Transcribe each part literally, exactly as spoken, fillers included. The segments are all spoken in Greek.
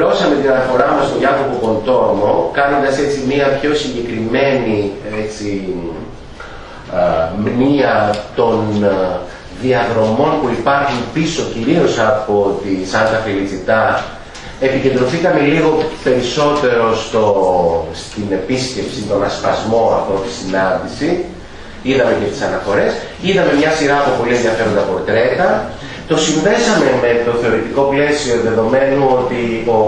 ολοκληρώσαμε την αναφορά μας στον Γιάκοπο Ποντόρμο, κάνοντας έτσι μία πιο συγκεκριμένη έτσι, α, μία των α, διαδρομών που υπάρχουν πίσω κυρίως από τη Σάντα Φελιτσιτά. Επικεντρωθήκαμε λίγο περισσότερο στο, στην επίσκεψη, τον ασπασμό από τη συνάντηση. Είδαμε και τις αναφορές, είδαμε μια σειρά από πολύ ενδιαφέροντα πορτρέτα. Το συνδέσαμε με το θεωρητικό πλαίσιο, δεδομένου ότι ο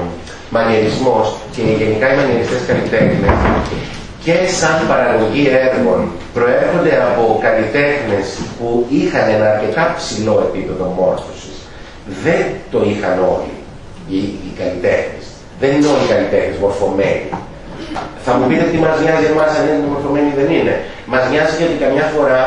μανιερισμός και γενικά οι μανιεριστές καλλιτέχνες και σαν παραγωγή έργων προέρχονται από καλλιτέχνες που είχαν ένα αρκετά ψηλό επίπεδο μόρφωσης. Δεν το είχαν όλοι οι, οι καλλιτέχνες. Δεν είναι όλοι οι καλλιτέχνες μορφωμένοι. Θα μου πείτε τι μας νοιάζει εμάς αν είναι μορφωμένοι δεν είναι. Μας νοιάζει γιατί καμιά φορά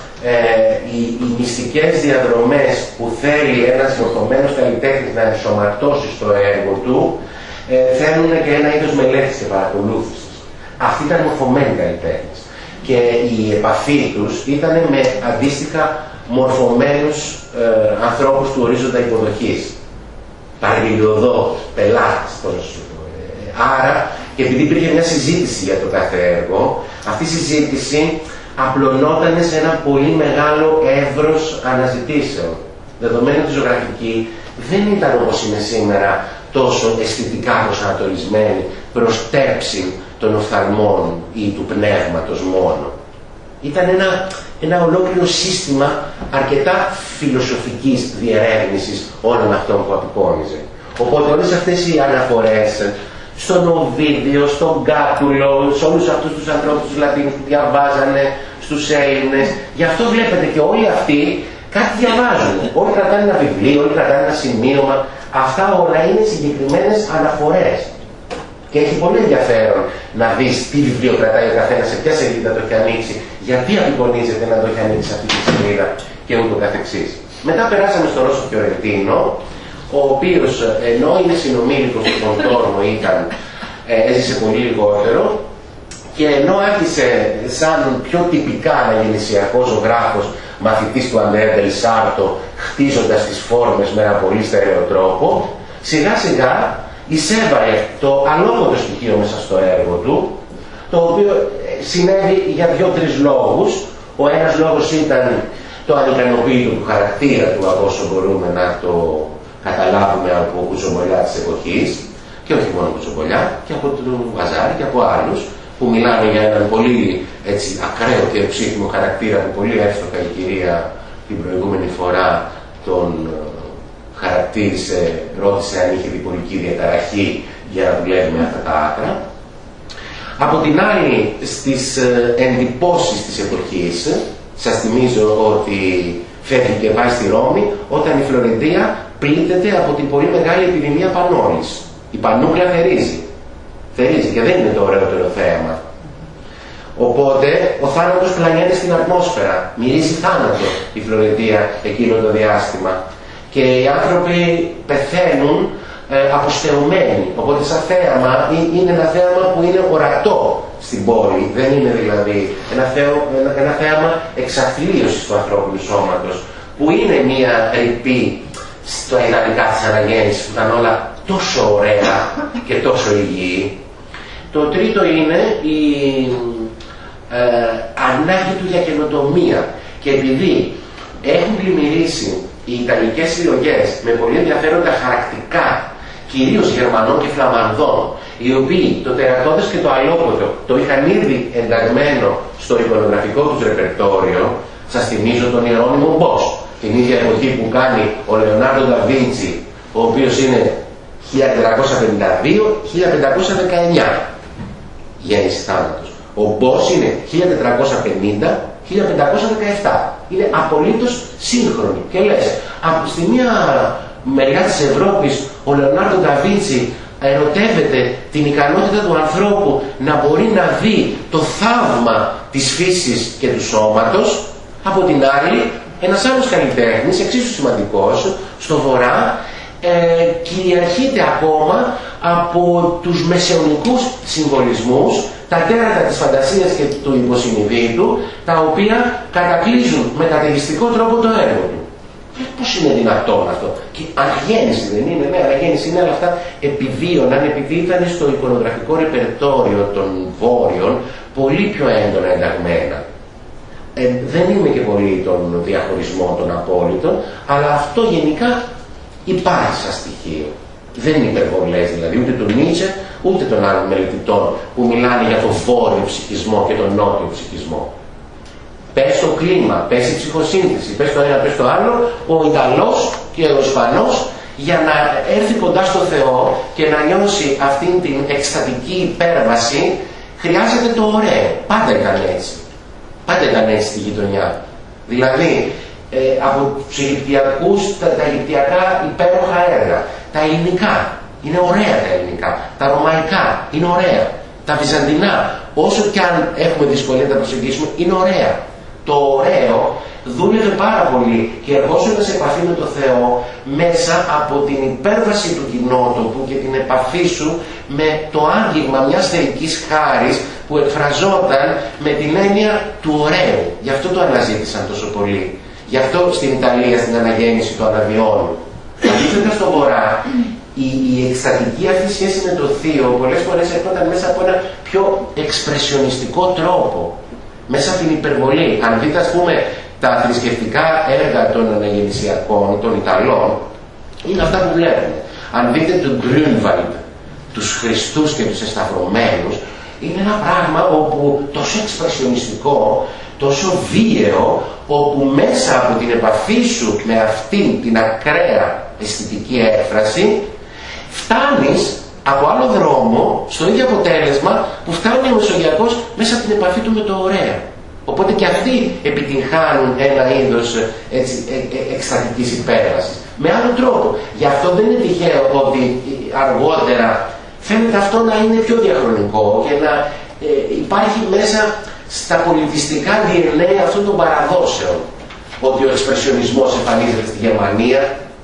ε, οι, οι μυστικές διαδρομές που θέλει ένας μορφωμένος καλλιτέχνης να ενσωματώσει στο έργο του ε, θέλουν και ένα είδος μελέτης και παρακολούθησης. Αυτοί ήταν μορφωμένοι καλλιτέχνες και η επαφή τους ήταν με αντίστοιχα μορφωμένους ε, ανθρώπους του ορίζοντα υποδοχής. Παραγγελιοδότες, πελάτες, πώς να σου πω. Άρα, και επειδή υπήρχε μια συζήτηση για το κάθε έργο, αυτή η συζήτηση απλωνόταν σε ένα πολύ μεγάλο εύρος αναζητήσεων. Δεδομένου ότι η ζωγραφική δεν ήταν όπως είναι σήμερα τόσο αισθητικά προσανατολισμένη προς τέψη των οφθαλμών ή του πνεύματος μόνο. Ήταν ένα, ένα ολόκληρο σύστημα αρκετά φιλοσοφικής διερεύνησης όλων αυτών που απεικόνιζε. Οπότε όλες αυτές οι αναφορές στον Οβίδιο, στον Κάτουλο, σε όλους αυτούς τους ανθρώπους τους Λατίνους που διαβάζανε, στους Έλληνες, γι' αυτό βλέπετε και όλοι αυτοί κάτι διαβάζουν. Όλοι κρατάνε ένα βιβλίο, όλοι κρατάνε ένα σημείωμα. Αυτά όλα είναι συγκεκριμένες αναφορές. Και έχει πολύ ενδιαφέρον να δεις τι βιβλίο κρατάει ο καθένας, σε ποια σελίδα το έχει ανοίξει, γιατί απεικονίζεται να το έχει ανοίξει αυτή τη σελίδα και ούτω καθεξής. Μετά περάσαμε στο Ρώσο Φιωρεντίνο, ο οποίος ενώ είναι συνομήλικος του Ποντόρμο ήταν, ε, έζησε πολύ λιγότερο και ενώ άρχισε σαν πιο τυπικά αναγεννησιακός ζωγράφος μαθητής του Αντρέ Ντελ Σάρτο, χτίζοντας τις φόρμες με ένα πολύ στερεό τρόπο, σιγά σιγά εισέβαλε το αλόκοτο στοιχείο μέσα στο έργο του, το οποίο συνέβη για δύο-τρεις λόγους. Ο ένας λόγος ήταν το ανικανοποίητο του χαρακτήρα του, από όσο μπορούμε να το καταλάβουμε από κουτσομπολιά της εποχής, και όχι μόνο κουτσομπολιά, και από τον Βαζάρη και από άλλους, που μιλάνε για έναν πολύ έτσι, ακραίο και ψύχημο χαρακτήρα που πολύ εύστοχα η κυρία την προηγούμενη φορά τον χαρακτήρισε, ρώτησε αν είχε διπολική διαταραχή για να δουλεύει με αυτά τα άκρα. Από την άλλη, στις εντυπώσεις της εποχής, σας θυμίζω ότι φεύγει και πάει στη Ρώμη όταν η Φλωρεντία πλήττεται από την πολύ μεγάλη επιδημία πανόλης. Η πανούκλα θερίζει. Θερίζει και δεν είναι το ωραιότερο θέαμα. Οπότε ο θάνατος πλανιέται στην ατμόσφαιρα. Μυρίζει θάνατο η Φλωρεντία εκείνο το διάστημα. Και οι άνθρωποι πεθαίνουν ε, αποστεωμένοι. Οπότε σαν θέαμα είναι ένα θέαμα που είναι ορατό στην πόλη. Δεν είναι δηλαδή ένα, θέο, ένα, ένα θέαμα εξαθλίωσης του ανθρώπινου σώματος, που είναι μια ρηπή στα ιδανικά της αναγέννησης που ήταν όλα τόσο ωραία και τόσο υγιή. Το τρίτο είναι η ε, ανάγκη του για καινοτομία. Και επειδή έχουν πλημμυρίσει οι ιταλικές συλλογές με πολύ ενδιαφέροντα χαρακτικά, κυρίως Γερμανών και Φλαμανδών, οι οποίοι το τερατώδες και το αλόκοτο το είχαν ήδη ενταγμένο στο εικονογραφικό τους ρεπερτόριο. Σας θυμίζω τον Ιερώνυμο Μπος, την ίδια εποχή που κάνει ο Λεωνάρντο ντα Βίντσι, ο οποίος είναι χίλια τετρακόσια πενήντα δύο με χίλια πεντακόσια δεκαεννιά γέννηση θάνατος. Ο Μπος είναι χίλια τετρακόσια πενήντα με χίλια πεντακόσια δεκαεπτά. Είναι απολύτως σύγχρονοι. Και λες, από στη μία μεριά της Ευρώπης ο Λεωνάρντο ντα Βίντσι ερωτεύεται την ικανότητα του ανθρώπου να μπορεί να δει το θαύμα της φύσης και του σώματος. Από την άλλη, ένας άλλος καλλιτέχνης, εξίσου σημαντικός, στο βορρά, ε, κυριαρχείται ακόμα από τους μεσαιωνικούς συμβολισμούς, τα τέρατα της φαντασίας και του υποσυνειδήτου, τα οποία κατακλείζουν με καταιγιστικό τρόπο το έργο του. Πώς είναι δυνατόν αυτό? Και αναγέννηση δεν είναι? Ναι, αναγέννηση είναι, αλλά αυτά επιβίωναν επειδή ήταν στο εικονογραφικό ρεπερτόριο των Βόρειων πολύ πιο έντονα ενταγμένα. Ε, δεν είμαι και πολύ τον διαχωρισμό των απόλυτων, αλλά αυτό γενικά υπάρχει σαν στοιχείο. Δεν είναι υπερβολές δηλαδή, ούτε του Νίτσε, ούτε των άλλων μελετητών που μιλάνε για τον βόρειο ψυχισμό και τον νότιο ψυχισμό. Πες το κλίμα, πες η ψυχοσύνθεση, πες το ένα, πες το άλλο, ο Ιταλός και ο Ισπανός για να έρθει κοντά στο Θεό και να νιώσει αυτήν την εκστατική υπέρβαση χρειάζεται το ωραίο. Πάντα ήταν έτσι. Πάντα ήταν έτσι στη γειτονιά. Δηλαδή, ε, από τους Αιγυπτιακούς, τα, τα Αιγυπτιακά υπέροχα έργα, τα ελληνικά, είναι ωραία τα ελληνικά, τα ρωμαϊκά, είναι ωραία, τα βυζαντινά, όσο κι αν έχουμε δυσκολία να τα προσεγγίσουμε, είναι ωραία. Το ωραίο δούλευε πάρα πολύ και ερχόσουν σε επαφή με το Θεό μέσα από την υπέρβαση του κοινότοπου και την επαφή σου με το άγγιγμα μιας θεϊκής χάρης που εκφραζόταν με την έννοια του ωραίου. Γι' αυτό το αναζήτησαν τόσο πολύ. Γι' αυτό στην Ιταλία, στην αναγέννηση το αναβιώνουν. Αντίθετα στο Βορρά, η, η εκστατική αυτή σχέση με το Θείο πολλές φορές έρχονταν μέσα από ένα πιο εξπρεσιονιστικό τρόπο. Μέσα από την υπερβολή. Αν δείτε, ας πούμε, τα θρησκευτικά έργα των αναγεννησιακών, των Ιταλών, είναι αυτά που βλέπουμε. Αν δείτε τον Grünwald, τους Χριστούς και τους εσταυρωμένους, είναι ένα πράγμα όπου τόσο εξπρεσιονιστικό, τόσο βίαιο, όπου μέσα από την επαφή σου με αυτήν την ακραία αισθητική έκφραση, φτάνεις από άλλο δρόμο στο ίδιο αποτέλεσμα που φτάνει ο Μεσογειακός μέσα από την επαφή του με το ωραίο. Οπότε και αυτοί επιτυγχάνουν ένα είδος έτσι, ε, ε, εκστατικής υπέρβασης. Με άλλο τρόπο. Γι' αυτό δεν είναι τυχαίο ότι αργότερα φαίνεται αυτό να είναι πιο διαχρονικό και να ε, υπάρχει μέσα στα πολιτιστικά ντι εν έι αυτών των παραδόσεων. Ότι ο εξπρεσιονισμός εμφανίζεται στη Γερμανία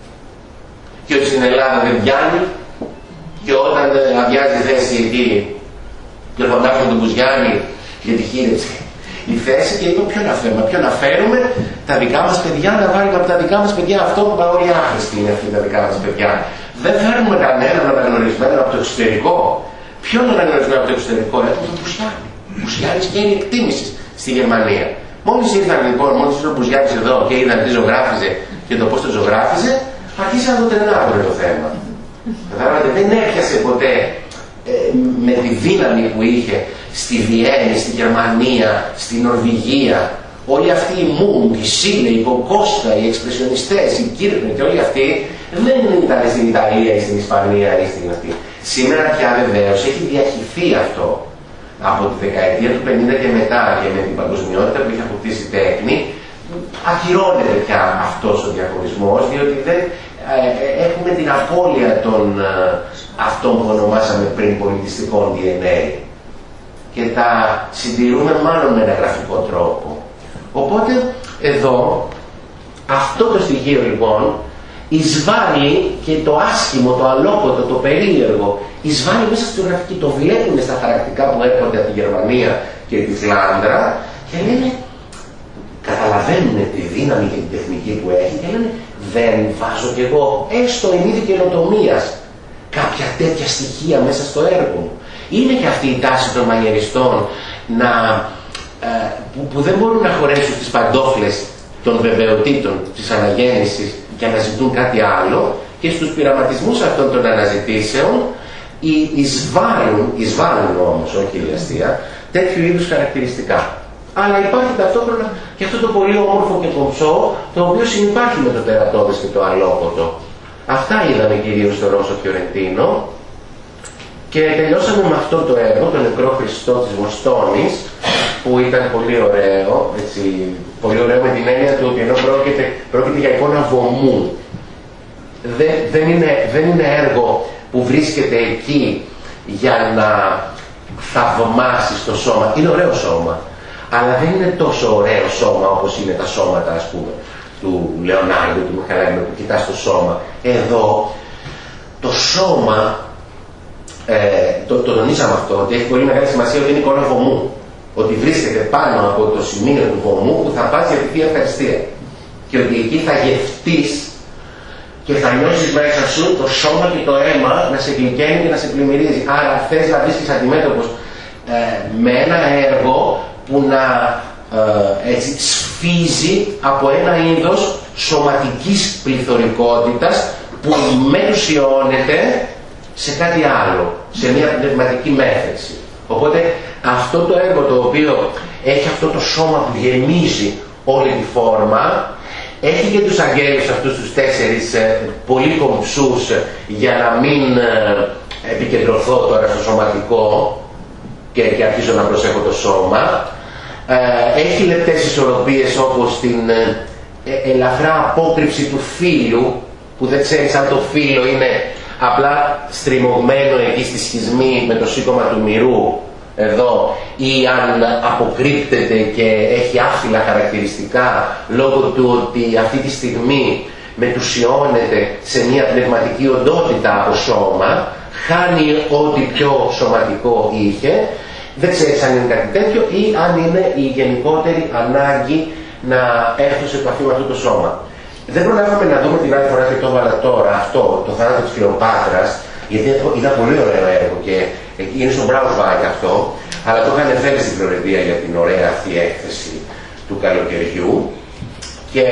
και ότι στην Ελλάδα δεν πιάνει. Και όταν αδειάζει η θέση εκεί και φωνάζουν τον Μπουζιάννη για τη χείρεψη η θέση και είπε ποιο να φέρουμε, ποιο να φέρουμε τα δικά μας παιδιά, να βάλουμε από τα δικά μας παιδιά αυτό που είπα όλοι άχρηστοι είναι αυτοί τα δικά μας παιδιά. Δεν φέρνουμε κανέναν αναγνωρισμένο από το εξωτερικό. Ποιον αναγνωρισμένο από το εξωτερικό? Έχουμε τον Μπουζιάννη. Ο Μπουζιάννης κέρδη εκτίμησης στη Γερμανία. Μόλις ήρθαν λοιπόν, μόλις ήρθε ο Μπουζιάννης εδώ και είδαν τι ζωγράφιζε και το πώς το ζωγράφιζε, αρχίσαν να το τρενάρουν το θέμα. Καταλάβατε, δεν έπιασε ποτέ ε, με τη δύναμη που είχε στη Βιέννη, στη Γερμανία, στη Νορβηγία. Όλοι αυτοί οι Μουντ, οι Σίλε, οι Κοκόστα, οι εξπρεσιονιστές, οι Κίρκνερ και όλοι αυτοί δεν ήταν στην Ιταλία ή στην Ισπανία ή στην αυτή. Σήμερα πια βεβαίως έχει διαχυθεί αυτό. Από τη δεκαετία του πενήντα και μετά και με την παγκοσμιότητα που είχε αποκτήσει τέχνη, ακυρώνεται πια αυτός ο διαχωρισμός, διότι δεν ε, έχουμε την απώλεια των ε, αυτών που ονομάσαμε πριν πολιτιστικών ντι εν έι και τα συντηρούμε μάλλον με ένα γραφικό τρόπο. Οπότε εδώ αυτό το στοιχείο λοιπόν εισβάλλει και το άσχημο, το αλόκοτο, το περίεργο εισβάλλει μέσα στη γραφική. Το βλέπουμε στα χαρακτικά που έρχονται από τη Γερμανία και τη Φλάνδρα και λένε, καταλαβαίνουν τη δύναμη και την τεχνική που έχει και λένε δεν βάζω κι εγώ έστω εν είδη καινοτομίας κάποια τέτοια στοιχεία μέσα στο έργο μου. Είναι και αυτή η τάση των μανιεριστών να, ε, που, που δεν μπορούν να χωρέσουν τις παντόφλες των βεβαιοτήτων της αναγέννησης και να ζητούν κάτι άλλο και στους πειραματισμούς αυτών των αναζητήσεων εισβάλλουν, εισβάλλουν όμως, όχι η αστεία, τέτοιου είδους χαρακτηριστικά. Αλλά υπάρχει ταυτόχρονα και αυτό το πολύ όμορφο και κομψό, το οποίο συνυπάρχει με το τερατώδες και το αλόκοτο. Αυτά είδαμε κυρίως στο Ρώσο Φιωρεντίνο και τελειώσαμε με αυτό το έργο, το Νεκρό Χριστό της Βοστόνης, που ήταν πολύ ωραίο, έτσι, πολύ ωραίο με την έννοια του ότι ενώ πρόκειται, πρόκειται για εικόνα βωμού. Δεν, δεν, είναι, δεν είναι έργο που βρίσκεται εκεί για να θαυμάσει το σώμα. Είναι ωραίο σώμα, αλλά δεν είναι τόσο ωραίο σώμα όπως είναι τα σώματα, ας πούμε, του Λεωνάρντο, του Μιχαηλάνδρου, που κοιτάς το σώμα. Εδώ το σώμα, ε, το, το τονίσαμε αυτό, ότι έχει πολύ μεγάλη σημασία ότι είναι εικόνα βωμού. Ότι βρίσκεται πάνω από το σημείο του βωμού που θα πας για τη Θεία Ευχαριστία. και ότι εκεί θα γευτείς και θα νιώσεις μέσα σου το σώμα και το αίμα να σε γλυκαίνει και να σε πλημμυρίζει. Άρα θες να βρίσκεις αντιμέτωπος ε, με ένα έργο που να ε, έτσι, σφίζει από ένα είδος σωματικής πληθωρικότητας που μετουσιώνεται σε κάτι άλλο, σε μια πνευματική μέθεξη. Οπότε αυτό το έργο το οποίο έχει αυτό το σώμα που γεμίζει όλη τη φόρμα, έχει και τους αγγέλους αυτούς τους τέσσερις ε, πολύ κομψούς, ε, για να μην ε, επικεντρωθώ τώρα στο σωματικό και, και αρχίζω να προσέχω το σώμα. Ε, έχει λεπτές ισορροπίες όπως την ε, ελαφρά απόκρυψη του φύλου, που δεν ξέρεις αν το φύλλο είναι απλά στριμωγμένο εκεί στη σχισμή με το σήκωμα του μυρού εδώ, ή αν αποκρύπτεται και έχει άφυλα χαρακτηριστικά λόγω του ότι αυτή τη στιγμή μετουσιώνεται σε μια πνευματική οντότητα από σώμα, χάνει ό,τι πιο σωματικό είχε. Δεν ξέρεις αν είναι κάτι τέτοιο ή αν είναι η γενικότερη ανάγκη να έρθω σε επαφή με αυτό το σώμα. Δεν προλάβαμε να δούμε την άλλη φορά και το έβαλα τώρα αυτό, το θάνατο της Κλεοπάτρας, γιατί ήταν πολύ ωραίο έργο και είναι στο Braunschweig αυτό, αλλά το είχαν φέρει στην Φλωρεντία για την ωραία αυτή έκθεση του καλοκαιριού. Και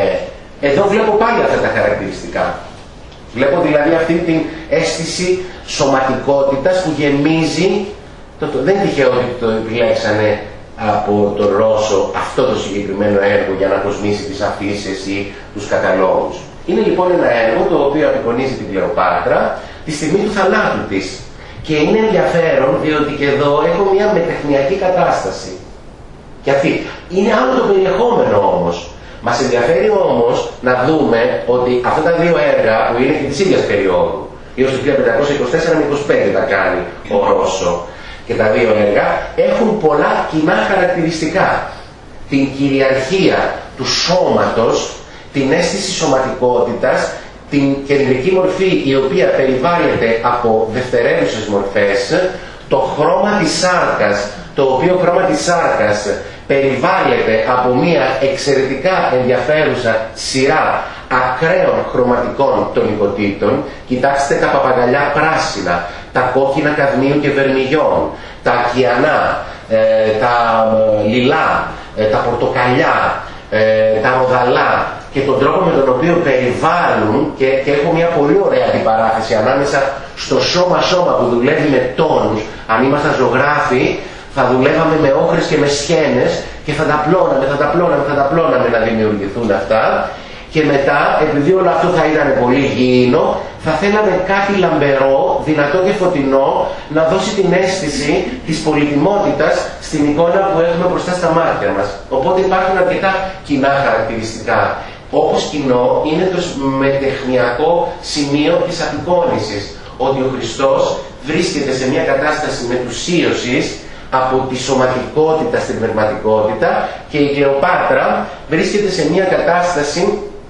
εδώ βλέπω πάλι αυτά τα χαρακτηριστικά. Βλέπω δηλαδή αυτή την αίσθηση σωματικότητας που γεμίζει. Το, το, δεν είναι τυχαίο ότι το επιλέξανε από τον Ρώσο αυτό το συγκεκριμένο έργο για να αποσμίσει τις αφήσεις ή τους καταλόγους. Είναι λοιπόν ένα έργο το οποίο απεικονίζει την Κλεοπάτρα τη στιγμή του θανάτου της. Και είναι ενδιαφέρον διότι και εδώ έχω μια μετεχνιακή κατάσταση. Και αυτή είναι άλλο το περιεχόμενο όμως. Μας ενδιαφέρει όμως να δούμε ότι αυτά τα δύο έργα που είναι και της ίδιας περίοδου, έως το χίλια πεντακόσια είκοσι τέσσερα με είκοσι πέντε τα κάνει ο Ρώσο, και τα δύο έργα έχουν πολλά κοινά χαρακτηριστικά. Την κυριαρχία του σώματος, την αίσθηση σωματικότητας, την κεντρική μορφή η οποία περιβάλλεται από δευτερεύουσες μορφές, το χρώμα της σάρκας, το οποίο χρώμα της σάρκας περιβάλλεται από μια εξαιρετικά ενδιαφέρουσα σειρά ακραίων χρωματικών τονικοτήτων. Κοιτάξτε τα παπαγαλιά πράσινα, τα κόκκινα καδμίου και βερμιγιών, τα κιανά, ε, τα ε, λιλά, ε, τα πορτοκαλιά, ε, τα ροδαλά και τον τρόπο με τον οποίο περιβάλλουν, και, και έχω μια πολύ ωραία αντιπαράθεση ανάμεσα στο σώμα-σώμα που δουλεύει με τόνους. Αν ήμασταν ζωγράφοι θα δουλεύαμε με όχρες και με σχένες και θα τα πλώναμε, θα τα πλώναμε, θα τα πλώναμε να δημιουργηθούν αυτά. Και μετά, επειδή όλο αυτό θα ήταν πολύ γήινο, θα θέλαμε κάτι λαμπερό, δυνατό και φωτεινό, να δώσει την αίσθηση της πολυτιμότητας στην εικόνα που έχουμε μπροστά στα μάτια μας. Οπότε υπάρχουν αρκετά κοινά χαρακτηριστικά. Όπως κοινό είναι το μετεχνιακό σημείο της απεικόνησης, ότι ο Χριστός βρίσκεται σε μια κατάσταση μετουσίωσης από τη σωματικότητα στην πνευματικότητα και η Κλεοπάτρα βρίσκεται σε μια κατάσταση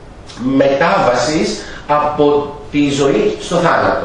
μετάβασης από τη ζωή στο θάνατο.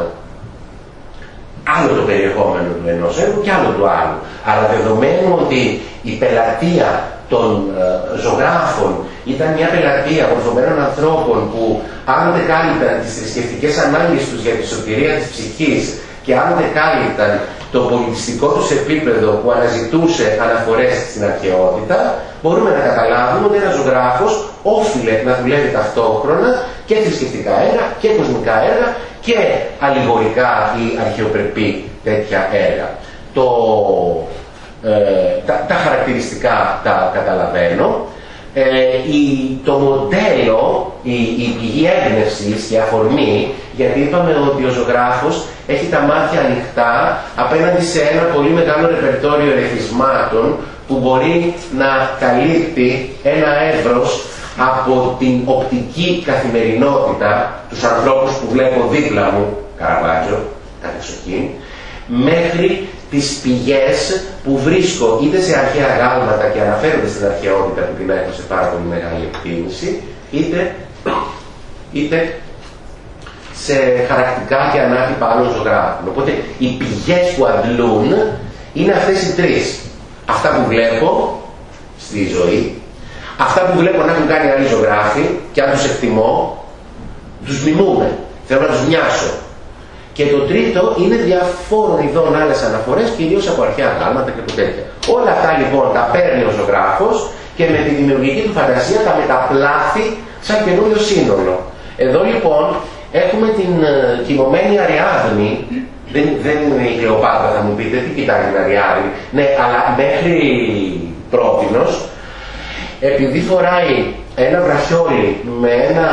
Άλλο το περιεχόμενο του ενός έργου και άλλο του άλλου. Αλλά δεδομένου ότι η πελατεία των ε, ζωγράφων ήταν μια πελατεία μορφωμένων ανθρώπων που άλλοτε κάλυπταν τις θρησκευτικές ανάγκες τους για τη σωτηρία της ψυχής και άλλοτε κάλυπταν το πολιτιστικό τους επίπεδο που αναζητούσε αναφορές στην αρχαιότητα, μπορούμε να καταλάβουμε ότι ένας ζωγράφος όφιλε να δουλεύει ταυτόχρονα και θρησκευτικά έργα και κοσμικά έργα και αλληγορικά ή αρχαιοπρεπή τέτοια έργα. Το, ε, τα, τα χαρακτηριστικά τα καταλαβαίνω. Ε, η, το μοντέλο, η, η πηγή έμπνευσης και αφορμή, γιατί είπαμε ότι ο ζωγράφος έχει τα μάτια ανοιχτά απέναντι σε ένα πολύ μεγάλο ρεπερτόριο ερεθισμάτων που μπορεί να καλύπτει ένα εύρος από την οπτική καθημερινότητα, τους ανθρώπους που βλέπω δίπλα μου, Καραβάτζο, κατεξοχήν, μέχρι τις πηγές που βρίσκω είτε σε αρχαία γάλματα και αναφέρονται στην αρχαιότητα που την έχω σε πάρα πολύ μεγάλη εκτίμηση, είτε, είτε σε χαρακτικά και ανάτυπα άλλων ζωγράφων. Οπότε οι πηγές που αντλούν είναι αυτές οι τρεις. Αυτά που βλέπω στη ζωή, Αυτά που βλέπω να έχουν κάνει άλλοι ζωγράφοι και αν τους εκτιμώ, τους μιμούμε. Θέλω να τους μοιάσω. Και το τρίτο είναι διαφόρων ειδών άλλες αναφορές, κυρίως από αρχαία γάλματα και από τέτοια. Όλα αυτά λοιπόν τα παίρνει ο ζωγράφος και με τη δημιουργική του φαντασία τα μεταπλάθει σαν καινούριο σύνολο. Εδώ λοιπόν έχουμε την uh, κοιμωμένη Αριάδνη. Δεν, δεν είναι η Κλεοπάτρα, θα μου πείτε, τι κοιτάει την Αριάδνη. Ναι, αλλά μέχρι πρότινος, επειδή φοράει ένα βραχιόλι με ένα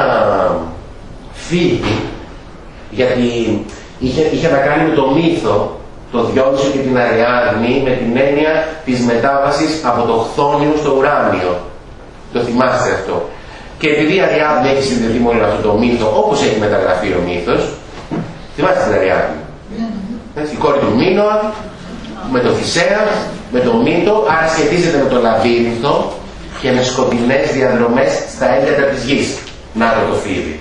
φίδι, γιατί είχε, είχε να κάνει με το μύθο, το Διόνυσο και την Αριάδνη, με την έννοια της μετάβασης από το χθόνιο στο ουράνιο. Το θυμάστε αυτό. Και επειδή η Αριάδνη έχει συνδεθεί με όλο αυτό το μύθο, όπως έχει μεταγραφεί ο μύθος, θυμάστε την Αριάδνη. Η κόρη του Μίνωα, με το Θησέα, με το μύτο, άρα σχετίζεται με το λαβύρινθο και με σκοτεινές διαδρομές στα έγκατα της γης. Να το το φίδι.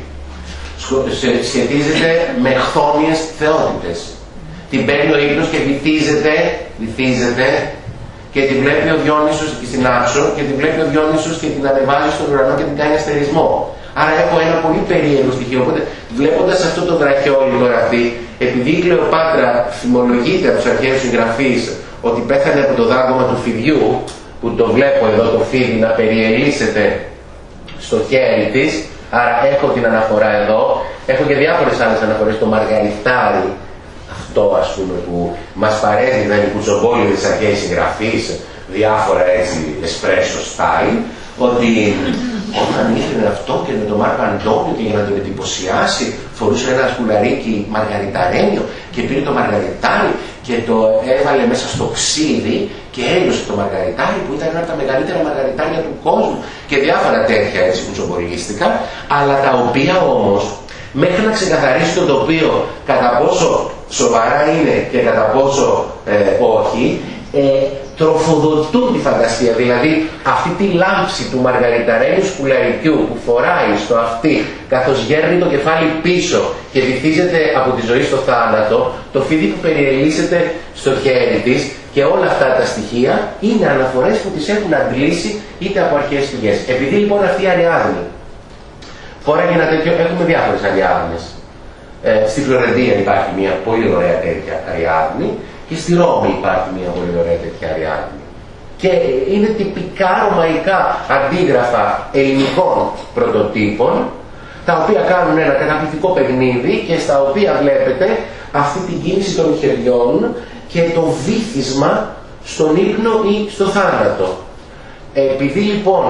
Σχετίζεται με χθόνιες θεότητες. Την παίρνει ο ύπνος και βυθίζεται, βυθίζεται και τη βλέπει ο Διόνυσος στην Άψο και τη βλέπει ο Διόνυσος και την ανεβάζει στον ουρανό και την κάνει αστερισμό. Άρα έχω ένα πολύ περίεργο στοιχείο. Οπότε βλέποντας αυτό το βραχιόλι γραφή, επειδή η Κλεοπάτρα φημολογείται από τους αρχαίους συγγραφείς ότι πέθανε από το δάγκωμα του φιδιού, που το βλέπω εδώ το φίδι να περιελίσσεται στο χέρι της, άρα έχω την αναφορά εδώ, έχω και διάφορες άλλες αναφορές, το μαργαριτάρι, αυτό ας πούμε που μας παρέζει να είναι κουτσομπόλιο της αρχαίας συγγραφής, διάφορα έτσι espresso style, ότι όταν ήθελε αυτό και με τον Μάρκο Αντώνιο και για να τον εντυπωσιάσει φορούσε ένα σκουλαρίκι μαργαριταρένιο και πήρε το μαργαριτάρι και το έβαλε μέσα στο ξύδι και έλειωσε το μαργαριτάρι που ήταν ένα από τα μεγαλύτερα μαργαριτάρια του κόσμου και διάφορα τέτοια έτσι κουτσομπολιστικά, αλλά τα οποία όμως μέχρι να ξεκαθαρίσει το τοπίο κατά πόσο σοβαρά είναι και κατά πόσο ε, όχι, ε, τροφοδοτούν τη φαντασία. Δηλαδή αυτή τη λάμψη του μαργαριταρένιου σκουλαρικιού που φοράει στο αυτί καθώς γέρνει το κεφάλι πίσω και βυθίζεται από τη ζωή στο θάνατο, το φίδι που περιελίσσεται στο χέρι της και όλα αυτά τα στοιχεία είναι αναφορές που τις έχουν αντλήσει είτε από αρχαίες πηγές. Επειδή λοιπόν αυτή η Αριάδνη φοράει ένα τέτοιο, έχουμε διάφορες Αριάδνες. Ε, στη Φλωρεντία υπάρχει μια πολύ ωραία τέτοια Αριάδνη και στη Ρώμη υπάρχει μια πολύ ωραία τέτοια Αριάδνη. Και είναι τυπικά ρωμαϊκά αντίγραφα ελληνικών πρωτοτύπων, τα οποία κάνουν ένα καταπληκτικό παιχνίδι και στα οποία βλέπετε αυτή την κίνηση των χεριών και το βύθισμα στον ύπνο ή στο θάνατο. Επειδή λοιπόν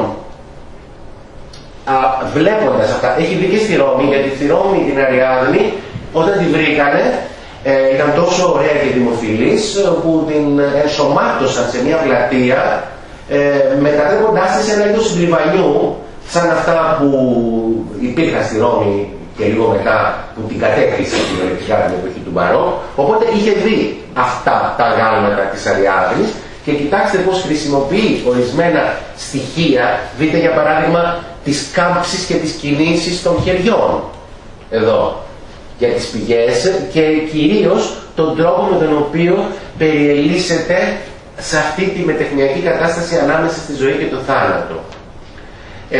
Α, βλέποντας αυτά, έχει βρει και στη Ρώμη, γιατί στη Ρώμη την Αριάδνη όταν τη βρήκανε ε, ήταν τόσο ωραία και δημοφιλής που την ενσωμάτωσαν σε μια πλατεία ε, μετατρέποντάς της σε ένα είδος συντριβανιού σαν αυτά που υπήρχαν στη Ρώμη και λίγο μετά που την κατέκτησε την ολεκτικά την εποχή του Μπαρόκ. Οπότε είχε δει αυτά τα γάλματα της Αριάδνης και κοιτάξτε πως χρησιμοποιεί ορισμένα στοιχεία, δείτε για παράδειγμα τις κάμψεις και τις κινήσεις των χεριών εδώ για τις πηγές και κυρίως τον τρόπο με τον οποίο περιελίσσεται σε αυτή τη μετεχνιακή κατάσταση ανάμεσα στη ζωή και το θάνατο. Ε,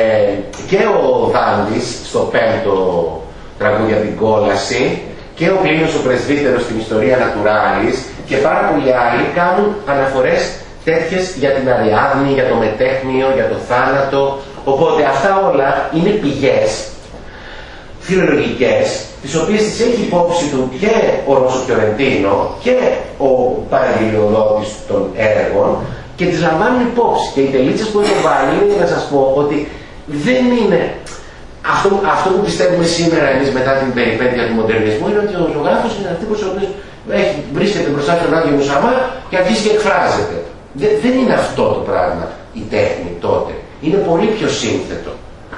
και ο Δάντης στο πέμπτο τραγούδι για την κόλαση και ο Πλίνιος ο Πρεσβύτερος στην Ιστορία Νατουράλης και πάρα πολλοί άλλοι κάνουν αναφορές τέτοιες για την Αριάδνη, για το μετέχνιο, για το θάνατο. Οπότε αυτά όλα είναι πηγές φιλολογικές, τις οποίες τις έχει υπόψη του και ο Ρώσο Φιωρεντίνο και ο παραγγελιοδότης των έργων και τις λαμβάνουν υπόψη. Και οι τελίτσες που έχω βάλει είναι να σας πω ότι δεν είναι αυτό, αυτό που πιστεύουμε σήμερα εμείς μετά την περιπέτεια του μοντερνισμού, είναι ότι ο ζωγράφος είναι αυτός ο οποίος βρίσκεται μπροστά στον Άγιο Μουσαμά και αρχίζει και εκφράζεται. Δεν, δεν είναι αυτό το πράγμα η τέχνη τότε. Είναι πολύ πιο σύνθετο.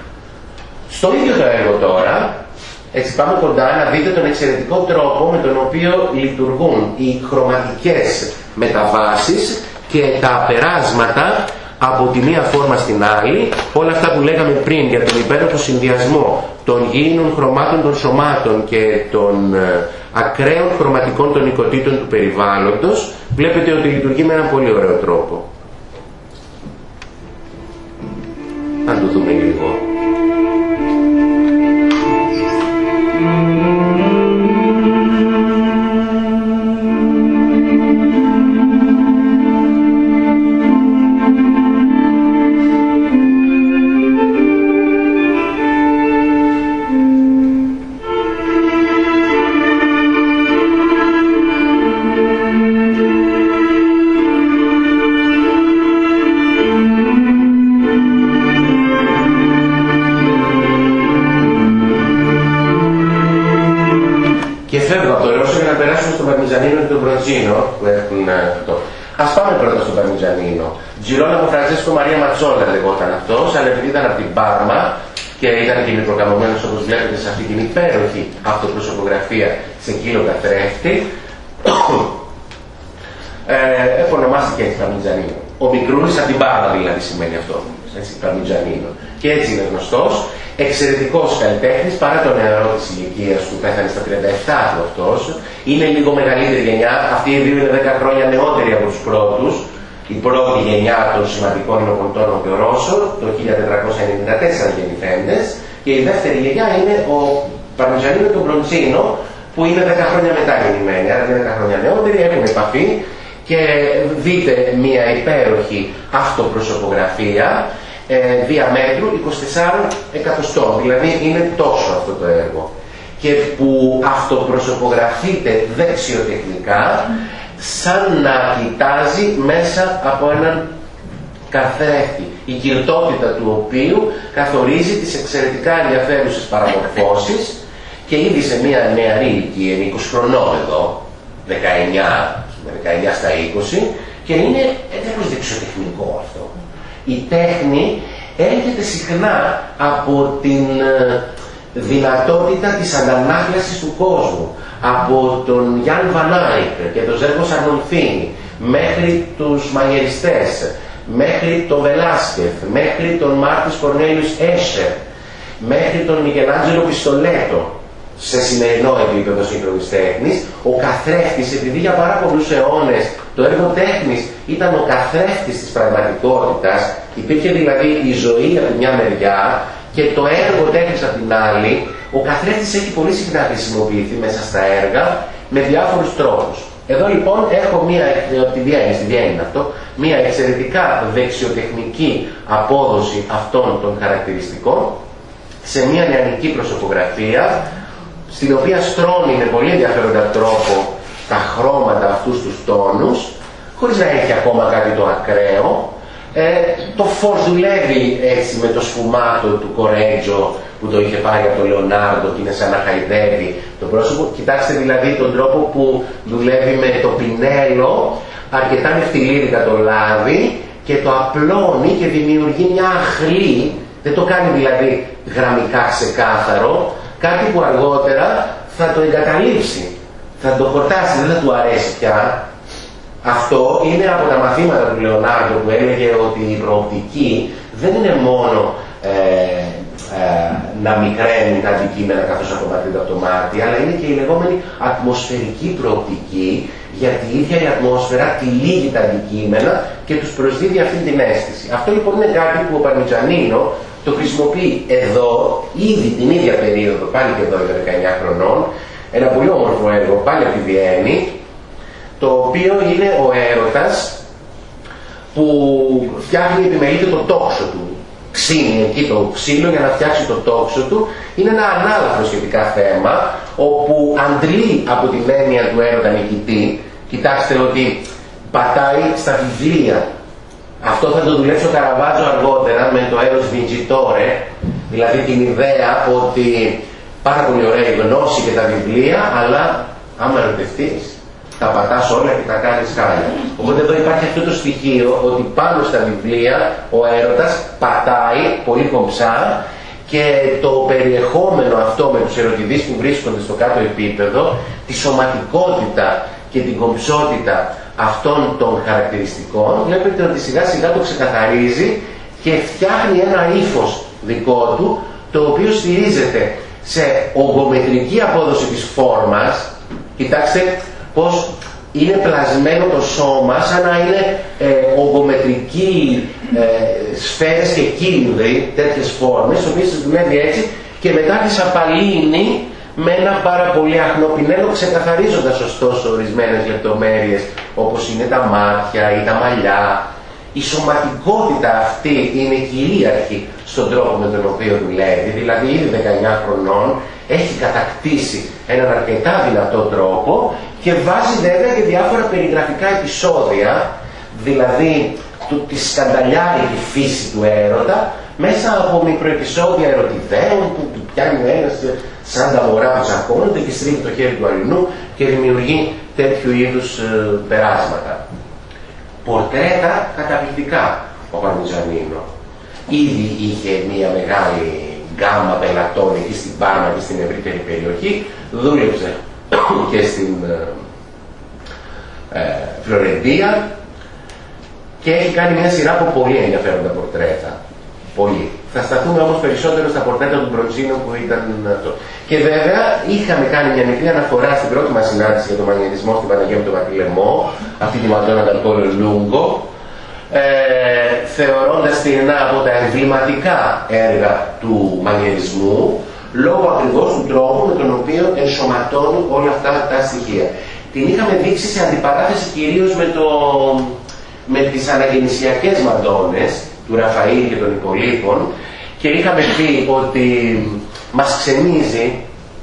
Στο ίδιο το έργο τώρα, έτσι πάμε κοντά να δείτε τον εξαιρετικό τρόπο με τον οποίο λειτουργούν οι χρωματικές μεταβάσεις και τα περάσματα από τη μία φόρμα στην άλλη, όλα αυτά που λέγαμε πριν για τον υπέροχο συνδυασμό των γήινων χρωμάτων των σωμάτων και των ε, ακραίων χρωματικών των οικοτήτων του περιβάλλοντος, βλέπετε ότι λειτουργεί με έναν πολύ ωραίο τρόπο. Θα το δούμε λίγο. Που έχουν αυτό. Ας πάμε πρώτα στο Παρμιτζανίνο. Girolamo Francesco Maria Mazzola λεγόταν αυτός, αλλά επειδή ήταν από την Πάρμα και ήταν και μικροκαμωμένος, όπως βλέπετε σε αυτή την υπέροχη αυτοπροσωπογραφία σε κύλο καθρέφτη, ε, επωνομάστηκε έτσι Παρμιτζανίνο. Ο μικρούλης από την Πάρμα δηλαδή σημαίνει αυτό, έτσι, Παρμιτζανίνο. Και έτσι είναι γνωστός, εξαιρετικός καλλιτέχνης, παρά το νεαρό της ηλικίας του, πέθανε στα τριάντα επτά του αυτός. Είναι λίγο μεγαλύτερη γενιά, αυτοί οι δύο είναι δέκα χρόνια νεότεροι από τους πρώτους. Η πρώτη γενιά των σημαντικών Ινοπολιτών και ο Ρώσο, το χίλια τετρακόσια ενενήντα τέσσερα γεννηθέντες, και η δεύτερη γενιά είναι ο Παρμιτζανίνο του Μπροντσίνο, που είναι δέκα χρόνια μετά γεννημένοι, άρα είναι δέκα χρόνια νεότεροι, έχουν επαφή και δείτε μια υπέροχη αυτοπροσωπογραφία ε, διαμέτρου είκοσι τέσσερα εκατοστών, δηλαδή είναι τόσο αυτό το έργο, και που αυτοπροσωπογραφείται δεξιοτεχνικά σαν να κοιτάζει μέσα από έναν καθρέφτη, η κυρτότητα του οποίου καθορίζει τις εξαιρετικά ενδιαφέρουσες παραμορφώσεις, και ήδη σε μια νεαρή ηλικία, είναι είκοσι χρονών εδώ, δεκαεννιά, δεκαεννιά στα είκοσι, και είναι εντελώς δεξιοτεχνικό αυτό. Η τέχνη έρχεται συχνά από την δυνατότητα της αντανάκλασης του κόσμου, από τον Γιάν Βανάικ και τον Ζέργο Σαρνολφίνη μέχρι τους μαγειριστές, μέχρι τον Βελάσκεφ, μέχρι τον Μάρτις Κορνέλιους Έσερ, μέχρι τον Μικελάντζελο Πιστολέτο. Σε σημερινό επίπεδο σύγχρονης τέχνης, ο καθρέφτης, επειδή για πάρα πολλούς αιώνες το έργο τέχνης ήταν ο καθρέφτης της πραγματικότητας, υπήρχε δηλαδή η ζωή από μια μεριά και το έργο τέχνης από την άλλη, ο καθρέφτης έχει πολύ συχνά χρησιμοποιηθεί μέσα στα έργα με διάφορους τρόπους. Εδώ λοιπόν έχω μία, από τη Βιέννη, στη Βιέννη αυτό, μία εξαιρετικά δεξιοτεχνική απόδοση αυτών των χαρακτηριστικών σε μία νεανική προσωπογραφία, στην οποία στρώνει με πολύ ενδιαφέροντα τρόπο τα χρώματα αυτούς τους τόνους, χωρίς να έχει ακόμα κάτι το ακραίο. Ε, το φως δουλεύει έτσι με το σφουμάτο του Κορέτζο που το είχε πάρει από τον Λεωνάρντο και είναι σαν να χαϊδεύει το πρόσωπο. Κοιτάξτε δηλαδή τον τρόπο που δουλεύει με το πινέλο, αρκετά νευτιλίδικα το λάδι, και το απλώνει και δημιουργεί μια αχλή, δεν το κάνει δηλαδή γραμμικά ξεκάθαρο, κάτι που αργότερα θα το εγκαταλείψει, θα το χορτάσει, δεν θα του αρέσει πια. Αυτό είναι από τα μαθήματα του Λεωνάρντο, που έλεγε ότι η προοπτική δεν είναι μόνο ε, ε, να μικραίνει τα αντικείμενα καθώς απομακρύνται από το μάτι, αλλά είναι και η λεγόμενη ατμοσφαιρική προοπτική, γιατί η ίδια η ατμόσφαιρα τυλίγει τα αντικείμενα και τους προσδίδει αυτή την αίσθηση. Αυτό λοιπόν είναι κάτι που ο Παρμιτζανίνο το χρησιμοποιεί εδώ, ήδη την ίδια περίοδο, πάλι και εδώ για δεκαεννιά χρονών, ένα πολύ όμορφο έργο, πάλι από τη Βιέννη, το οποίο είναι ο έρωτας που φτιάχνει επιμελείται το τόξο του. Ξύνει εκεί το ξύλο για να φτιάξει το τόξο του. Είναι ένα ανάλαφρο σχετικά θέμα, όπου αντλεί από την έννοια του έρωτα νικητή. Κοιτάξτε ότι πατάει στα βιβλία. Αυτό θα το δουλέψει ο Καραβάτζο αργότερα με το Eros Vincitore, δηλαδή την ιδέα ότι πάρα πολύ ωραία η γνώση και τα βιβλία, αλλά άμα ερωτευτείς, τα πατάς όλα και τα κάνεις χάλια. Οπότε εδώ υπάρχει αυτό το στοιχείο ότι πάνω στα βιβλία ο έρωτας πατάει πολύ κομψά, και το περιεχόμενο αυτό με τους ερωτηδείς που βρίσκονται στο κάτω επίπεδο, τη σωματικότητα και την κομψότητα αυτών των χαρακτηριστικών, βλέπετε ότι σιγά σιγά το ξεκαθαρίζει και φτιάχνει ένα ύφος δικό του, το οποίο στηρίζεται σε ογκομετρική απόδοση της φόρμας. Κοιτάξτε πως είναι πλασμένο το σώμα σαν να είναι ε, ογκομετρική ε, σφαίρες και κύλινδροι, τέτοιες φόρμες, τις οποίες τις δουλεύει έτσι και μετά τις απαλύνει με ένα πάρα πολύ αχνό πινέλο, ξεκαθαρίζοντας ωστόσο ορισμένες λεπτομέρειες όπως είναι τα μάτια ή τα μαλλιά. Η σωματικότητα αυτή είναι κυρίαρχη στον τρόπο με τον οποίο δουλεύει, δηλαδή ήδη δεκαεννιά χρονών έχει κατακτήσει έναν αρκετά δυνατό τρόπο και βάζει βέβαια και διάφορα περιγραφικά επεισόδια, δηλαδή του, τη σκανταλιάρικη φύση του έρωτα, μέσα από μικροεπισόδια ερωτιδέων που του πιάνει ο ένας σαν τα μωρά που τσακώνονται και στρίβει το χέρι του αλληνού και δημιουργεί τέτοιου είδους ε, περάσματα. Πορτρέτα καταπληκτικά ο Παρμιτζανίνο. Ήδη είχε μια μεγάλη γκάμα πελατών εκεί στην Πάρμα και στην ευρύτερη περιοχή, δούλεψε και στην ε, Φλωρεντία και έχει κάνει μια σειρά από πολύ ενδιαφέροντα πορτρέτα. Πολύ. Θα σταθούμε όμως περισσότερο στα πορτρέτα του Μπροντσίνο που ήταν αυτό. Και βέβαια είχαμε κάνει μια μικρή αναφορά στην πρώτη μας συνάντηση για τον μαγνητισμό στην Παναγία με τον Βατιλεμό, αυτή τη Μαντώνα Καλκόλο Λούγκο, ε, θεωρώντας την ένα από τα εμβληματικά έργα του μαγνητισμού, λόγω ακριβώς του τρόπου με τον οποίο ενσωματώνει όλα αυτά τα στοιχεία. Την είχαμε δείξει σε αντιπαράθεση κυρίως με, το, με τις αναγεννησιακές Μαντώνες του Ραφαήλ και των υπολείπων και είχαμε πει ότι μας ξενίζει,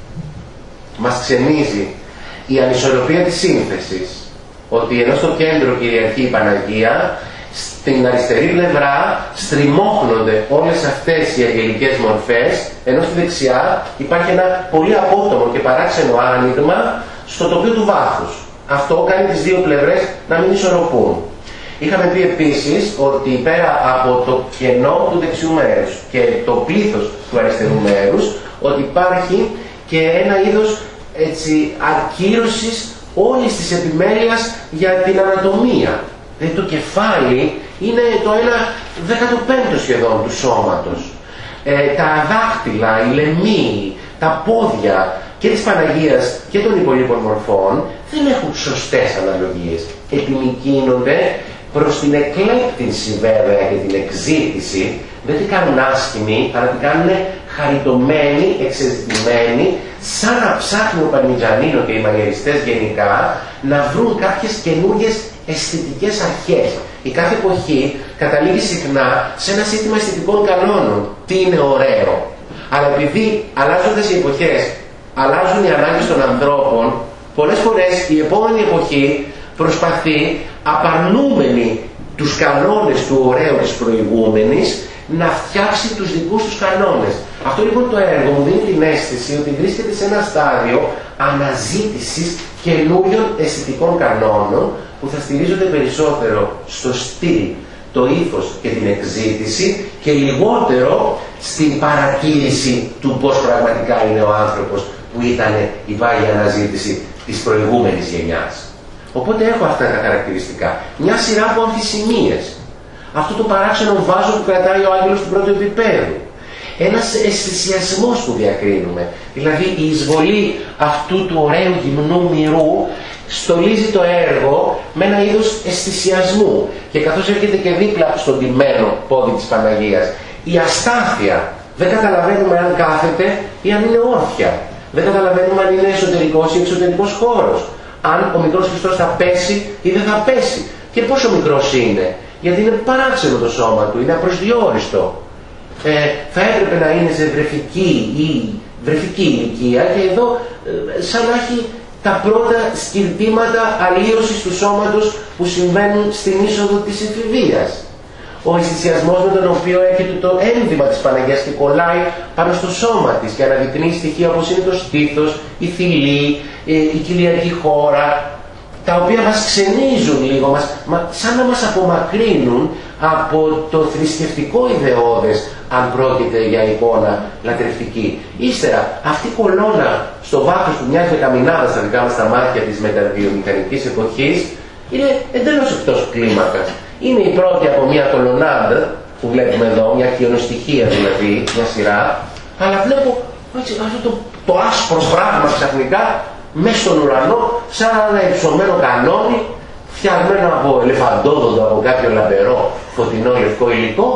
μας ξενίζει η ανισορροπία της σύνθεσης, ότι ενώ στο κέντρο κυριαρχεί η Παναγία, στην αριστερή πλευρά στριμώχνονται όλες αυτές οι αγγελικές μορφές, ενώ στη δεξιά υπάρχει ένα πολύ απότομο και παράξενο άνοιγμα στο τοπίο του βάθους. Αυτό κάνει τις δύο πλευρές να μην ισορροπούν. Είχαμε πει επίσης ότι πέρα από το κενό του δεξιού μέρους και το πλήθος του αριστερού μέρους, ότι υπάρχει και ένα είδος έτσι, ακύρωσης όλης της επιμέλειας για την ανατομία. Δηλαδή το κεφάλι είναι το ένα δέκατο πέμπτο σχεδόν του σώματος. Ε, τα δάχτυλα, οι λαιμοί, τα πόδια και της Παναγίας και των υπολείπων μορφών δεν έχουν σωστές αναλογίες. Επιμικρύνονται προς την εκλέπτυνση βέβαια και την εξζήτηση, δεν την κάνουν άσχημη, αλλά την κάνουν χαριτωμένη, εξεζητημένη, σαν να ψάχνει ο Παρμιτζανίνο και οι μαγειριστές γενικά να βρουν κάποιες καινούργιες αισθητικές αρχές. Η κάθε εποχή καταλήγει συχνά σε ένα σύστημα αισθητικών κανόνων. Τι είναι ωραίο. Αλλά επειδή αλλάζοντας οι εποχές, αλλάζουν οι ανάγκες των ανθρώπων, πολλές φορές η επόμενη εποχή προσπαθεί, απαρνούμενη τους κανόνες του ωραίου της προηγούμενης, να φτιάξει τους δικούς τους κανόνες. Αυτό λοιπόν το έργο μου δίνει την αίσθηση ότι βρίσκεται σε ένα στάδιο αναζήτησης καινούριων αισθητικών κανόνων που θα στηρίζονται περισσότερο στο στυλ, το ύφος και την εκζήτηση και λιγότερο στην παρατήρηση του πώς πραγματικά είναι ο άνθρωπος που ήταν η βάγια αναζήτηση της προηγούμενης γενιάς. Οπότε έχω αυτά τα χαρακτηριστικά. Μια σειρά από αμφισημίες. Αυτό το παράξενο βάζο που κρατάει ο άγγελος του πρώτου επίπεδου. Ένας αισθησιασμός που διακρίνουμε. Δηλαδή η εισβολή αυτού του ωραίου γυμνού μυρού στολίζει το έργο με ένα είδος αισθησιασμού. Και καθώς έρχεται και δίπλα στον ντυμένο πόδι της Παναγίας, η αστάθεια. Δεν καταλαβαίνουμε αν κάθεται ή αν είναι όρθια. Δεν καταλαβαίνουμε αν είναι εσωτερικός ή εξωτερικός χώρος. Αν ο μικρός Χριστός θα πέσει ή δεν θα πέσει. Και πόσο μικρός είναι. Γιατί είναι παράξενο το σώμα του, είναι απροσδιόριστο. Ε, θα έπρεπε να είναι σε βρεφική ή βρεφική ηλικία και εδώ ε, σαν να έχει τα πρώτα σκυρτήματα αλλίωσης του σώματος που συμβαίνουν στην είσοδο της εφηβείας. Ο αισθησιασμός με τον οποίο έρχεται το ένδυμα της Παναγίας και κολλάει πάνω στο σώμα της και αναδεικνύει στοιχεία όπως είναι το στήθος, η θηλή, η κοιλιακή χώρα, τα οποία μας ξενίζουν λίγο, μας, μα, σαν να μας απομακρύνουν από το θρησκευτικό ιδεώδες, αν πρόκειται για εικόνα λατρευτική. Ύστερα, αυτή η κολόνα στο βάθος που μοιάζει με καμινάδα στα δικά μας τα μάτια της μεταβιομηχανικής εποχής, είναι εντελώς εκτός κλίμακας. Είναι η πρώτη από μια κολονάντ που βλέπουμε εδώ, μια χιονοστοιχεία δηλαδή, μια σειρά, αλλά βλέπω έτσι, αυτό το, το άσπρο πράγμα ξαφνικά μέσα στον ουρανό, σαν ένα υψωμένο κανόνι, φτιαγμένο από ελεφαντόδοντο, από κάποιο λαμπερό φωτεινό λευκό υλικό, που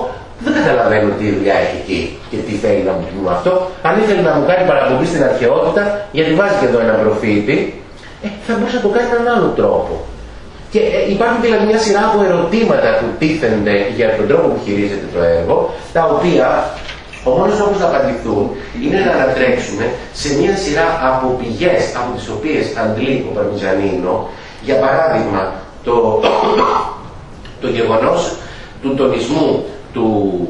δεν καταλαβαίνω τι δουλειά έχει εκεί και τι θέλει να μου πει αυτό. Αν ήθελε να μου κάνει παραπομπή στην αρχαιότητα, γιατί βάζει και εδώ ένα προφήτη, ε, θα μπορούσε να το κάνει με έναν άλλο τρόπο. Και ε, υπάρχουν δηλαδή μια σειρά από ερωτήματα που τίθενται για τον τρόπο που χειρίζεται το έργο, τα οποία ο μόνος τρόπος να απαντηθούν είναι να ανατρέξουμε σε μια σειρά από πηγές από τις οποίες αντλεί ο Παρμιζανίνο, για παράδειγμα το, το γεγονός του τονισμού του,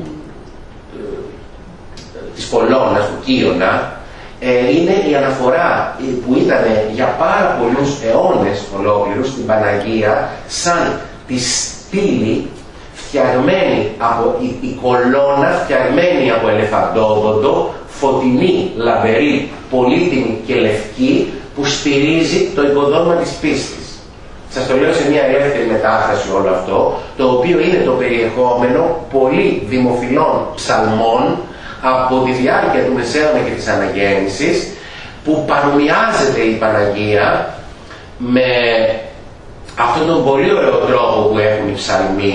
ε, της κολόνας, του Κύωνα, ε, είναι η αναφορά που ήταν για πάρα πολλούς αιώνες ολόκληρους στην Παναγία σαν τη στήλη φτιαγμένη από η, η κολόνα, φτιαγμένη από ελεφαντόδοντο, φωτεινή, λαμπερή, πολύτιμη και λευκή, που στηρίζει το οικοδόμημα της πίστης. Σας το λέω σε μια ελεύθερη μετάφραση όλο αυτό, το οποίο είναι το περιεχόμενο πολύ δημοφιλών ψαλμών από τη διάρκεια του Μεσαίωνα και της Αναγέννησης, που παρομοιάζεται η Παναγία με αυτόν τον πολύ ωραίο τρόπο που έχουν οι ψαλμοί.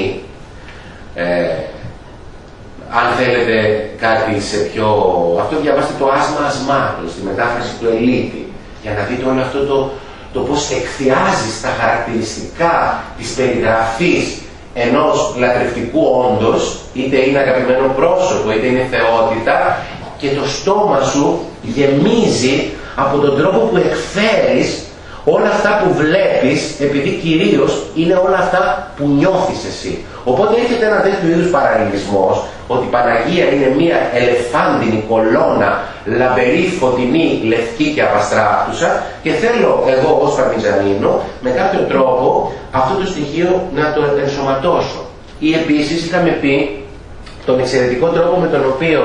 Ε, αν θέλετε κάτι σε πιο... Αυτό διαβάστε το άσμα ασμάτων, στη μετάφραση του Ελίτη, για να δείτε όλο αυτό το, το πώς εκθιάζει στα χαρακτηριστικά της περιγραφής ενός λατρευτικού όντος, είτε είναι αγαπημένο πρόσωπο, είτε είναι θεότητα, και το στόμα σου γεμίζει από τον τρόπο που εκφέρεις όλα αυτά που βλέπεις, επειδή κυρίως είναι όλα αυτά που νιώθεις εσύ. Οπότε έρχεται ένα τέτοιο είδους παραλληλισμός, ότι η Παναγία είναι μια ελεφάντινη κολόνα, λαμπερή, φωτεινή, λευκή και απαστράφτουσα, και θέλω εγώ ως Παρμιζανίνο με κάποιο τρόπο αυτό το στοιχείο να το ενσωματώσω. Ή επίσης είχαμε πει τον εξαιρετικό τρόπο με τον οποίο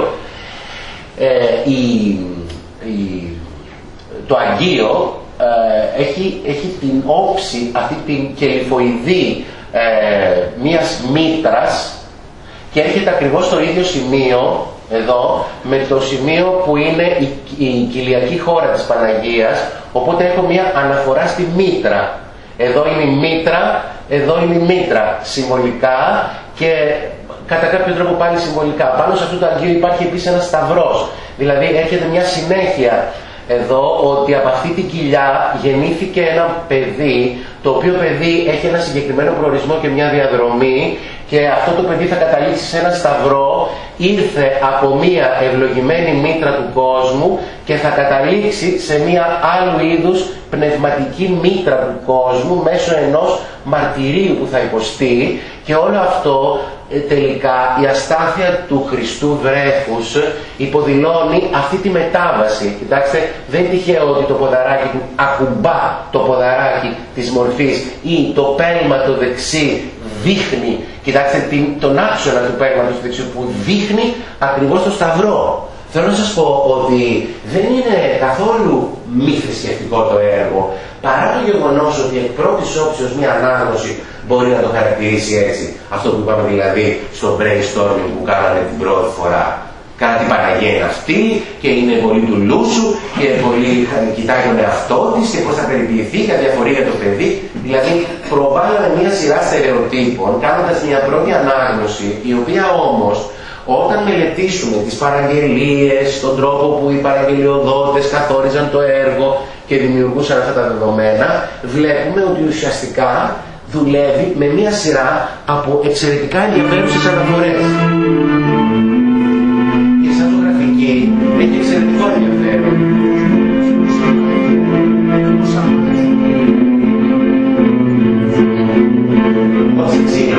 ε, η, η, το Αγγείο Ε, έχει, έχει την όψη, αυτή την κελυφοειδή ε, μιας μήτρας, και έρχεται ακριβώς στο ίδιο σημείο εδώ με το σημείο που είναι η, η κοιλιακή χώρα της Παναγίας, οπότε έχω μια αναφορά στη μήτρα. Εδώ είναι η μήτρα, εδώ είναι η μήτρα συμβολικά, και κατά κάποιο τρόπο πάλι συμβολικά. Πάνω σε αυτό το Αγγείο υπάρχει επίσης ένας σταυρός, δηλαδή έρχεται μια συνέχεια εδώ, ότι από αυτή την κοιλιά γεννήθηκε ένα παιδί, το οποίο παιδί έχει ένα συγκεκριμένο προορισμό και μια διαδρομή, και αυτό το παιδί θα καταλήξει σε ένα σταυρό, ήρθε από μια ευλογημένη μήτρα του κόσμου και θα καταλήξει σε μια άλλου είδους πνευματική μήτρα του κόσμου μέσω ενός μαρτυρίου που θα υποστεί, και όλο αυτό τελικά η αστάθεια του Χριστού βρέφους υποδηλώνει αυτή τη μετάβαση. Κοιτάξτε, δεν είναι τυχαίο ότι το ποδαράκι του ακουμπά το ποδαράκι της μορφής, ή το πέλμα το δεξί δείχνει, κοιτάξτε τον άξονα του πέλματος του δεξιού που δείχνει ακριβώς το σταυρό. Θέλω να σας πω ότι δεν είναι καθόλου μη θρησκευτικό το έργο, παρά το γεγονός ότι εκ πρώτης όψεως μια ανάγνωση μπορεί να το χαρακτηρίσει έτσι. Αυτό που είπαμε δηλαδή στο brainstorming που κάναμε την πρώτη φορά. Κάνα την Παναγία είναι αυτή και είναι πολύ του λούσου και πολύ κοιτάει τον εαυτό της και πώς θα περιποιηθεί και αδιαφορεί για το παιδί. Δηλαδή προβάλλαμε μια σειρά στερεοτύπων κάνοντας μια πρώτη ανάγνωση, η οποία όμως όταν μελετήσουμε τις παραγγελίες, τον τρόπο που οι παραγγελιοδότες καθόριζαν το έργο και δημιουργούσαν αυτά τα δεδομένα, βλέπουμε ότι ουσιαστικά δουλεύει με μια σειρά από εξαιρετικά ενδιαφέρουσες αναφορές. Και σαν ζωγραφική έχει εξαιρετικό ενδιαφέρον. Ως εξήλιο.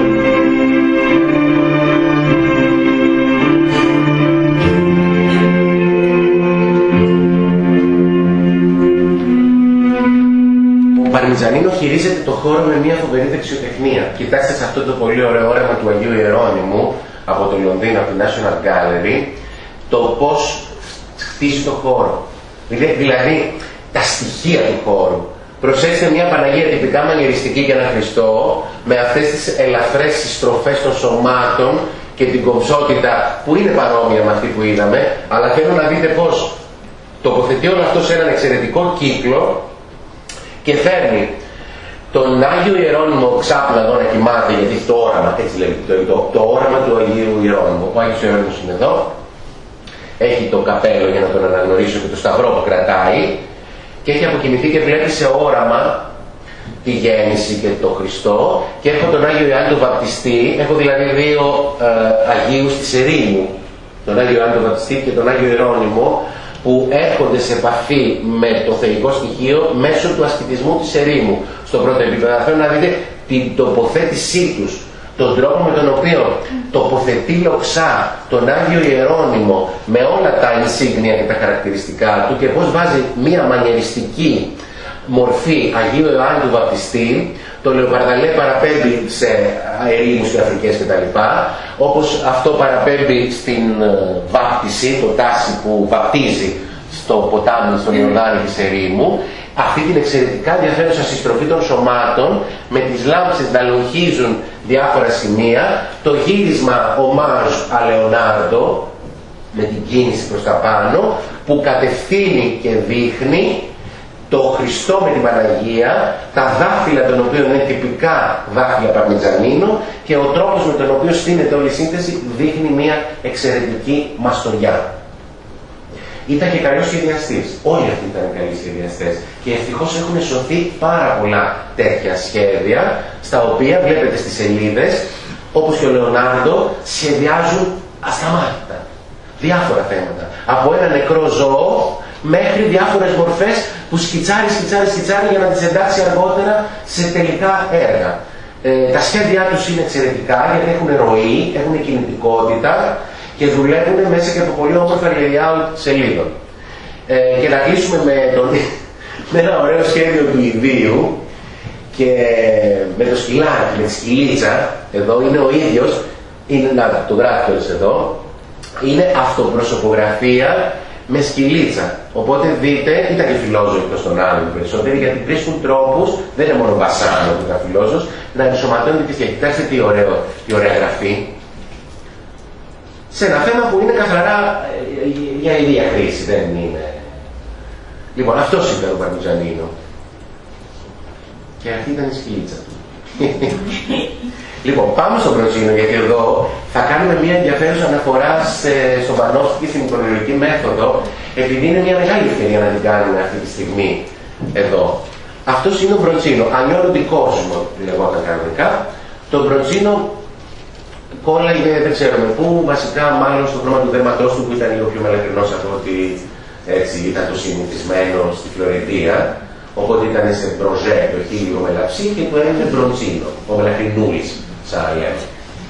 Παρμιζανίνο χειρίζεται το χώρο με μια φοβερή δεξιοτεχνία. Κοιτάξτε σε αυτό το πολύ ωραίο όραμα του Αγίου Ιερώνυμου από το Λονδίνο, από τη National Gallery, το πώς χτίζει το χώρο. Δηλαδή τα στοιχεία του χώρου. Προσέξτε μια Παναγία τυπικά μανιεριστική και ένα Χριστό, με αυτές τις ελαφρές συστροφές των σωμάτων και την κομψότητα που είναι παρόμοια με αυτή που είδαμε, αλλά θέλω να δείτε πώς τοποθετεί όλο αυτό σε έναν εξαιρετικό κύκλο και φέρνει τον Άγιο Ιερώνυμο ξάπλα εδώ να κοιμάται, γιατί έχει το όραμα, έτσι λέγεται, το, το, το όραμα του Αγίου Ιερώνυμου. Ο Άγιος Ιερώνυμος είναι εδώ, έχει το καπέλο για να τον αναγνωρίσω και το σταυρό που κρατάει και έχει αποκοιμηθεί και βλέπει σε όραμα τη γέννηση και τον Χριστό, και έχω τον Άγιο Ιωάννη τον Βαπτιστή, έχω δηλαδή δύο ε, Αγίους της ερήμου, τον Άγιο Ιωάννη τον Βαπτιστή και τον Άγιο Ιερώνυμο, που έρχονται σε επαφή με το θεϊκό στοιχείο μέσω του ασκητισμού της ερήμου. Στο πρώτο επίπεδο θέλω να δείτε την τοποθέτησή τους, τον τρόπο με τον οποίο τοποθετεί λοξά τον Άγιο Ιερώνυμο με όλα τα insignia και τα χαρακτηριστικά του, και πώς βάζει μία μανιεριστική μορφή Αγίου Ιωάννη του Βαπτιστή. Το Λεοπαρδαλέ παραπέμπει σε ερήμους και Αφρικές κτλ. Όπως αυτό παραπέμπει στην βάπτιση, το τάση που βαπτίζει στο ποτάμι, στον Ιορδάνη της ερήμου. Αυτή την εξαιρετικά ενδιαφέρουσα συστροφή των σωμάτων με τις λάμψες να λογίζουν διάφορα σημεία, το γύρισμα ομάζ αλεονάρντο με την κίνηση προς τα πάνω που κατευθύνει και δείχνει το Χριστό με την Παναγία, τα δάφυλλα των οποίων είναι τυπικά δάφυλλα Παρμιτζανίνου, και ο τρόπος με τον οποίο στείνεται όλη η σύνθεση δείχνει μια εξαιρετική μαστοριά. Ήταν και καλός σχεδιαστής. Όλοι αυτοί ήταν καλοί σχεδιαστές. Και ευτυχώς έχουν σωθεί πάρα πολλά τέτοια σχέδια, στα οποία βλέπετε στις σελίδες, όπως και ο Λεωνάρντο, σχεδιάζουν ασταμάτητα διάφορα θέματα. Από ένα νεκρό ζώο μέχρι διάφορες μορφές που σκιτσάρει, σκιτσάρει, σκιτσάρει για να τις εντάξει αργότερα σε τελικά έργα. Ε, τα σχέδιά τους είναι εξαιρετικά, γιατί έχουν ροή, έχουν κινητικότητα και δουλεύουν μέσα και από πολύ όμορφα layout σελίδων. Ε, και να κλείσουμε με, τον, με ένα ωραίο σχέδιο του ιδίου και με το σκυλάκι, με τη σκυλίτσα. Εδώ είναι ο ίδιος, είναι, να το γράφει όλες εδώ, είναι αυτοπροσωπογραφία με σκυλίτσα. Οπότε δείτε, ήταν και φιλόζωφος των άλλων περισσότεροι, γιατί βρίσκουν τρόπους, δεν είναι μόνο Μπασάνο που ήταν φιλόζωφος, να ενσωματώνει τη σκέψη. Κοιτάξτε τι, ωραίο, τι ωραία γραφή. Σε ένα θέμα που είναι καθαρά για ίδια χρήση, δεν είναι. Λοιπόν, αυτός ήταν ο Παρμιτζανίνο. Και αυτή ήταν η σκυλίτσα του. Λοιπόν, πάμε στον Μπροτσίνο, γιατί εδώ θα κάνουμε μια ενδιαφέρουσα αναφορά στον Πανόφσκι και στην οικονομική μέθοδο, επειδή είναι μια μεγάλη ευκαιρία να την κάνουμε αυτή τη στιγμή εδώ. Αυτός είναι ο Μπροτσίνο, Ανιόλο ντι Κόσμο λεγόταν κανονικά. Το Μπροτσίνο κόλλαγε, δεν ξέρουμε πού, βασικά μάλλον στο χρώμα του δέρματός του, που ήταν λίγο πιο μελαχρινός από ότι έτσι ήταν το συνηθισμένο στη Φλωρεντία. Οπότε ήταν σε μπροζέ, το χείλιο με λαψί, και του έγινε Μπροτσίνο, ο μελαχρινούλης, σαν λέμε.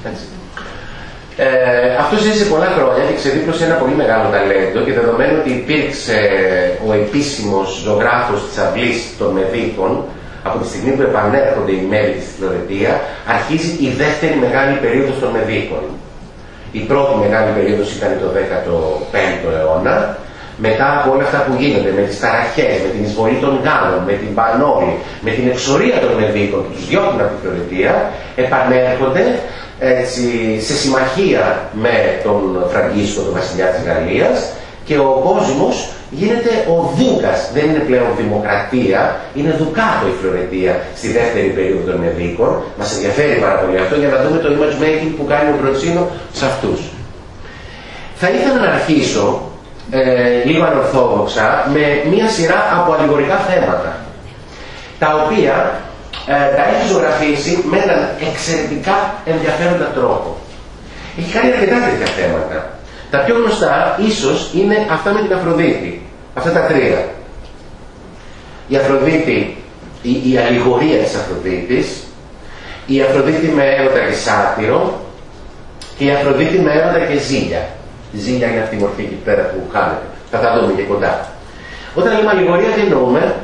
Ε, αυτός έζησε πολλά χρόνια και ξεδίπλωσε ένα πολύ μεγάλο ταλέντο, και δεδομένου ότι υπήρξε ο επίσημος ζωγράφος της αυλής των Μεδίκων, από τη στιγμή που επανέρχονται οι μέλη στη Φλωρεντία, αρχίζει η δεύτερη μεγάλη περίοδος των Μεδίκων. Η πρώτη μεγάλη περίοδος ήταν το δέκατο πέμπτο αιώνα. Μετά από όλα αυτά που γίνονται, με τις ταραχές, με την εισβολή των Γάλλων, με την Πανόλη, με την εξορία των Μεδίκων που τους διώχνουν από τη Φλωρεντία, επανέρχονται έτσι, σε συμμαχία με τον Φραγκίσκο, τον βασιλιά της Γαλλίας, και ο κόσμος γίνεται ο δούκας. Δεν είναι πλέον δημοκρατία, είναι δουκάτο η Φλωρεντία στη δεύτερη περίοδο των Μεδίκων. Μας ενδιαφέρει πάρα πολύ αυτό για να δούμε το image making που κάνει ο Μπροτσίνο σε αυτούς. Θα ήθελα να αρχίσω Ε, λίγο ανορθόδοξα με μία σειρά από αλληγορικά θέματα, τα οποία ε, τα έχει ζωγραφίσει με έναν εξαιρετικά ενδιαφέροντα τρόπο. Έχει κάνει αρκετά τέτοια θέματα. Τα πιο γνωστά ίσως είναι αυτά με την Αφροδίτη, αυτά τα τρία. Η Αφροδίτη, η, η αλληγορία της Αφροδίτης, η Αφροδίτη με έρωτα και σάτυρο, και η Αφροδίτη με έρωτα και ζήλια. Η ζήλια είναι αυτή η μορφή εκεί πέρα που χάνεται. Θα τα δούμε και κοντά. Όταν λέμε αλληγορία, τι εννοούμε?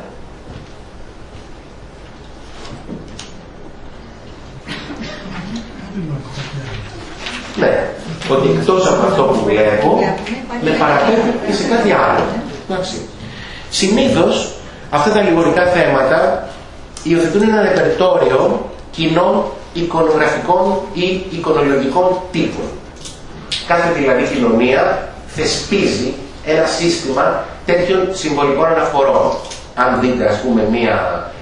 Ναι, ότι εκτός από αυτό που βλέπω, με παραπέμπει και σε κάτι άλλο. Συνήθως, αυτά τα αλληγορικά θέματα υιοθετούν ένα ρεπερτόριο κοινών εικονογραφικών ή εικονολογικών τύπων. Κάθε δηλαδή κοινωνία θεσπίζει ένα σύστημα τέτοιων συμβολικών αναφορών. Αν δείτε, ας πούμε, μία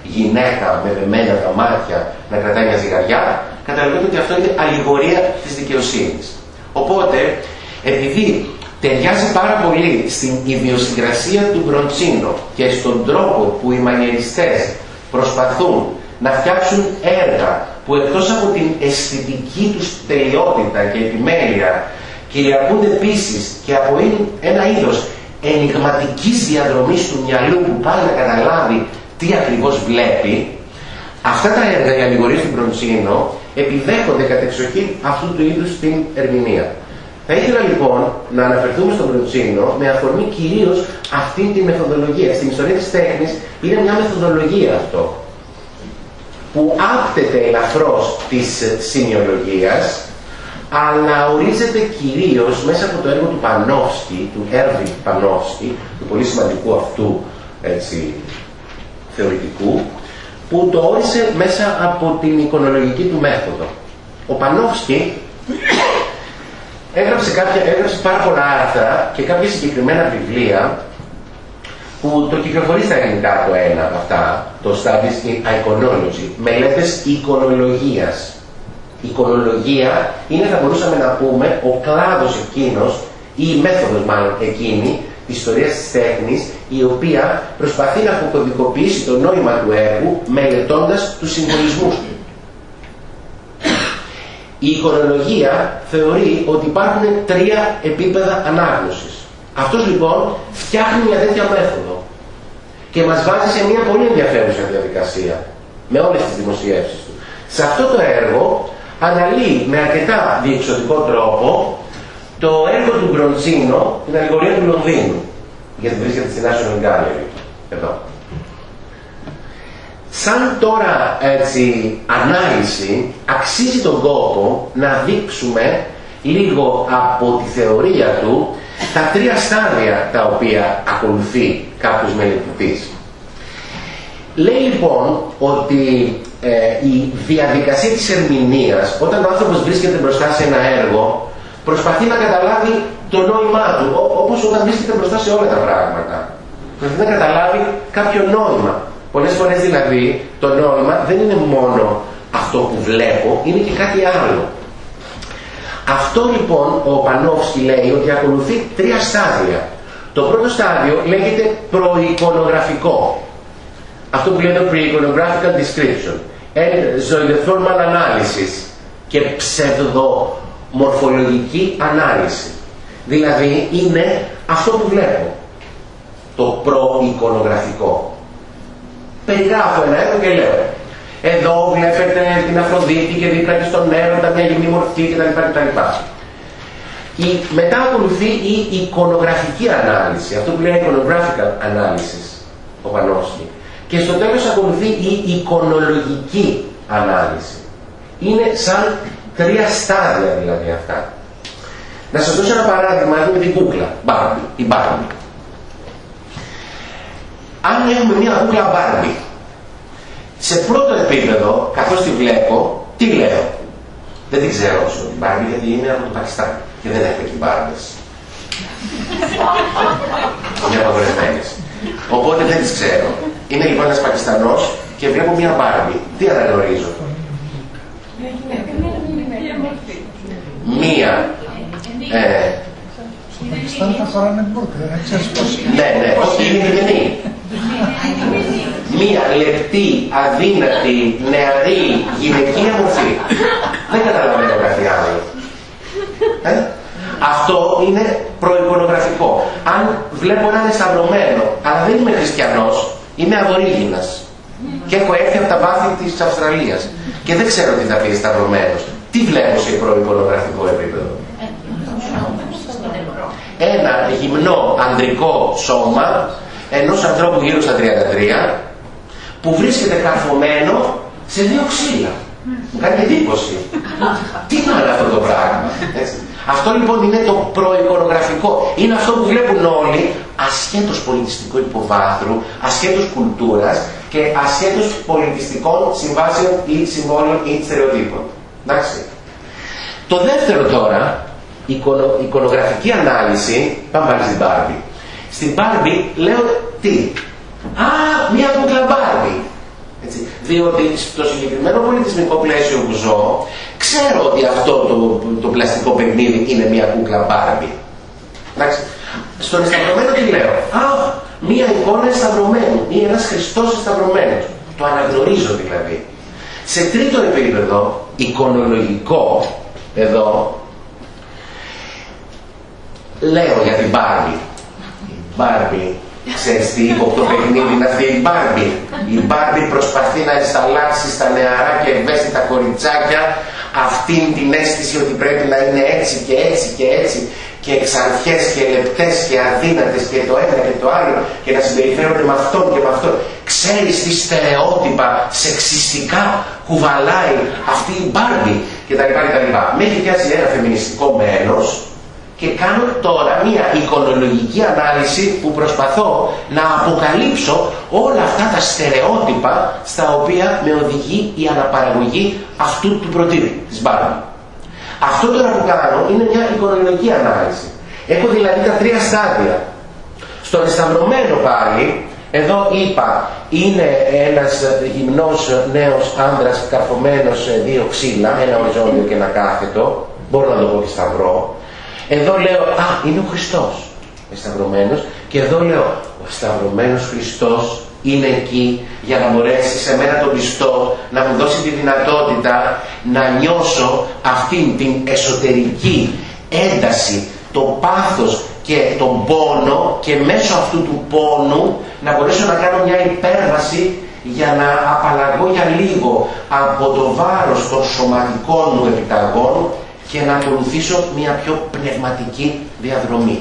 γυναίκα με δεμένα τα μάτια να κρατάει μια ζυγαριά, καταλαβαίνετε ότι αυτό είναι αλληγορία της δικαιοσύνης. Οπότε, επειδή ταιριάζει πάρα πολύ στην ιδιοσυγκρασία του Μπροντσίνο και στον τρόπο που οι μανιεριστές προσπαθούν να φτιάξουν έργα που εκτός από την αισθητική τους τελειότητα και επιμέλεια κυριαρχούνται επίσης και από ένα είδος ενιγματικής διαδρομής του μυαλού που πάει να καταλάβει τι ακριβώς βλέπει, αυτά τα έργα, οι αλληγορίες του Μπροντσίνο, επιδέχονται κατεξοχήν αυτού του είδους την ερμηνεία. Θα ήθελα λοιπόν να αναφερθούμε στον Μπροντσίνο με αφορμή κυρίως αυτή τη μεθοδολογία. Στην ιστορία της τέχνης είναι μια μεθοδολογία αυτό, που άπτεται ελαφρώς της σημειολογίας, αλλά ορίζεται κυρίως μέσα από το έργο του Πανόφσκι, του Έρβιν Πανόφσκι, του πολύ σημαντικού αυτού έτσι, θεωρητικού, που το όρισε μέσα από την εικονολογική του μέθοδο. Ο Πανόφσκι έγραψε, κάποια, έγραψε πάρα πολλά άρθρα και κάποια συγκεκριμένα βιβλία που το κυκλοφορεί στα ελληνικά το ένα από αυτά, το Studies in Iconology, μελέτες εικονολογίας. Η εικονολογία είναι, θα μπορούσαμε να πούμε, ο κλάδος εκείνος ή η μέθοδος μάλλον εκείνη της ιστορίας της τέχνης, η οποία προσπαθεί να αποκωδικοποιήσει το νόημα του έργου μελετώντας τους συμβολισμούς του. Η εικονολογία θεωρεί ότι υπάρχουν τρία επίπεδα ανάγνωσης. Αυτός λοιπόν φτιάχνει μια τέτοια μέθοδο και μας βάζει σε μια πολύ ενδιαφέρουσα διαδικασία με όλες τις δημοσιεύσεις του. Σε αυτό το έργο αναλύει με αρκετά διεξοδικό τρόπο το έργο του Μπροντσίνο, την αλληγορία του Λονδίνου, γιατί βρίσκεται στη National Gallery, εδώ. Σαν τώρα έτσι ανάλυση, αξίζει τον κόπο να δείξουμε λίγο από τη θεωρία του τα τρία στάδια τα οποία ακολουθεί κάποιος μελετητής. Λέει λοιπόν ότι ε, η διαδικασία της ερμηνείας, όταν ο άνθρωπος βρίσκεται μπροστά σε ένα έργο, προσπαθεί να καταλάβει το νόημά του, όπως όταν βρίσκεται μπροστά σε όλα τα πράγματα. Προσπαθεί να καταλάβει κάποιο νόημα. Πολλές φορές δηλαδή το νόημα δεν είναι μόνο αυτό που βλέπω, είναι και κάτι άλλο. Αυτό λοιπόν ο Πανόφσκι λέει ότι ακολουθεί τρία στάδια. Το πρώτο στάδιο λέγεται προεικονογραφικό. Αυτό που λένε pre-iconographical description. Zoidoformal analysis και ψευδομορφολογική ανάλυση. Δηλαδή είναι αυτό που βλέπω. Το προεικονογραφικό. Περιγράφω ένα έργο και λέω εδώ βλέπετε την Αφροδίτη και δίπλα και στον έρωτα μια γυμνή μορφή κτλ. κτλ. Η, μετά ακολουθεί η εικονογραφική ανάλυση, αυτό που λέει iconographical analysis, ο Πανόφσκι. Και στο τέλος ακολουθεί η εικονολογική ανάλυση. Είναι σαν τρία στάδια δηλαδή αυτά. Να σας δώσω ένα παράδειγμα, έχουμε την κούκλα, Barbie, η Barbie. Αν έχουμε μια κούκλα Barbie, σε πρώτο επίπεδο, καθώς τη βλέπω, τι λέω. Δεν την ξέρω όσο την Barbie, γιατί είναι από το Πακιστάν και δεν έχουμε εκεί Barbies. Είναι απαγορευμένες. Οπότε δεν τις ξέρω. Είναι λοιπόν ένας Πακιστανός και βλέπω μια Barbie. Τι αναγνωρίζω. Μία. Ε, στο Πακιστάν θα φοράνε μπουρκα, δεν ξέρεις πώς. Ναι, ναι, όχι, είναι γυμνή. Μία λεπτή, αδύνατη, νεαρή, γυναικεία μορφή. Δεν καταλαβαίνω κάτι άλλο. Ε? Αυτό είναι προεικονογραφικό. Αν βλέπω να είναι σταυρωμένο, αλλά δεν είμαι χριστιανός, είμαι αβορίγινας και έχω έρθει από τα βάθη της Αυστραλίας και δεν ξέρω τι θα πει σταυρωμένος. Τι βλέπω σε προεικονογραφικό επίπεδο. Ένα γυμνό ανδρικό σώμα ενός ανθρώπου γύρω στα τριάντα τρία που βρίσκεται καρφωμένο σε δύο ξύλα. Μου κάνει εντύπωση. Τι είναι αυτό το πράγμα. Έτσι. Αυτό λοιπόν είναι το προεικονογραφικό. Είναι αυτό που βλέπουν όλοι, ασχέτως πολιτιστικού υποβάθρου, ασχέτως κουλτούρας και ασχέτως πολιτιστικών συμβάσεων ή συμβόλων ή στερεοτύπων. Εντάξει. Το δεύτερο τώρα, η εικονο, εικονογραφική ανάλυση, πάμε πάλι στην Barbie. Στην Barbie λέω τι. Α, μια κούκλα Barbie. Διότι στο συγκεκριμένο πολιτισμικό πλαίσιο που ζω, ξέρω ότι αυτό το, το πλαστικό παιχνίδι είναι μια κούκλα Μπάρμπι. Εντάξει. Στον εσταυρωμένο τι λέω? Α, μια εικόνα εσταυρωμένου ή ένας Χριστός εσταυρωμένος. Το αναγνωρίζω δηλαδή. Σε τρίτο επίπεδο, εικονολογικό, εδώ, λέω για την Μπάρμπι. Η Μπάρμπι, ξέρεις τι ύποπτο παιχνίδι είναι αυτή η Μπάρμπι? Η Μπάρμπι προσπαθεί να ενσταλλάξει στα νεαρά και ευαίσθητα κοριτσάκια αυτήν την αίσθηση ότι πρέπει να είναι έτσι και έτσι και έτσι και ξανθιές και λεπτές και αδύνατες και το ένα και το άλλο και να συμπεριφέρονται με αυτόν και με αυτόν. Ξέρεις τι στερεότυπα σεξιστικά κουβαλάει αυτή η Μπάρμπι κτλ. Με έχει πιάσει ένα φεμινιστικό μέρος και κάνω τώρα μια εικονολογική ανάλυση που προσπαθώ να αποκαλύψω όλα αυτά τα στερεότυπα στα οποία με οδηγεί η αναπαραγωγή αυτού του προτύπου της Μπάρμπι. Αυτό τώρα που κάνω είναι μια εικονολογική ανάλυση. Έχω δηλαδή τα τρία στάδια. Στον εσταυρωμένο πάλι, εδώ είπα, είναι ένας γυμνός νέος άντρας καρφωμένος σε δύο ξύλα, ένα οριζόντιο και ένα κάθετο, μπορώ να το πω και σταυρό. Εδώ λέω, α, είναι ο Χριστός εσταυρωμένος, και εδώ λέω, ο εσταυρωμένος Χριστός είναι εκεί για να μπορέσει σε μένα τον πιστό να μου δώσει τη δυνατότητα να νιώσω αυτήν την εσωτερική ένταση, το πάθος και τον πόνο, και μέσω αυτού του πόνου να μπορέσω να κάνω μια υπέρβαση για να απαλλαγώ για λίγο από το βάρος των σωματικών μου επιταγών και να ακολουθήσω μια πιο πνευματική διαδρομή.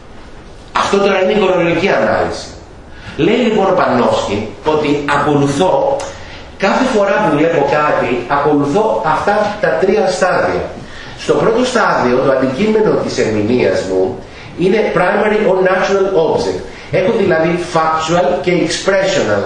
Αυτό τώρα είναι η εικονολογική ανάλυση. Λέει λοιπόν ο Πανόφσκι ότι ακολουθώ, κάθε φορά που βλέπω κάτι, ακολουθώ αυτά τα τρία στάδια. Στο πρώτο στάδιο, το αντικείμενο της ερμηνείας μου είναι primary or natural object. Έχω δηλαδή factual και expressional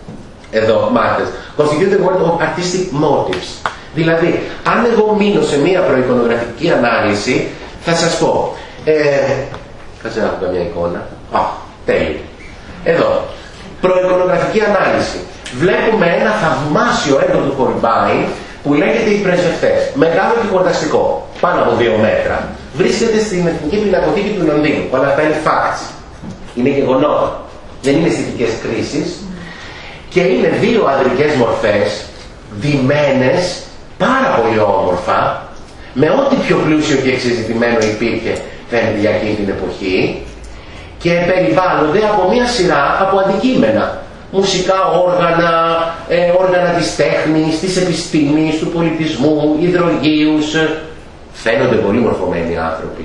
εδώ matters. Constitute the word of artistic motives. Δηλαδή, αν εγώ μείνω σε μία προεικονογραφική ανάλυση, θα σας πω. Ε, κάτσε να έχω μια εικόνα. Α, τέλειο. Εδώ, προεικονογραφική ανάλυση. Βλέπουμε ένα θαυμάσιο έργο του Χολμπάιν που λέγεται «Οι Πρεσβευτές». Μεγάλο και χορταστικό, πάνω από δύο μέτρα. Βρίσκεται στην Εθνική Πινακοθήκη του Λονδίνου. Όλα αυτά είναι facts. Είναι γεγονότα. Δεν είναι αισθητικές κρίσεις. Και είναι δύο ανδρικές μορφές, ντυμένες πάρα πολύ όμορφα, με ό,τι πιο πλούσιο και εξεζητημένο υπήρχε φαίνεται για εκείνη την εποχή, και περιβάλλονται από μια σειρά από αντικείμενα. Μουσικά όργανα, ε, όργανα της τέχνης, της επιστήμης, του πολιτισμού, υδρογείους. Φαίνονται πολύ μορφωμένοι άνθρωποι.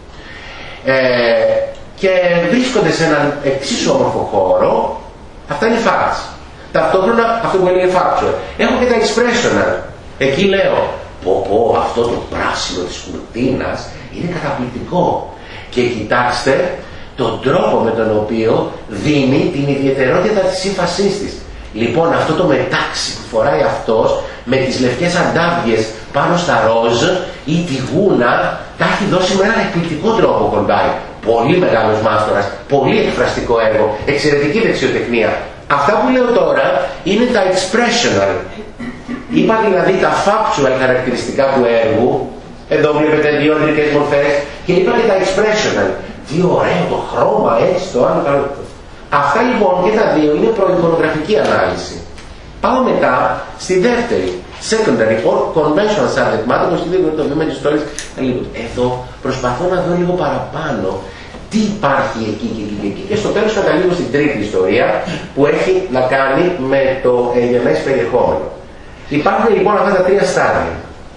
Ε, και βρίσκονται σε έναν εξίσου όμορφο χώρο. Αυτά είναι facts. Ταυτόχρονα αυτό που έλεγε factual. Έχω και τα expressional. Εκεί λέω, πω πω, αυτό το πράσινο της κουρτίνας είναι καταπληκτικό. Και κοιτάξτε τον τρόπο με τον οποίο δίνει την ιδιαιτερότητα της σύμφασής της. Λοιπόν, αυτό το μετάξι που φοράει αυτός με τις λευκές αντάβιες πάνω στα ροζ ή τη γούνα, τα έχει δώσει με έναν εκπληκτικό τρόπο ο Χολμπάιν. Πολύ μεγάλος μάστορας, πολύ εκφραστικό έργο, εξαιρετική δεξιοτεχνία. Αυτά που λέω τώρα είναι τα expressional. Είπα δηλαδή τα factual χαρακτηριστικά του έργου. Εδώ βλέπετε δύο αντρικές μορφές. Και είπα και τα expressional. Τι ωραίο το χρώμα, έτσι το άλλο καλό. Αυτά λοιπόν και τα δύο είναι προεικονογραφική ανάλυση. Πάω μετά στη δεύτερη, secondary or conventional subject matter, όπως και το βήμα της ιστορίας. Εδώ προσπαθώ να δω λίγο παραπάνω τι υπάρχει εκεί και εκεί και εκεί. Και στο τέλος καταλήγω στην τρίτη ιστορία που έχει να κάνει με το εγγενές περιεχόμενο. Υπάρχουν λοιπόν αυτά τα τρία στάδια.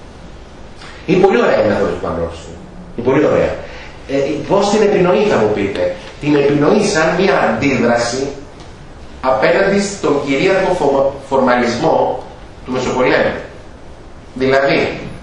Είναι πολύ ωραία η μέθοδος του Πανόφσκι. Είναι πολύ ωραία. Ε, πώς την επινοεί θα μου πείτε? Την επινοεί σαν μια αντίδραση απέναντι στον κυρίαρχο φορμαλισμό του Μεσοπολέμου. Δηλαδή,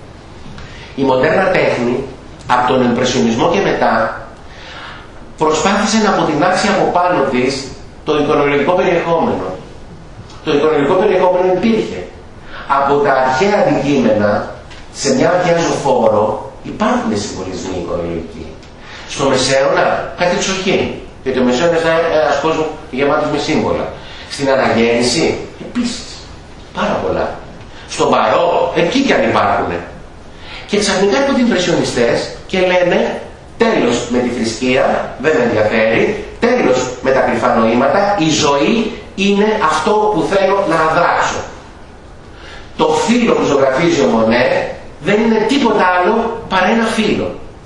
η μοντέρνα τέχνη από τον Ιμπρεσιονισμό και μετά προσπάθησε να αποτινάξει από πάνω της το εικονολογικό περιεχόμενο. Το εικονολογικό περιεχόμενο υπήρχε. Από τα αρχαία αντικείμενα σε μια αρχαία ζωφόρο υπάρχουν συμβολισμοί εικονολογικοί. Στο Μεσαίωνα κάτι εξοχήν, γιατί ο Μεσαίωνας ήταν ένας κόσμος γεμάτος με σύμβολα. Στην αναγέννηση επίσης. Πάρα πολλά. Στον Παρό, εκεί κι αν υπάρχουνε. Και ξαφνικά έρχονται οι ιμπρεσιονιστές και λένε τέλος με τη θρησκεία, δεν με ενδιαφέρει, τέλος με τα κρυφά νοήματα, η ζωή είναι αυτό που θέλω να αδράξω. Το φύλλο που ζωγραφίζει ο Μονέ δεν είναι τίποτα άλλο παρά ένα φύλλο.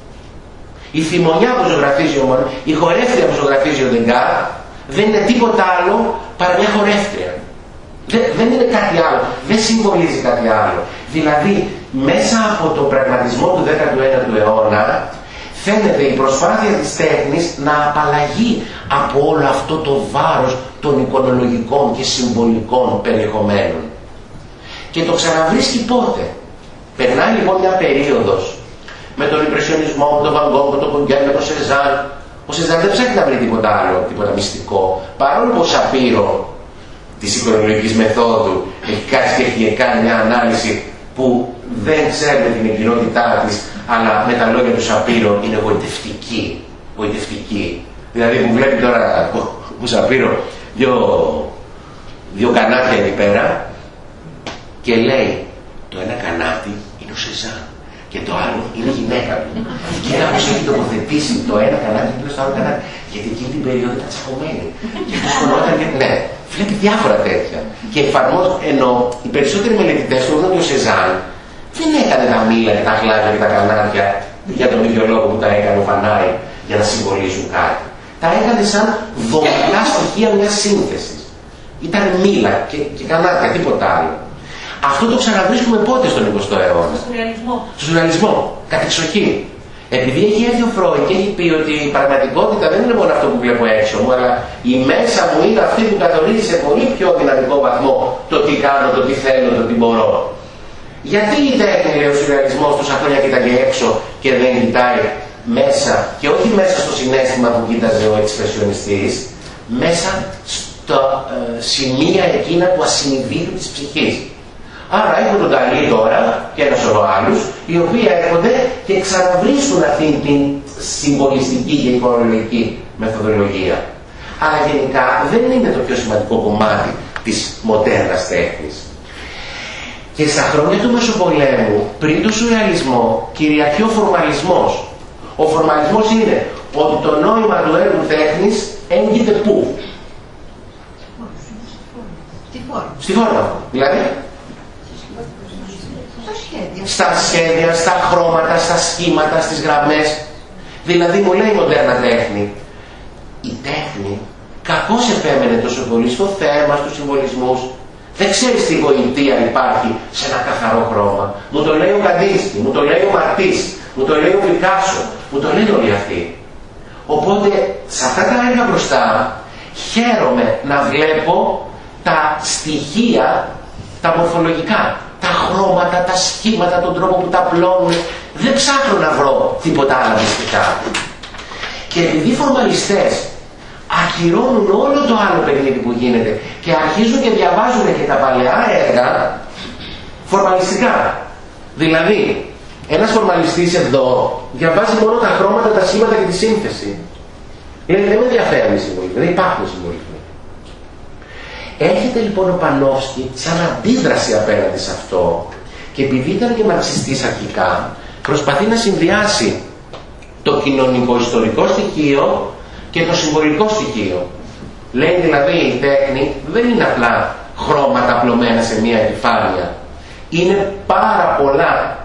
Η θυμονιά που ζωγραφίζει ο Μονέ, η χορεύτρια που ζωγραφίζει ο Δεγκάρ δεν είναι τίποτα άλλο παρά μια χορεύτρια. Δεν, δεν είναι κάτι άλλο, δεν συμβολίζει κάτι άλλο. Δηλαδή, μέσα από τον πραγματισμό του δέκατου ένατου αιώνα, φαίνεται η προσπάθεια της τέχνης να απαλλαγεί από όλο αυτό το βάρος των εικονολογικών και συμβολικών περιεχομένων. Και το ξαναβρίσκει πότε. Περνάει λοιπόν μια περίοδος με τον Ιμπρεσιονισμό, με τον Βαν Γκόγκ, με τον Γκόγκεν, με τον Σεζάν. Ο Σεζάν δεν ψάχνει να βρει τίποτα άλλο, τίποτα μυστικό. Παρόλο που ο Σαπύρο της εικονολογικής μεθόδου έχει κάτσει και έχει κάνει μια ανάλυση που δεν ξέρουμε την εκκοινότητά της, αλλά με τα λόγια του Σαπύρο είναι γοητευτική. Γοητευτική. Δηλαδή που βλέπει τώρα ο Σαπύρο δύο, δύο κανάτια εκεί πέρα και λέει το ένα κανάτι είναι ο Σεζάν και το άλλο είναι η γυναίκα του. Κοίτα πως έχει τοποθετήσει το ένα κανάτι και το άλλο κανάτι. Γιατί εκείνη την περίοδο ήταν τσακωμένη. Και αυτό σκονόταν και ναι. Βλέπει διάφορα τέτοια. Και εφαρμόζει, ενώ οι περισσότεροι μελετητές του ότι ο Σεζάν δεν έκανε τα μήλα και τα γλάρια και τα κανάτια για τον ίδιο λόγο που τα έκανε ο Φανάι για να συμβολίζουν κάτι. Τα έκανε σαν δομικά στοιχεία μιας σύνθεσης. Ήταν μήλα και, και κανάτια, τίποτα άλλο. Αυτό το ξαναβρίσκουμε πότε στον εικοστό αιώνα? Στο σουρεαλισμό. Στο σουρεαλισμό, κατεξοχή. Επειδή έχει έρθει ο Φρόιντ και έχει πει ότι η πραγματικότητα δεν είναι μόνο αυτό που βλέπω έξω μου, αλλά η μέσα μου είναι αυτή που καθορίζει σε πολύ πιο δυναμικό βαθμό το τι κάνω, το τι θέλω, το τι μπορώ. Γιατί η τέχνη, λέει ο σουρεαλισμός, τόσα χρόνια κοίταγε έξω και δεν κοιτάει μέσα, και όχι μέσα στο συναίσθημα που κοίταζε ο εξπρεσιονιστής, μέσα στα ε, σημεία εκείνα του ασυνειδήτου της ψυχής. Άρα έχουμε τον Νταλί τώρα και ένα σωρό άλλους, οι οποίοι έρχονται και ξαναβρίσκουν αυτή την συμβολιστική και εικονολογική μεθοδολογία. Αλλά γενικά δεν είναι το πιο σημαντικό κομμάτι της μοντέρνας τέχνης. Και στα χρόνια του Μεσοπολέμου, πριν τον σουρεαλισμό, κυριαρχεί ο φορμαλισμός. Ο φορμαλισμός είναι ότι το νόημα του έργου τέχνης έγκυται πού? Στη φόρμα. Στη φόρμα. Δηλαδή, στα σχέδια, στα χρώματα, στα σχήματα, στις γραμμές. Δηλαδή μου λέει η μοντέρνα τέχνη, η τέχνη κακώς επέμενε τόσο πολύ στο θέμα, στους συμβολισμούς. Δεν ξέρεις τι γοητεία υπάρχει σε ένα καθαρό χρώμα. Μου το λέει ο Καντίνσκι, μου το λέει ο Ματίς, μου το λέει ο Πικάσο, μου το λένε όλοι αυτοί. Οπότε σε αυτά τα έργα μπροστά χαίρομαι να βλέπω τα στοιχεία, τα μορφολογικά. Τα χρώματα, τα σχήματα, τον τρόπο που τα πλώνουν. Δεν ψάχνω να βρω τίποτα άλλο μυστικά. Και επειδή οι φορμαλιστές ακυρώνουν όλο το άλλο παιχνίδι που γίνεται και αρχίζουν και διαβάζουν και τα παλαιά έργα φορμαλιστικά. Δηλαδή, ένας φορμαλιστής εδώ διαβάζει μόνο τα χρώματα, τα σχήματα και τη σύνθεση. Δηλαδή δεν με ενδιαφέρουν οι συμβολισμοί, δεν υπάρχουν συμβολισμοί. Έρχεται λοιπόν ο Πανόφσκι σαν αντίδραση απέναντι σε αυτό και επειδή ήταν και μαρξιστής αρχικά, προσπαθεί να συνδυάσει το κοινωνικο-ιστορικό στοιχείο και το συμβολικό στοιχείο. Λέει δηλαδή η τέχνη δεν είναι απλά χρώματα απλωμένα σε μία επιφάνεια. Είναι πάρα πολλά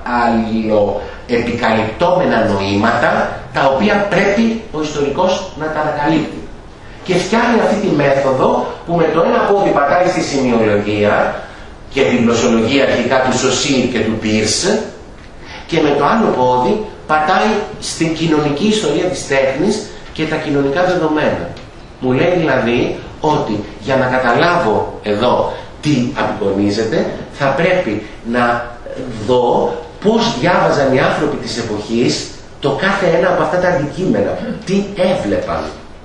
αλληλοεπικαλυπτόμενα νοήματα τα οποία πρέπει ο ιστορικός να τα ανακαλύπτει. Και φτιάχνει αυτή τη μέθοδο που με το ένα πόδι πατάει στη σημειολογία και την γλωσσολογία αρχικά του Σωσίρ και του Πίρς και με το άλλο πόδι πατάει στην κοινωνική ιστορία της τέχνης και τα κοινωνικά δεδομένα. Μου λέει δηλαδή ότι για να καταλάβω εδώ τι απεικονίζεται θα πρέπει να δω πώς διάβαζαν οι άνθρωποι της εποχής το κάθε ένα από αυτά τα αντικείμενα, τι έβλεπαν.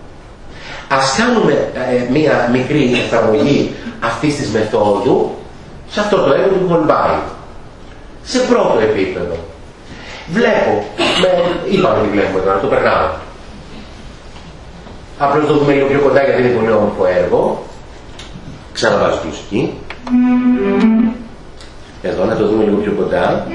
Ας κάνουμε ε, μία μικρή εφαρμογή αυτής της μεθόδου σε αυτό το έργο του Χολμπάιν. Σε πρώτο επίπεδο. Βλέπω, με, είπαμε τι βλέπουμε τώρα, το περνάω. Απλώς το δούμε λίγο πιο κοντά γιατί είναι πολύ όμορφο έργο. Ξαναβάζω τη μουσική. Εδώ να το δούμε λίγο πιο κοντά.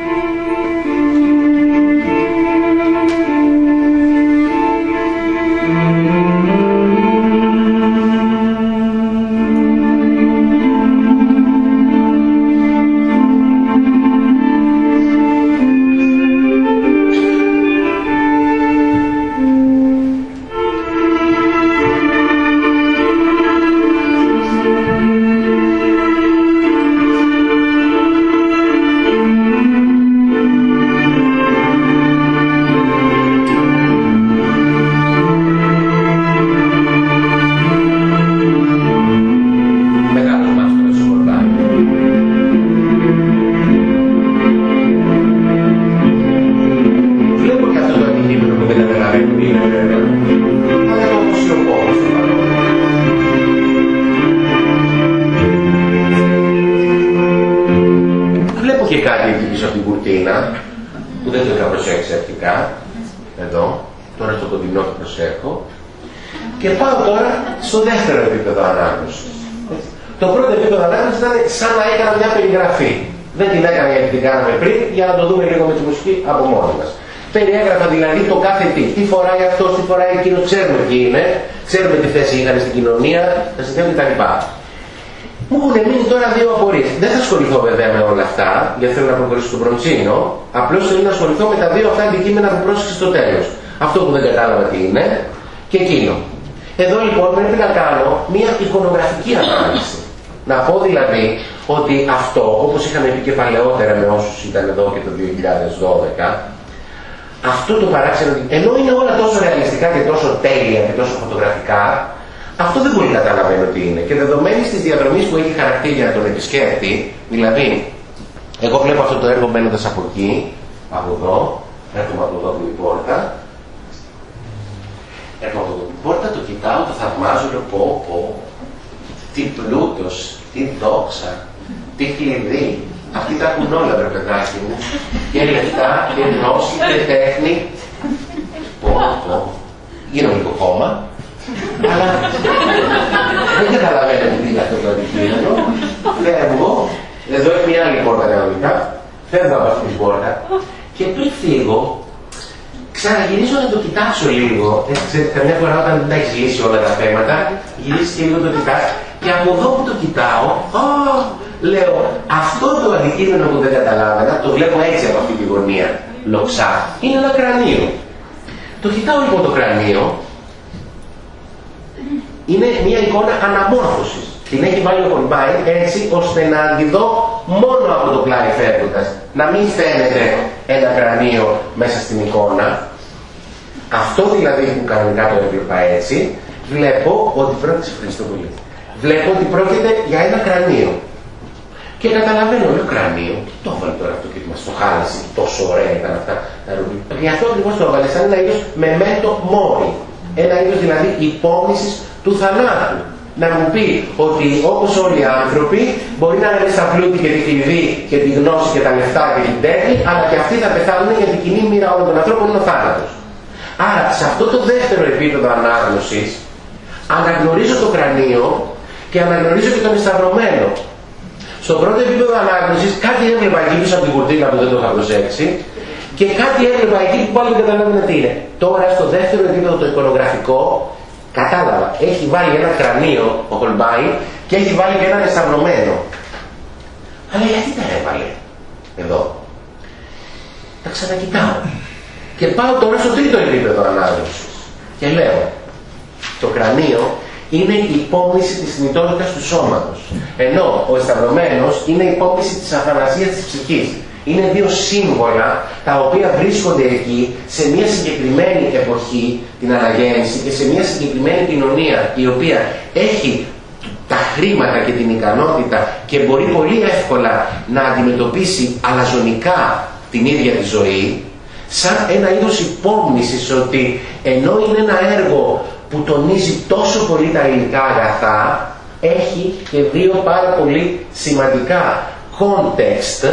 Σαν να έκανα μια περιγραφή. Δεν την έκανα γιατί την κάναμε πριν, για να το δούμε λίγο με τη μουσική από μόνοι μας. Περιέγραφα δηλαδή το κάθε τι. Τι φοράει αυτός, τι φοράει εκείνος, ξέρουμε ποιοι είναι, ξέρουμε τι θέση είχαν στην κοινωνία, τα συνθέματα κτλ. Μου έχουν μείνει τώρα δύο απορίες. Δεν θα ασχοληθώ βέβαια με όλα αυτά, γιατί θέλω να προχωρήσω στο Μπροντσίνο. Απλώς θέλω να ασχοληθώ με τα δύο αυτά αντικείμενα που πρόσεξε στο τέλος. Αυτό που δεν κατάλαβα τι είναι και εκείνο. Εδώ λοιπόν πρέπει να κάνω μια εικονογραφική ανάλυση. Να πω δηλαδή ότι αυτό, όπως είχαμε πει και παλαιότερα με όσους ήταν εδώ και το δύο χιλιάδες δώδεκα, αυτό το παράξενο, ενώ είναι όλα τόσο ρεαλιστικά και τόσο τέλεια και τόσο φωτογραφικά, αυτό δεν πολύ καταλαβαίνω τι είναι. Και δεδομένης της διαδρομής που έχει χαρακτήρα για τον επισκέπτη, δηλαδή, εγώ βλέπω αυτό το έργο μπαίνοντας από εκεί, από εδώ, έρχομαι από εδώ την πόρτα, έρχομαι από εδώ την πόρτα, το κοιτάω, το θαυμάζω, λέω πω, πω, τι πλούτος, τι δόξα, τι κλειδί. Αυτοί τα έχουν όλα, βρε παιδάκι μου. Και λεφτά, και γνώση, και τέχνη. Πω, πω. Γίνω λίγο χώμα. Αλλά δεν καταλαβαίνω τι είναι αυτό το αντικείμενο. Φεύγω. Εδώ έχει μια άλλη πόρτα κανονικά. Φεύγω από αυτή την πόρτα. Και πριν φύγω, ξαναγυρίζω να το κοιτάξω λίγο. Έτσι, καμιά φορά όταν δεν τα έχεις λύσει όλα τα θέματα, γυρίζεις και λίγο το κοιτάς. Και από εδώ που το κοιτάω, oh, λέω, αυτό το αντικείμενο που δεν καταλάβαινα, το βλέπω έτσι από αυτή τη γωνία, λοξά, είναι ένα κρανίο. Το κοιτάω λοιπόν το κρανίο, είναι μια εικόνα αναμόρφωσης. Την έχει βάλει ο Χολμπάιν έτσι ώστε να αντιδώ μόνο από το πλάι φεύγοντας. Να μην φαίνεται ένα κρανίο μέσα στην εικόνα. Αυτό δηλαδή που κανονικά το έβλεπα έτσι, βλέπω ότι πρόκειται, ευχαριστώ πολύ. Βλέπω ότι πρόκειται για ένα κρανίο. Και καταλαβαίνω, λέω κρανίο, τι το έβαλε τώρα αυτό και μας το χάλασε, τόσο ωραία ήταν αυτά τα ρούμπι. Γι' αυτό ακριβώς το έβαλε σαν ένα είδος memento mori. Ένα είδος δηλαδή υπόμνησης του θανάτου. Να μου πει ότι όπως όλοι οι άνθρωποι μπορεί να είναι στα πλούτη και τη κλειδί και τη γνώση και τα λεφτά και την τέχνη, αλλά και αυτοί θα πεθάνουν γιατί η κοινή μοίρα όλων των ανθρώπων είναι ο θάνατος. Άρα σε αυτό το δεύτερο επίπεδο ανάγνωσης αναγνωρίζω το κρανίο και αναγνωρίζω και τον εσταυρωμένο. Στο πρώτο επίπεδο ανάγνωσης κάτι έβλεπα εκεί πίσω από την κουρτίνα που δεν το είχα προσέξει και κάτι έβλεπα εκεί που πάλι δεν καταλάβαινα τι είναι. Τώρα στο δεύτερο επίπεδο το εικονογραφικό κατάλαβα. Έχει βάλει ένα κρανίο ο Χολμπάιν και έχει βάλει και ένα εσταυρωμένο. Αλλά γιατί τα έβαλε εδώ. Τα ξανακοιτάω. Και πάω τώρα στο τρίτο επίπεδο ανάγνωσης. Και λέω, το κρανίο είναι η υπόμνηση της θνητότητας του σώματος. Ενώ ο εσταυρωμένος είναι η υπόμνηση της αθανασίας της ψυχής. Είναι δύο σύμβολα τα οποία βρίσκονται εκεί σε μια συγκεκριμένη εποχή, την αναγέννηση, και σε μια συγκεκριμένη κοινωνία η οποία έχει τα χρήματα και την ικανότητα και μπορεί πολύ εύκολα να αντιμετωπίσει αλαζονικά την ίδια τη ζωή, σαν ένα είδος υπόμνησης ότι ενώ είναι ένα έργο που τονίζει τόσο πολύ τα υλικά αγαθά, έχει και δύο πάρα πολύ σημαντικά context,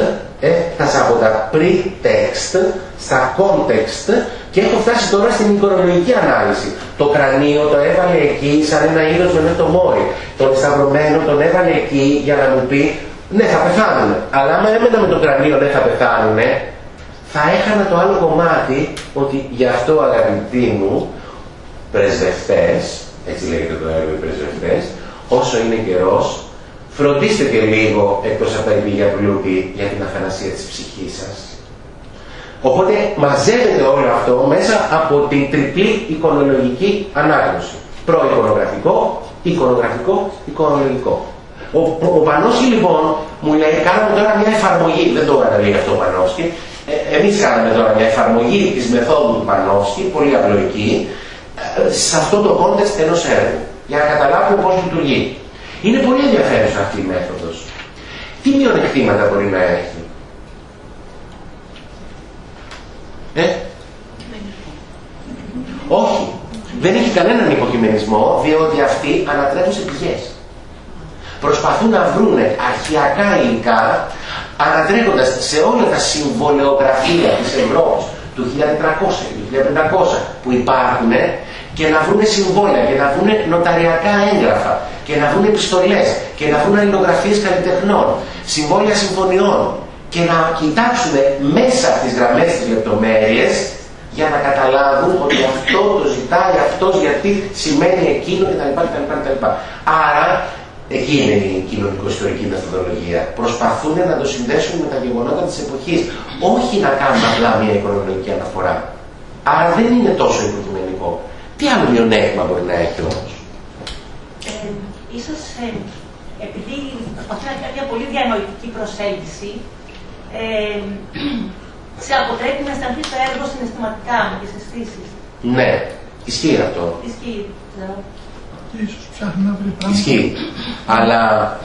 Έφτασα από τα pre-text στα context και έχω φτάσει τώρα στην εικονολογική ανάλυση. Το κρανίο το έβαλε εκεί σαν ένα είδος με το μόρι. Τον σταυρωμένο τον έβαλε εκεί για να μου πει ναι, θα πεθάνουνε. Αλλά άμα έμενα με το κρανίο ναι, θα πεθάνουνε, θα έχανα το άλλο κομμάτι ότι γι' αυτό αγαπητοί μου πρεσβευτές, έτσι λέγεται το έργο οι πρεσβευτές, όσο είναι καιρός, φροντίστε και λίγο εκτός από τα υπήγεια πλούτη για την αθανασία της ψυχής σας. Οπότε μαζεύεται όλο αυτό μέσα από την τριπλή εικονολογική ανάγνωση. Προεικονογραφικό, εικονογραφικό, εικονολογικό. Ο, ο, ο Πανόσκι λοιπόν μου λέει κάναμε τώρα μια εφαρμογή, δεν το αναλύει αυτό ο Πανόσκι, ε, εμείς κάναμε τώρα μια εφαρμογή της μεθόδου του Πανόσκι, πολύ απλοϊκή, ε, σε αυτό το context ενός έργου, για να καταλάβουμε πώς λειτουργεί. Είναι πολύ ενδιαφέρουσα αυτή η μέθοδος. Τι μειονεκτήματα μπορεί να έχει? Ε? Όχι. Δεν έχει κανέναν υποκειμενισμό, διότι αυτοί ανατρέπουν σε πηγές. Προσπαθούν να βρουν αρχαιακά υλικά, ανατρέχοντας σε όλα τα συμβολεογραφία της Ευρώπης του χίλια τετρακόσια και του χίλια πεντακόσια που υπάρχουν και να βρουν συμβόλαια και να βρουν νοταριακά έγγραφα και να βρουν επιστολές και να βρουν αλληλογραφίες καλλιτεχνών, συμβόλαια συμφωνιών και να κοιτάξουν μέσα από τις γραμμές τις λεπτομέρειες για να καταλάβουν ότι αυτό το ζητάει αυτός γιατί σημαίνει εκείνο κτλ. κτλ. Άρα, εκεί είναι η κοινωνικο-ιστορική μεθοδολογία. Προσπαθούν να το συνδέσουν με τα γεγονότα της εποχής, όχι να κάνουν απλά μια οικονομική αναφορά. Άρα δεν είναι τόσο υποκειμενικό. Τι άλλο μειονέκτημα μπορεί να έχει όμως? Ε, ίσως ε, επειδή προσπαθεί να κάνει μια πολύ διανοητική προσέγγιση, ε, σε αποτρέπει να αισθανθεί το έργο συναισθηματικά με τις αισθήσεις. Ναι, ισχύει αυτό. Ισχύει. Ίσως ψάχνει να βρει πράγματα. Ισχύει. Αλλά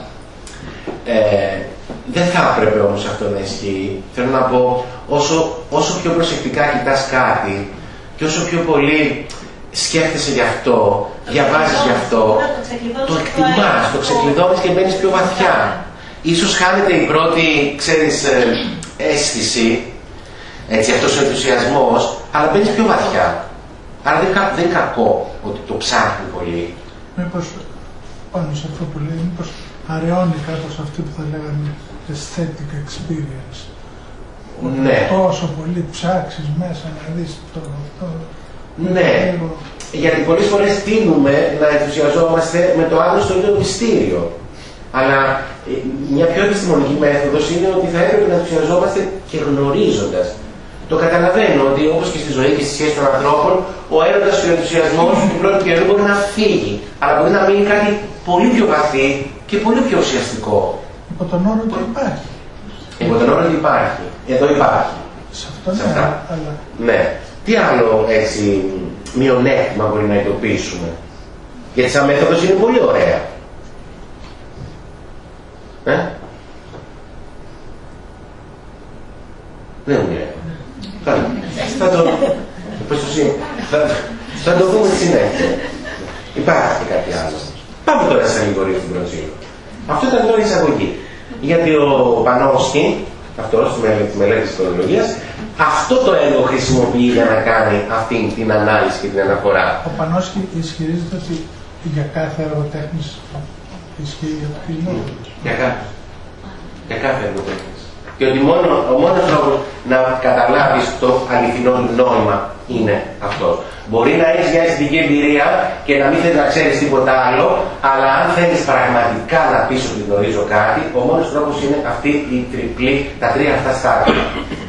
ε, δεν θα έπρεπε όμως αυτό να ισχύει. Θέλω να πω, όσο, όσο πιο προσεκτικά κοιτάς κάτι και όσο πιο πολύ σκέφτεσαι γι' αυτό, διαβάζεις γι' αυτό, το εκτιμάς, το ξεκλειδώνεις και μπαίνεις πιο βαθιά. Ίσως χάνεται η πρώτη, ξέρεις, αίσθηση, έτσι, αυτός ο ενθουσιασμός, αλλά μπαίνεις πιο βαθιά. Άρα δεν, δεν είναι κακό ότι το ψάχνει πολύ. Μήπως πάνω σε αυτό που λέει, μήπως αραιώνει κάπως αυτή που θα λέγαμε aesthetic experience. Ναι. Τόσο πολύ ψάξεις μέσα να δεις το αυτό. Ναι. Λίγο... Γιατί πολλές φορές τείνουμε να ενθουσιαζόμαστε με το άγνωστο ή το μυστήριο. Αλλά μια πιο επιστημονική μέθοδος είναι ότι θα έπρεπε να ενθουσιαζόμαστε και γνωρίζοντας. Το καταλαβαίνω ότι όπως και στη ζωή και στη σχέση των ανθρώπων, ο έρωτας και ο ενθουσιασμός του πρώτου καιρού μπορεί να φύγει. Αλλά μπορεί να μείνει κάτι πολύ πιο βαθύ και πολύ πιο ουσιαστικό. Υπό τον όρο ότι υπάρχει. Υπό τον όρο ότι υπάρχει. Εδώ υπάρχει. Σε αυτό σε ναι, αυτά. αλλά... Ναι. Τι άλλο έτσι μειονέκτημα μπορεί να ειδοποιήσουμε? Γιατί σαν μέθοδος είναι πολύ ωραία. Ε? Δεν μου λέει. Θα, θα, το, θα, θα το δούμε στη συνέχεια. Υπάρχει και κάτι άλλο. Πάμε τώρα στις αλληγορίες του Μπροντσίνου. Αυτό ήταν τώρα η εισαγωγή. Γιατί ο Πανόσκι, αυτός τη μελέτη της οικονομίας, αυτό το έργο χρησιμοποιεί για να κάνει αυτή την ανάλυση και την αναφορά. Ο Πανόσκι ισχυρίζεται ότι για κάθε έργο τέχνης ισχύει αυτή η νόμη. Για κάθε. Για κάθε έργο τέχνης. Και ότι μόνο, ο μόνος τρόπος να καταλάβεις το αληθινό νόημα είναι αυτός. Μπορεί να έχεις μια αισθητική εμπειρία και να μην θέλεις να ξέρεις τίποτα άλλο, αλλά αν θέλεις πραγματικά να πεις ότι γνωρίζω κάτι, ο μόνος τρόπος είναι αυτή η τριπλή, τα τρία αυτά στάδια.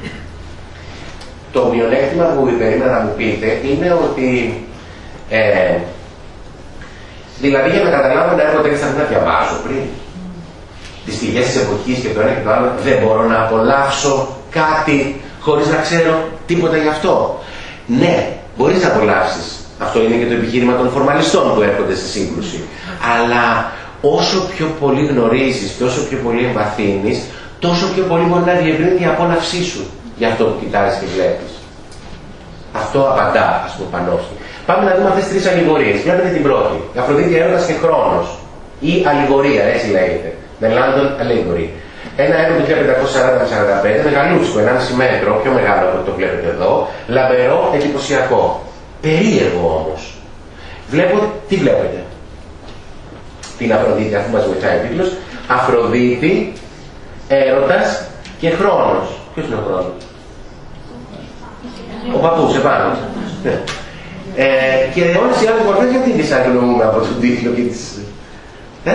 Το μειονέκτημα που περίμενα να μου πείτε είναι ότι ε, δηλαδή για να καταλάβω ένα έργο τέχνης θα πρέπει να διαβάζω πριν τις πηγές της εποχής και το ένα και το άλλο. Δεν μπορώ να απολαύσω κάτι χωρίς να ξέρω τίποτα γι' αυτό. Ναι, μπορείς να απολαύσεις. Αυτό είναι και το επιχείρημα των φορμαλιστών που έρχονται στη σύγκρουση. Αλλά όσο πιο πολύ γνωρίζεις και όσο πιο πολύ εμβαθύνεις, τόσο πιο πολύ μπορεί να διευρύνει η απόλαυσή σου για αυτό που κοιτάζεις και βλέπεις. Αυτό απαντά, ας πούμε, Πανόσκι. Πάμε να δούμε αυτές τις τρεις αλληγορίες. Βλέπετε την πρώτη. Αφροδίτη, έρωτας και χρόνος. Ή αλληγορία, έτσι λέγεται. The London Allegory. Ένα έργο του χίλια πεντακόσια σαράντα με σαράντα πέντε, μεγαλούτσικο, ενάμιση μέτρο, πιο μεγάλο από το βλέπετε εδώ, λαμπερό, εντυπωσιακό. Περίεργο όμως. Βλέπω, τι βλέπετε? Την Αφροδίτη, αφού μας βοηθάει ο τίτλος, Αφροδίτη, έρωτας και χρόνος. Ποιος είναι ο χρόνος? Ο παππούς επάνω. Ε, και όλες οι άλλες μορφές γιατί τις αγνοούμε από τον τίτλο και τις... Ε?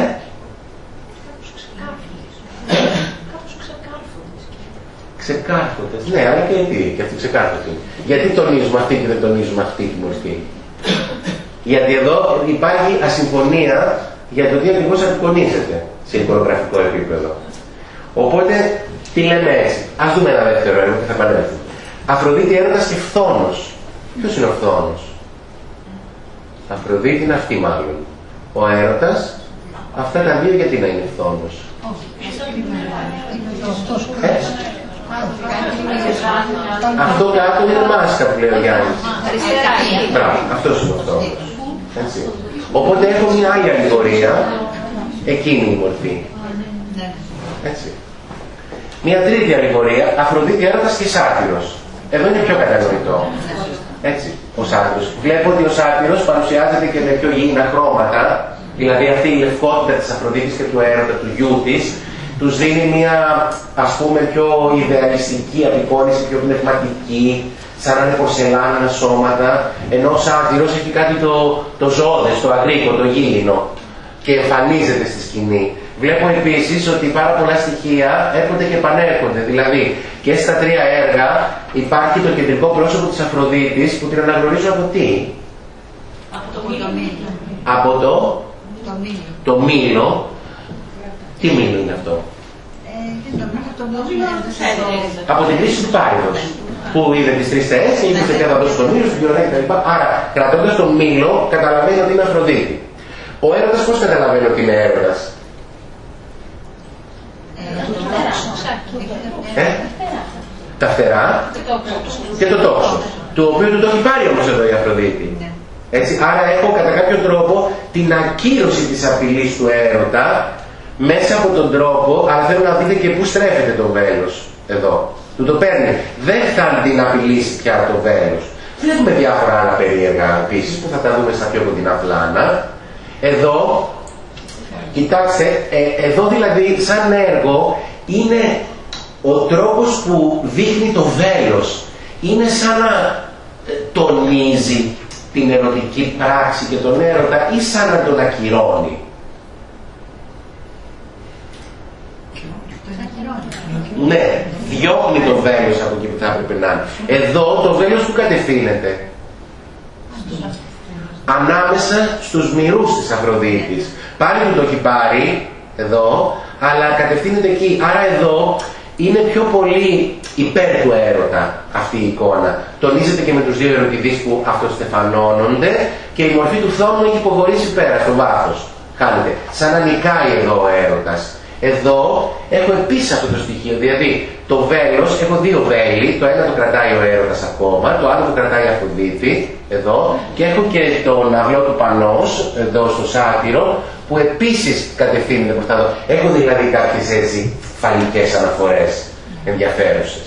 Ξεκάρφωτες. Ναι, αλλά και τι, και αυτή ξεκάρφωτη. Γιατί τονίζουμε αυτή και δεν τονίζουμε αυτή τη μορφή? Γιατί εδώ υπάρχει ασυμφωνία για το τι ακριβώς απεικονίζεται σε εικονογραφικό επίπεδο. Οπότε, τι λέμε έτσι? Ας δούμε ένα δεύτερο έργο και θα επανέλθουμε. Αφροδίτη, έρωτας και φθόνος. Ποιος είναι ο φθόνος? Αφροδίτη είναι αυτή μάλλον. Ο έρωτας, αυτά τα δύο γιατί να είναι φθόνος? Ε? Αυτό κάτω είναι μάσκα που λέει ο Γιάννης. Μπράβο, αυτός είναι ο φθόνος. Έτσι. Οπότε έχω μια άλλη αλληγορία, εκείνη η μορφή. Έτσι. Μια τρίτη αλληγορία, Αφροδίτη, έρωτας και σάτυρος. Εδώ είναι πιο κατανοητό. Έτσι, ο σάτυρος. Βλέπω ότι ο σάτυρος παρουσιάζεται και με πιο γήινα χρώματα, δηλαδή αυτή η λευκότητα της Αφροδίτης και του έρωτα, του γιού της, τους δίνει μια, ας πούμε, πιο ιδεαλιστική απεικόνιση, πιο πνευματική, σαν να είναι πορσελάνινα σώματα, ενώ ο σάτυρος έχει κάτι το, το ζώδες, το αγρίκο, το γήινο και εμφανίζεται στη σκηνή. Βλέπω επίσης ότι πάρα πολλά στοιχεία έρχονται και επανέρχονται, δηλαδή και στα τρία έργα υπάρχει το κεντρικό πρόσωπο της Αφροδίτης που την αναγνωρίζω από τι? Από το μήλο. Από το, το μήλο. Το μήλο. Τι μήλο είναι αυτό? Από την κρίση του Πάριδος, που είδε τις τρεις θεές και είπε ότι θα δώσει τον μήλο, στην Κυρονάκη κτλ. Άρα, κρατώντας τον μήλο, καταλαβαίνει ότι είναι Αφροδίτη. Ο έρωτας πώς καταλαβαίνει ότι είναι έρωτας? Ε? Τα φτερά και το τόξο, το οποίο του το έχει πάρει όμως εδώ η Αφροδίτη. Έτσι, άρα έχω κατά κάποιο τρόπο την ακύρωση της απειλής του έρωτα μέσα από τον τρόπο, αλλά θέλω να δείτε και πού στρέφεται το βέλος εδώ. Του το παίρνει. Δεν θα την απειλήσει πια το βέλος. Βλέπουμε διάφορα άλλα περίεργα επίσης που θα τα δούμε στα πιο κοντινά πλάνα. Εδώ, κοιτάξτε, ε, εδώ δηλαδή σαν έργο είναι ο τρόπος που δείχνει το βέλος. Είναι σαν να τονίζει την ερωτική πράξη και τον έρωτα ή σαν να τον ακυρώνει. Ναι, διώχνει το βέλος από εκεί που θα έπρεπε να είναι. Εδώ το βέλος που κατευθύνεται? Ανάμεσα στους μυρούς της Αφροδίτης. Πάλι που το έχει πάρει εδώ, αλλά κατευθύνεται εκεί. Άρα εδώ είναι πιο πολύ υπέρ του έρωτα αυτή η εικόνα. Τονίζεται και με τους δύο ερωτηδείς που αυτοστεφανώνονται και η μορφή του φθόνου έχει υποχωρήσει πέρα στο βάθος. Χάνεται. Σαν να νικάει εδώ ο έρωτας. Εδώ έχω επίσης αυτό το στοιχείο, δηλαδή το βέλος, έχω δύο βέλη, το ένα το κρατάει ο έρωτας ακόμα, το άλλο το κρατάει η Αφροδίτη, εδώ, και έχω και τον αυλό του Πανός, εδώ στο σάτυρο, που επίσης κατευθύνεται προς τα εδώ. Έχω δηλαδή κάποιες έτσι φαλικές αναφορές ενδιαφέρουσες.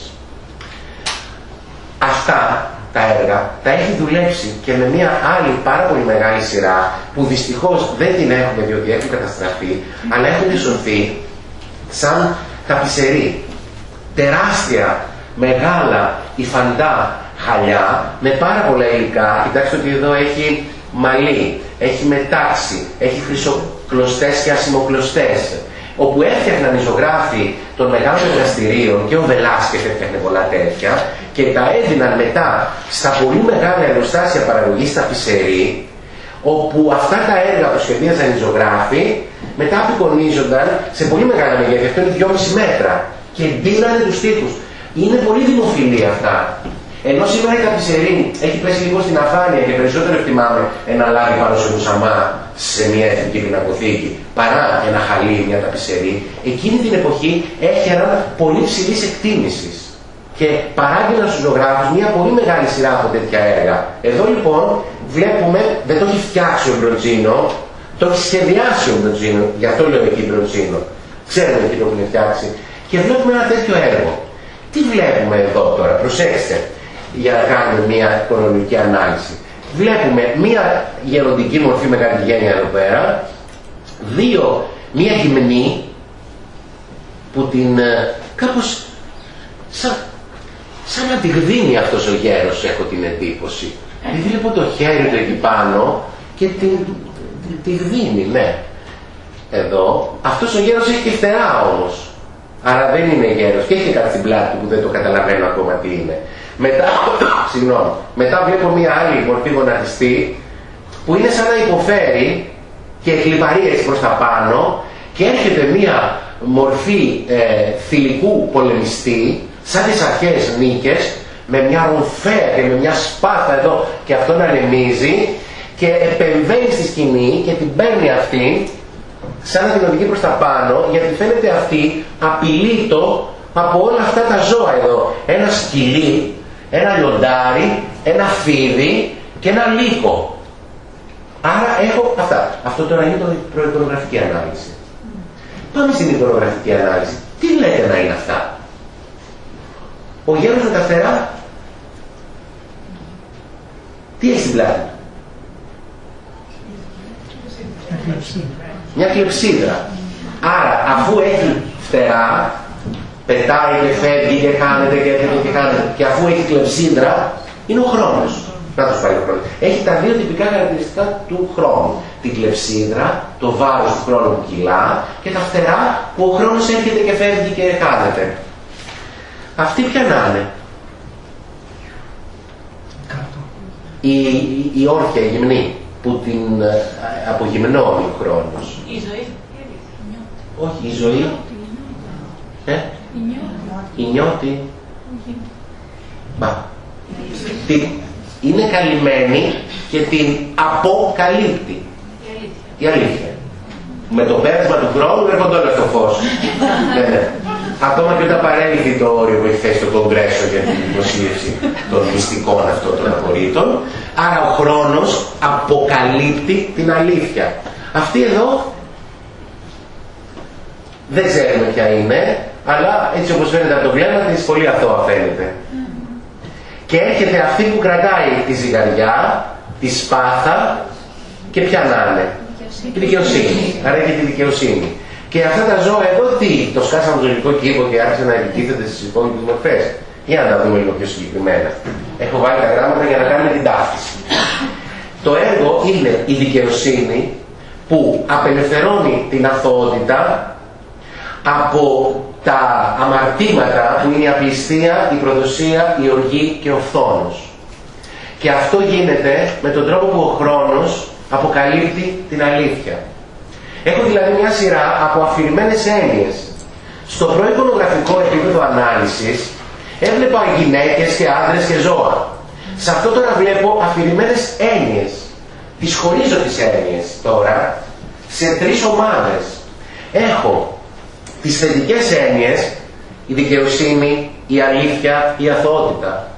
Αυτά τα έργα τα έχει δουλέψει και με μια άλλη πάρα πολύ μεγάλη σειρά που δυστυχώς δεν την έχουμε διότι έχουν καταστραφεί, αλλά έχουν σωθεί σαν ταπισερί. Τεράστια, μεγάλα, υφαντά χαλιά με πάρα πολλά υλικά. Κοιτάξτε ότι εδώ έχει μαλλί, έχει μετάξι, έχει χρυσοκλωστές και ασημοκλωστές, όπου έφτιαχναν οι ζωγράφοι των μεγάλων εργαστηρίων και ο Βελάσκεφ έφτιαχνε πολλά τέτοια και τα έδιναν μετά στα πολύ μεγάλα εργοστάσια παραγωγής ταπισερί, όπου αυτά τα έργα που σχεδίαζαν οι ζωγράφοι μετά απεικονίζονταν σε πολύ μεγάλα μεγέθη, αυτό είναι δυόμισι μέτρα, και ντύνανε τους τοίχους. Είναι πολύ δημοφιλή αυτά. Ενώ σήμερα η ταπισερή έχει πέσει λίγο στην αφάνεια και περισσότερο εκτιμάμε ένα λάδι πάνω σε μουσαμά σε μια εθνική πινακοθήκη παρά ένα χαλί, μια ταπισερή, εκείνη την εποχή έχεραν πολύ ψηλής εκτίμησης και παράγγελαν στους ζωγράφους μια πολύ μεγάλη σειρά από τέτοια έργα. Εδώ λοιπόν βλέπουμε, δεν το έχει φτιάξει ο Μπροντζίνο, το έχει σχεδιάσει ο Μπροντζίνο, γι' αυτό λέω εκεί Μπροντζίνο. Ξέρετε τι το έχουν φτιάξει. και βλέπουμε ένα τέτοιο έργο. Τι βλέπουμε εδώ τώρα, προσέξτε, για να κάνουμε μια χρονολογική ανάλυση. Βλέπουμε μια γεροντική μορφή με καρδιγένεια εδώ πέρα, δύο, μια γυμνή που την κάπως σαν, σαν να τη γδίνει αυτός ο γέρος, έχω την εντύπωση. Ε, βλέπω το χέρι του εκεί πάνω και τη, τη, τη γδίνει, ναι. Εδώ, αυτός ο γέρος έχει και φτερά όμως. Άρα δεν είναι γέρος και έχει κάτι στην πλάτη του που δεν το καταλαβαίνω ακόμα τι είναι. Μετά, συγγνώμη, μετά βλέπω μια άλλη μορφή γονατιστή που είναι σαν να υποφέρει και εκλιπαρεί έτσι προς τα πάνω και έρχεται μια μορφή ε, θηλυκού πολεμιστή σαν τις αρχαίες νίκες με μια ρομφαία και με μια σπάθα εδώ και αυτό να ανεμίζει και επεμβαίνει στη σκηνή και την παίρνει αυτή σαν να την οδηγεί προς τα πάνω, γιατί φαίνεται αυτή απειλείτο από όλα αυτά τα ζώα εδώ. Ένα σκυλί, ένα λιοντάρι, ένα φίδι και ένα λύκο. Άρα έχω αυτά. Αυτό τώρα είναι το προεικονογραφική ανάλυση. Πάμε στην εικονογραφική ανάλυση. Τι λέτε να είναι αυτά? Ο γέρος με τα φτερά, τι έχει στην πλάτη? Μια κλεψίδρα. Άρα αφού έχει φτερά, πετάει και φεύγει και χάνεται και έρχεται και χάνεται, και αφού έχει κλεψίδρα, είναι ο χρόνος. Να τους πάει ο χρόνος. Έχει τα δύο τυπικά χαρακτηριστικά του χρόνου. Την κλεψίδρα, το βάρος του χρόνου που κυλά και τα φτερά που ο χρόνος έρχεται και φεύγει και χάνεται. Αυτή ποια να είναι? Η, η, η όρκια, η γυμνή, που την ε, απογυμνώνει ο χρόνος. Η ζωή. Όχι, η ζωή. Ε? Η νιώτη. Μπα. Την, είναι καλυμμένη και την αποκαλύπτει. Η αλήθεια. Με το πέρασμα του χρόνου έρχονται όλα στο φως. Ναι, ναι. Ακόμα και όταν παρέλθει το όριο που έχει θέσει το Κογκρέσο για την δημοσίευση των μυστικών αυτών των απορρίτων, άρα ο χρόνος αποκαλύπτει την αλήθεια. Αυτή εδώ δεν ξέρουμε ποια είναι, αλλά έτσι όπως φαίνεται από το βλέμμα της, πολύ αθώα φαίνεται. Και έρχεται αυτή που κρατάει τη ζυγαριά, τη σπάθα και ποια να είναι? Η δικαιοσύνη. Άρα έχει τη δικαιοσύνη. Και αυτά τα ζώα εδώ τι? Το σκάσαμε το ζωολογικό κήπο και άρχισαν να επιτίθενται στις υπόλοιπες μορφές. Για να τα δούμε λίγο πιο συγκεκριμένα. Έχω βάλει τα γράμματα για να κάνουμε την ταύτιση. Το έργο είναι η δικαιοσύνη που απελευθερώνει την αθωότητα από τα αμαρτήματα που είναι η απληστία, η προδοσία, η οργή και ο φθόνος. Και αυτό γίνεται με τον τρόπο που ο χρόνος αποκαλύπτει την αλήθεια. Έχω δηλαδή μια σειρά από αφηρημένες έννοιες. Στο προεικονογραφικό επίπεδο ανάλυσης έβλεπα γυναίκες και άντρες και ζώα. Σε αυτό τώρα βλέπω αφηρημένες έννοιες. Τις χωρίζω τις έννοιες τώρα σε τρεις ομάδες. Έχω τις θετικές έννοιες, η δικαιοσύνη, η αλήθεια, η αθωότητα.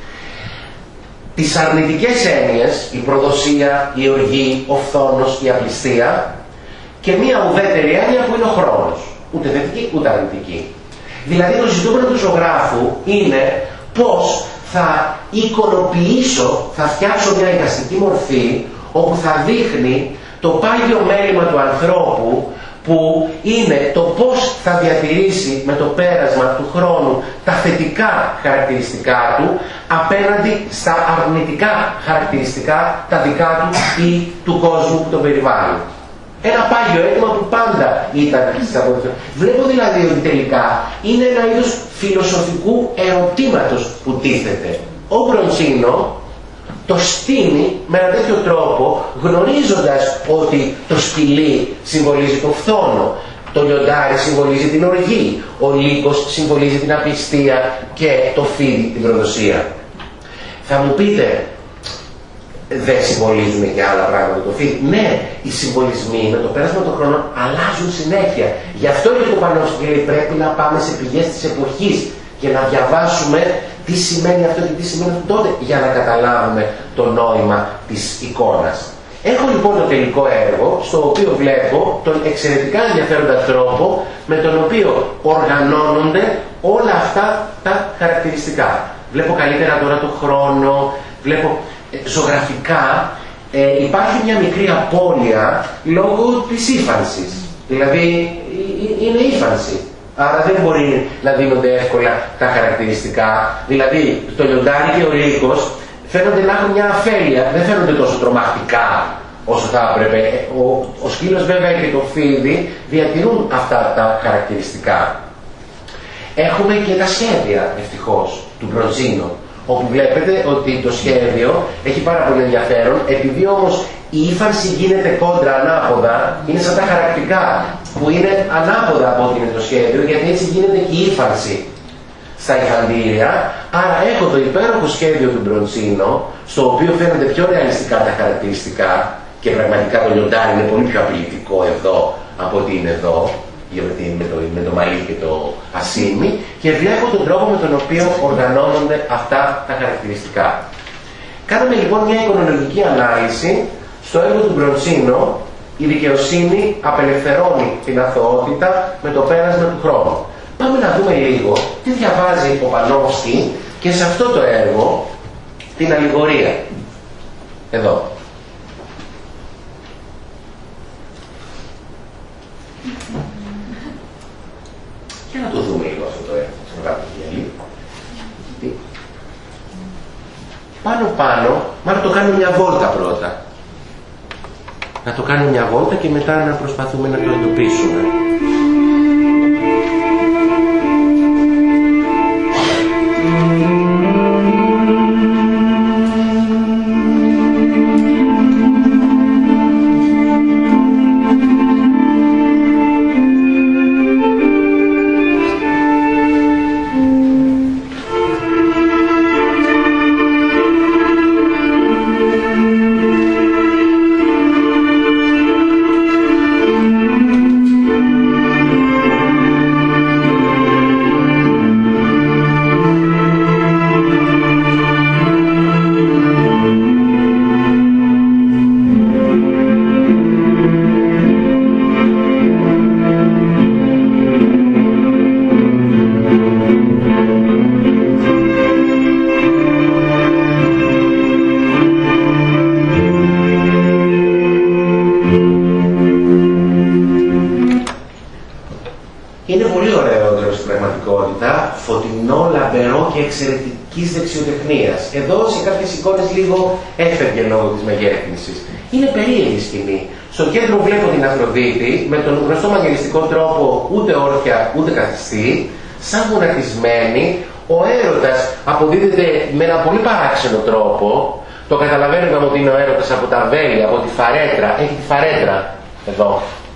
Τις αρνητικές έννοιες, η προδοσία, η οργή, ο φθόνος, η απληστία, και μία ουδέτερη έννοια που είναι ο χρόνος. Ούτε θετική ούτε αρνητική. Δηλαδή το ζητούμενο του ζωγράφου είναι πώς θα εικονοποιήσω, θα φτιάξω μια εικαστική μορφή όπου θα δείχνει το πάγιο μέλημα του ανθρώπου, που είναι το πώς θα διατηρήσει με το πέρασμα του χρόνου τα θετικά χαρακτηριστικά του απέναντι στα αρνητικά χαρακτηριστικά τα δικά του ή του κόσμου που τον περιβάλλει. Ένα πάγιο αίτημα που πάντα ήταν στις αποδείξεις. Βλέπω δηλαδή ότι τελικά είναι ένα είδος φιλοσοφικού ερωτήματος που τίθεται. Ο Μπροντσίνο το στείνει με ένα τέτοιο τρόπο, γνωρίζοντας ότι το σκυλί συμβολίζει το φθόνο, το λιοντάρι συμβολίζει την οργή, ο λύκος συμβολίζει την απιστία και το φίδι την προδοσία. Θα μου πείτε, δεν συμβολίζουν και άλλα πράγματα το φίδι? Ναι, οι συμβολισμοί με το πέρασμα των χρόνων αλλάζουν συνέχεια. Γι' αυτό και το Πανόφσκι λέει πρέπει να πάμε σε πηγές της εποχής και να διαβάσουμε τι σημαίνει αυτό και τι σημαίνει αυτό τότε, για να καταλάβουμε το νόημα της εικόνας. Έχω λοιπόν το τελικό έργο, στο οποίο βλέπω τον εξαιρετικά ενδιαφέροντα τρόπο με τον οποίο οργανώνονται όλα αυτά τα χαρακτηριστικά. Βλέπω καλύτερα τώρα το χρόνο, βλέπω ε, ζωγραφικά ε, υπάρχει μια μικρή απώλεια λόγω της ύφανσης. Δηλαδή ε, είναι ύφανση. Άρα δεν μπορεί να δίνονται εύκολα τα χαρακτηριστικά. Δηλαδή το λιοντάρι και ο λύκος φαίνονται να έχουν μια αφέλεια, δεν φαίνονται τόσο τρομακτικά όσο θα έπρεπε. Ο, ο σκύλος βέβαια και το φίδι διατηρούν αυτά τα χαρακτηριστικά. Έχουμε και τα σχέδια ευτυχώς του Μπροντσίνο, όπου βλέπετε ότι το σχέδιο έχει πάρα πολύ ενδιαφέρον, επειδή όμως η ύφανση γίνεται κόντρα ανάποδα, είναι σαν τα χαρακτηριστικά που είναι ανάποδα από ό,τι είναι το σχέδιο, γιατί έτσι γίνεται και η ύφανση στα υφαντήρια. Άρα έχω το υπέροχο σχέδιο του Μπροντσίνο, στο οποίο φαίνονται πιο ρεαλιστικά τα χαρακτηριστικά και πραγματικά το λιοντάρι είναι πολύ πιο απειλητικό εδώ από ό,τι είναι εδώ, με το, με το μαλλί και το ασίμι, και βλέπω τον τρόπο με τον οποίο οργανώνονται αυτά τα χαρακτηριστικά. Κάναμε λοιπόν μια εικονολογική ανάλυση στο έργο του Μπροντσίνο. Η δικαιοσύνη απελευθερώνει την αθωότητα με το πέρασμα του χρόνου. Πάμε να δούμε λίγο τι διαβάζει ο Πανόφσκι και σε αυτό το έργο την αλληγορία. Εδώ. Για να το δούμε λίγο αυτό το έργο. Πάνω πάνω, μάλλον το κάνουμε μια βόλτα πρώτα. Να το κάνουμε μια βόλτα και μετά να προσπαθούμε να το εντοπίσουμε. Φωτεινό, λαμπερό και εξαιρετικής δεξιοτεχνίας. Εδώ σε κάποιες εικόνες λίγο έφευγε λόγω της μεγέθυνσης. Είναι περίεργη σκηνή. Στο κέντρο βλέπω την Αφροδίτη με τον γνωστό μαγειριστικό τρόπο, ούτε όρθια ούτε καθιστή, σαν γονατισμένη. Ο έρωτας αποδίδεται με ένα πολύ παράξενο τρόπο. Το καταλαβαίνουμε ότι είναι ο έρωτας από τα βέλη, από τη φαρέτρα. Έχει τη φαρέτρα εδώ.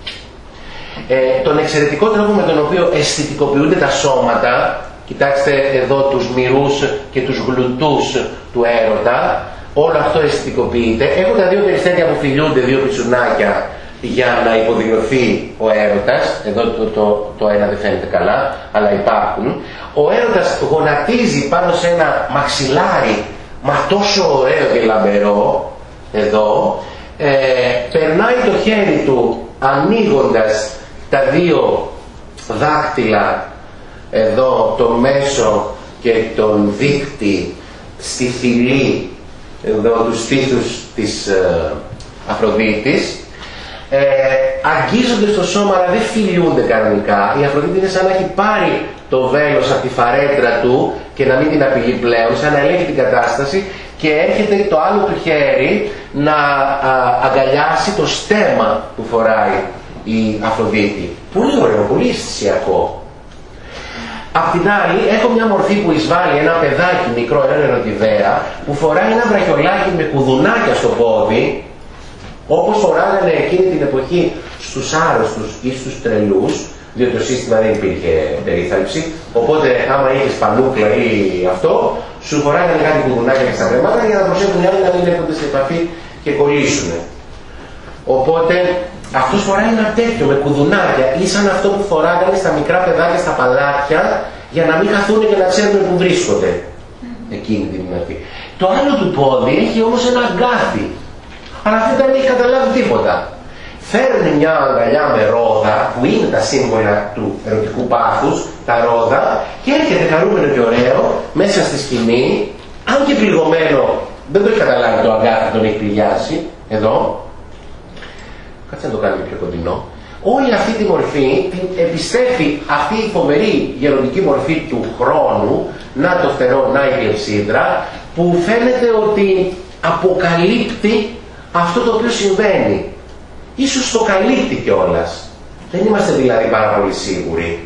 Ε, τον εξαιρετικό τρόπο με τον οποίο αισθητικοποιούνται τα σώματα. Κοιτάξτε εδώ τους μυρούς και τους γλουτούς του έρωτα. Όλο αυτό αισθητικοποιείται. Έχουν τα δύο περιστέρια που φιλιούνται, δύο πιτσουνάκια, για να υποδηλωθεί ο έρωτας. Εδώ το, το, το ένα δεν φαίνεται καλά, αλλά υπάρχουν. Ο έρωτας γονατίζει πάνω σε ένα μαξιλάρι, μα τόσο ωραίο και λαμπερό, εδώ. Ε, περνάει το χέρι του ανοίγοντας τα δύο δάκτυλα, εδώ το μέσο και τον δείκτη, στη θηλή εδώ του στήθους της ε, Αφροδίτης. Ε, αγγίζονται στο σώμα αλλά δεν φιλιούνται κανονικά. Η Αφροδίτη είναι σαν να έχει πάρει το βέλος από τη φαρέτρα του και να μην την απειλεί πλέον, σαν να ελέγχει την κατάσταση, και έρχεται το άλλο του χέρι να α, αγκαλιάσει το στέμμα που φοράει η Αφροδίτη. Πολύ ωραίο, πολύ αισθησιακό. Απ' την άλλη έχω μια μορφή που εισβάλλει ένα παιδάκι μικρό, ένα ερωτιδέα, που φοράει ένα βραχιολάκι με κουδουνάκια στο πόδι, όπως φοράγανε εκείνη την εποχή στους άρρωστους ή στους τρελούς, διότι το σύστημα δεν υπήρχε περίθαλψη, οπότε άμα είχες πανούκλα ή αυτό, σου φοράγανε κάτι κουδουνάκια στα κρεμάτα για να προσέχουν οι άλλοι να μην έρχονται σε επαφή και κολλήσουν. Οπότε αυτός φοράει ένα τέτοιο με κουδουνάκια, ή σαν αυτό που φοράγανε στα μικρά παιδάκια στα παλάτια, για να μην χαθούν και να ξέρουν που βρίσκονται εκείνη την ημέρα. Το άλλο του πόδι έχει όμως ένα αγκάθι. αλλά αυτή δεν έχει καταλάβει τίποτα. Φέρνει μια αγκαλιά με ρόδα, που είναι τα σύμβολα του ερωτικού πάθους, τα ρόδα, και έρχεται χαρούμενο και ωραίο μέσα στη σκηνή, αν και πληγωμένο, δεν το έχει καταλάβει το αγκάθι, τον έχει πληγιάσει, εδώ. Κάτσε να το κάνουμε πιο κοντινό. Όλη αυτή τη μορφή την επιστρέφει αυτή η φοβερή γεροντική μορφή του χρόνου, να το φτερό, να η κλεψίδρα, που φαίνεται ότι αποκαλύπτει αυτό το οποίο συμβαίνει. Ίσως το καλύπτει κιόλας. Δεν είμαστε δηλαδή πάρα πολύ σίγουροι.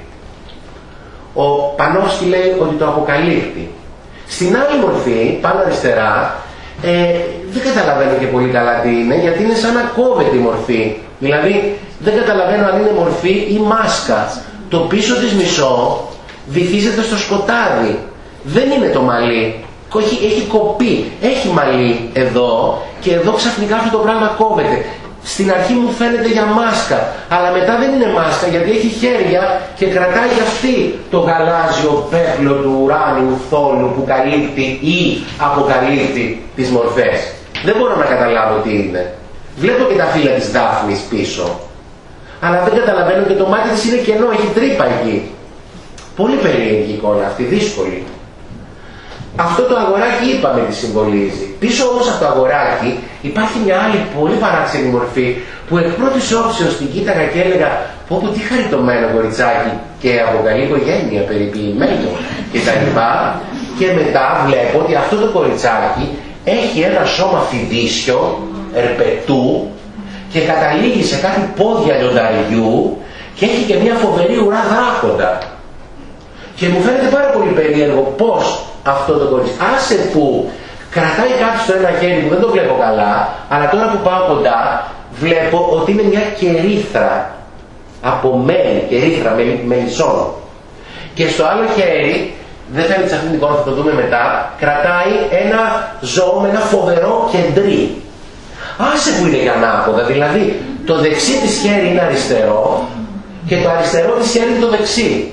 Ο Πανόφσκι λέει ότι το αποκαλύπτει. Στην άλλη μορφή, πάνω αριστερά, ε, δεν καταλαβαίνω και πολύ καλά τι είναι, γιατί είναι σαν να κόβεται η μορφή. Δηλαδή, δεν καταλαβαίνω αν είναι μορφή ή μάσκα. Το πίσω της μισό βυθίζεται στο σκοτάδι. Δεν είναι το μαλλί. Έχει, έχει κοπεί. Έχει μαλλί εδώ και εδώ ξαφνικά αυτό το πράγμα κόβεται. Στην αρχή μου φαίνεται για μάσκα, αλλά μετά δεν είναι μάσκα γιατί έχει χέρια και κρατάει αυτή το γαλάζιο πέπλο του ουράνιου θόλου που καλύπτει ή αποκαλύπτει τις μορφές. Δεν μπορώ να καταλάβω τι είναι. Βλέπω και τα φύλλα της Δάφνης πίσω, αλλά δεν καταλαβαίνω και το μάτι της είναι κενό, έχει τρύπα εκεί. Πολύ περίεργη εικόνα αυτή, δύσκολη. Αυτό το αγοράκι είπαμε τι συμβολίζει. Πίσω όμως από το αγοράκι υπάρχει μια άλλη πολύ παράξενη μορφή που εκ πρώτης όψεως την κοίταγα και έλεγα πω πω τι χαριτωμένο κοριτσάκι και από καλή οικογένεια, περιποιημένο κτλ. Και μετά βλέπω ότι αυτό το κοριτσάκι έχει ένα σώμα φιδίσιο, ερπετού και καταλήγει σε κάτι πόδια λιονταριού και έχει και μια φοβερή ουρά δράκοντα. Και μου φαίνεται πάρα πολύ περίεργο πώς αυτό το κορίτσι, άσε που κρατάει κάτι στο ένα χέρι που δεν το βλέπω καλά, αλλά τώρα που πάω κοντά βλέπω ότι είναι μια κερίθρα από μέλι, κερίθρα με μελισσόν. Και στο άλλο χέρι, δεν φαίνεται σε αυτήν την εικόνα, θα το δούμε μετά, κρατάει ένα ζώο με ένα φοβερό κεντρί. Άσε που είναι για ανάποδα, δηλαδή το δεξί της χέρι είναι αριστερό και το αριστερό της χέρι είναι το δεξί.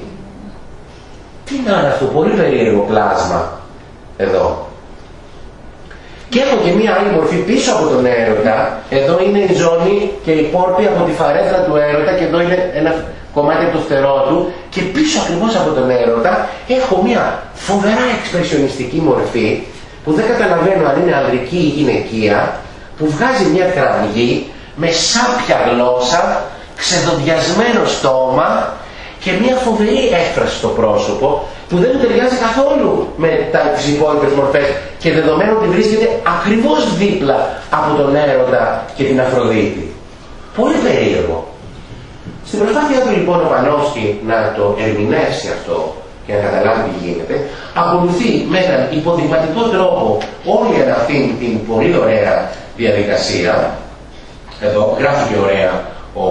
Τι να είναι αυτό, πολύ περίεργο πλάσμα εδώ. Και έχω και μία άλλη μορφή πίσω από τον έρωτα. Εδώ είναι η ζώνη και η πόρτη από τη φαρέτρα του έρωτα και εδώ είναι ένα κομμάτι από το φτερό του και πίσω ακριβώς από τον έρωτα έχω μία φοβερά εξπρεσιονιστική μορφή που δεν καταλαβαίνω αν είναι ανδρική ή γυναικεία, που βγάζει μια κραυγή με σάπια γλώσσα, ξεδοντιασμένο στόμα και μια φοβερή έκφραση στο πρόσωπο που δεν ταιριάζει καθόλου με τις υπόλοιπες μορφές και δεδομένου ότι βρίσκεται ακριβώς δίπλα από τον έρωτα και την Αφροδίτη. Πολύ περίεργο. Στην προσπάθειά του λοιπόν ο Πανόφσκι να το ερμηνεύσει αυτό και να καταλάβει τι γίνεται, ακολουθεί με έναν υποδειγματικό τρόπο όλη αυτή την πολύ ωραία διαδικασία. Εδώ γράφει και ωραία ο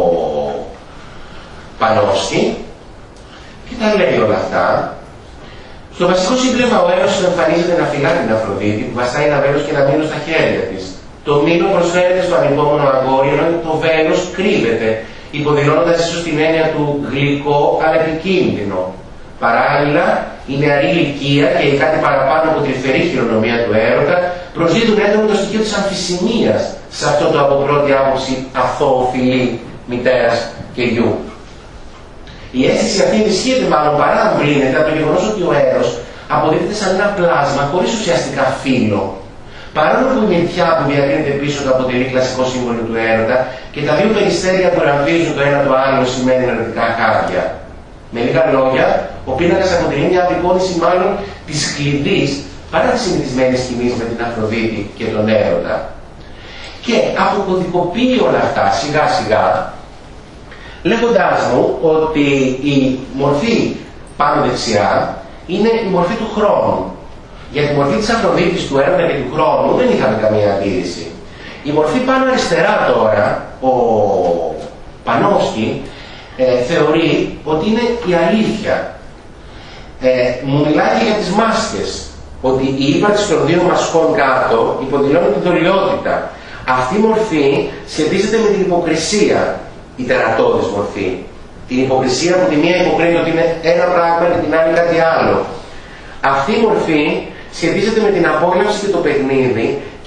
Πανόφσκι και τα λέει όλα αυτά. Στο βασικό σύμπλεγμα ο Έρος εμφανίζεται να φυλά την Αφροδίτη που βαστάει ένα βέλος και ένα μήλο στα χέρια της. Το μήλο προσφέρεται στο ανυπόμονο αγόρι, ενώ το βέλος κρύβεται, υποδηλώνοντας ίσως την έννοια του γλυκό αλλά επικίνδυνο. Παράλληλα, η νεαρή ηλικία και η κάτι παραπάνω από τη φερή χειρονομία του έρωτα προσδίδουν έντονο το στοιχείο της αμφισημίας σε αυτό το από πρώτη άποψη αθώο φιλί μητέρας και γιου. Η αίσθηση αυτή ενισχύεται μάλλον παρά αμβλύνεται από το γεγονός ότι ο Έρος αποδείχεται σαν ένα πλάσμα χωρίς ουσιαστικά φύλλο. Παρόλο που η μυτιά που διακρίνεται πίσω του αποτελεί κλασικό σύμβολο του έρωτα και τα δύο περιστέρια που ραμβίζουν το ένα το άλλο σημαίνουν ερωτικά χάδια. Με λίγα λόγια, ο πίνακας αποτελεί μια απεικόνιση μάλλον της κλειδής παρά τη συνηθισμένη σκηνή με την Αφροδίτη και τον έρωτα. Και αποκωδικοποιεί όλα αυτά σιγά σιγά, λέγοντάς μου ότι η μορφή πάνω δεξιά είναι η μορφή του χρόνου. Για τη μορφή της Αφροδίτης, του έρωτα και του χρόνου δεν είχαμε καμία αντίρρηση. Η μορφή πάνω αριστερά τώρα, ο Πανόφσκι ε, θεωρεί ότι είναι η αλήθεια. Ε, μου μιλάει και για τις μάσκες, ότι η ύπαρξη των δύο μασκών κάτω υποδηλώνει την δολιότητα. Αυτή η μορφή σχετίζεται με την υποκρισία, η τερατώδης μορφή. Την υποκρισία που τη μία υποκρίνει ότι είναι ένα πράγμα και την άλλη κάτι άλλο. Αυτή η μορφή σχετίζεται με την απόλαυση και το παιχνίδι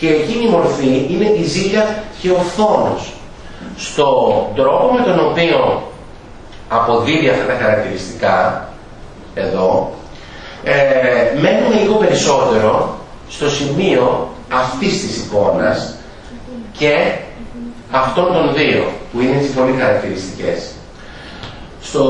και εκείνη η μορφή είναι η ζήλια και ο φθόνος. Στον τρόπο με τον οποίο αποδίδει αυτά τα χαρακτηριστικά εδώ, ε, μένουμε λίγο περισσότερο στο σημείο αυτής της εικόνας και αυτών των δύο, που είναι έτσι πολύ χαρακτηριστικές. Στο...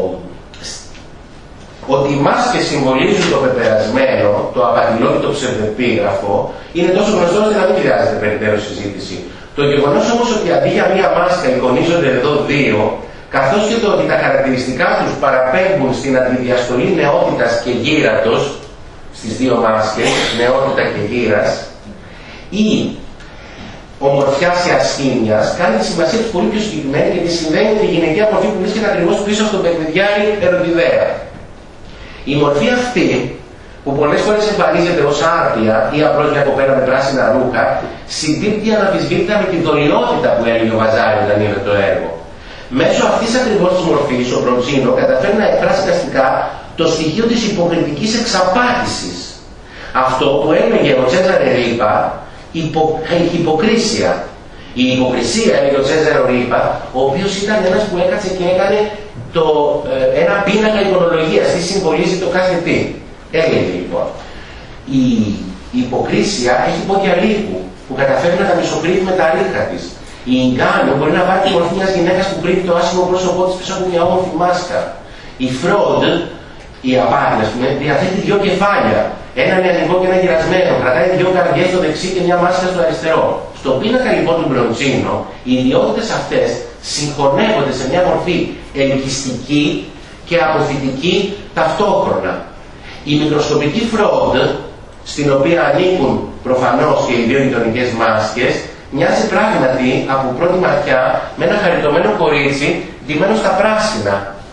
Ότι οι μάσκες συμβολίζουν το πεπερασμένο, το απατηλό και το ψευδεπίγραφο, είναι τόσο γνωστό ώστε να μην χρειάζεται περαιτέρω συζήτηση. Το γεγονός όμως ότι αντί για μία μάσκα εικονίζονται εδώ δύο, καθώς και το ότι τα χαρακτηριστικά τους παραπέμπουν στην αντιδιαστολή νεότητας και γύρατος, στις δύο μάσκες, νεότητα και γύρας, ή ομορφιάς και ασχήμιας, κάνει τη σημασία τους πολύ πιο συγκεκριμένη γιατί συνδέει με τη γυναικεία μορφή που βρίσκεται ακριβώς πίσω στον παιχνιδιάρη ερωτιδέα. Η μορφή αυτή, που πολλές φορές εμφανίζεται ως άρτια ή απλώς μια κοπέλα με πράσινα ρούχα, συμπίπτει αναμφισβήτητα με τη δολιότητα που έλεγε ο Βαζάρη όταν είδε το έργο. Μέσω αυτής ακριβώς της μορφής, ο Μπροντσίνο καταφέρει να εκφράσει καστικά το στοιχείο της υποκριτικής εξαπάτησης. Αυτό που έλεγε ο Τσέζαρε Ρίπα, υπο, η υποκρίσια. Η υποκρισία, έλεγε ο Τσέζαρο Ρίπα, ο οποίος ήταν ένας που έκατσε και έκανε το, ε, ένα πίνακα εικονολογίας, τι συμβολίζει το κάθε τι. Έλεγε λοιπόν, η, η υποκρίσια έχει πόδια λύκου που καταφέρει να τα μισοκρύβει με τα ρίχα της. Η Ιγκάνο μπορεί να βάλει τη μορφή μιας γυναίκας που κρύβει το άσχημο πρόσωπό της πίσω από μια όμορφη μάσκα. Η Φρόντ, η απάτη, ας πούμε, διαθέτει δύο κεφάλια. Ένα νεανικό και ένα γυρασμένο. Κρατάει δύο καρδιές στο δεξί και μια μάσκα στο αριστερό. Στο πίνακα λοιπόν του Μπροντσίνο, οι ιδιότητες αυτές συγχωνεύονται σε μια μορφή ελκυστική και αποθητική ταυτόχρονα. Η μικροσκοπική Φρόντ, στην οποία ανήκουν προφανώς και οι δύο γειτονικές μάσκες, μοιάζει πράγματι από πρώτη ματιά με ένα χαριτωμένο κορίτσι ντυμένο στα πράσινα.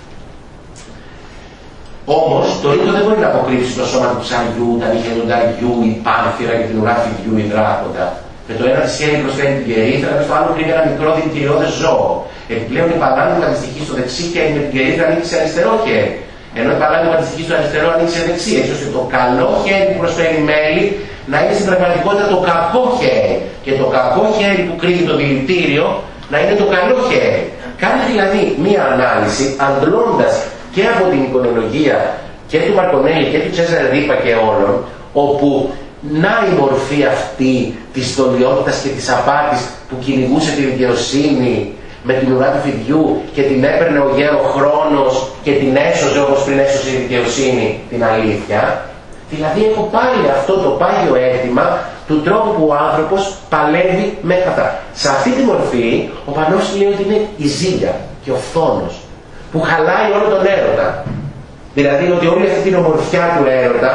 Όμως το ίδιο δεν μπορεί να αποκρύψει το σώμα του ψαριού, τα νύχια του νταριού, η πάνθυρα και την ουρά φιδιού ή δράκοντα. Με το ένα της χέρι προσφέρει την κερίτρα, με το άλλο κρύβει ένα μικρό δηλητηριώδες ζώο. Επιπλέον η παλάμη που αντιστοιχεί στο δεξί χέρι με την κερίτρα ανήκει σε αριστερό χέρι. Ενώ η παλάμη που αντιστοιχεί στο αριστερό ανήκει σε δεξί, έτσι ώστε το καλό χέρι που προσφέρει μέλι να είναι στην πραγματικότητα το κακό χέρι. Και το κακό χέρι που κρύβει το δηλητήριο να είναι το καλό χέρι. Κάνει δηλαδή μία ανάλυση αντλώντας και από την εικονολογία και του Μαρκονέλη και του Τσέζαρε Ρίπα και όλων, όπου να η μορφή αυτή της δολιότητας και της απάτης που κυνηγούσε τη δικαιοσύνη με την ουρά του φιδιού και την έπαιρνε ο γέρο χρόνος και την έσωζε όπως πριν έσωσε η δικαιοσύνη την αλήθεια. Δηλαδή έχω πάλι αυτό το πάγιο αίτημα του τρόπου που ο άνθρωπος παλεύει με αυτά. Σε αυτή τη μορφή ο Πανός λέει ότι είναι η ζήλια και ο φθόνος που χαλάει όλο τον έρωτα. Δηλαδή ότι όλη αυτή την ομορφιά του έρωτα,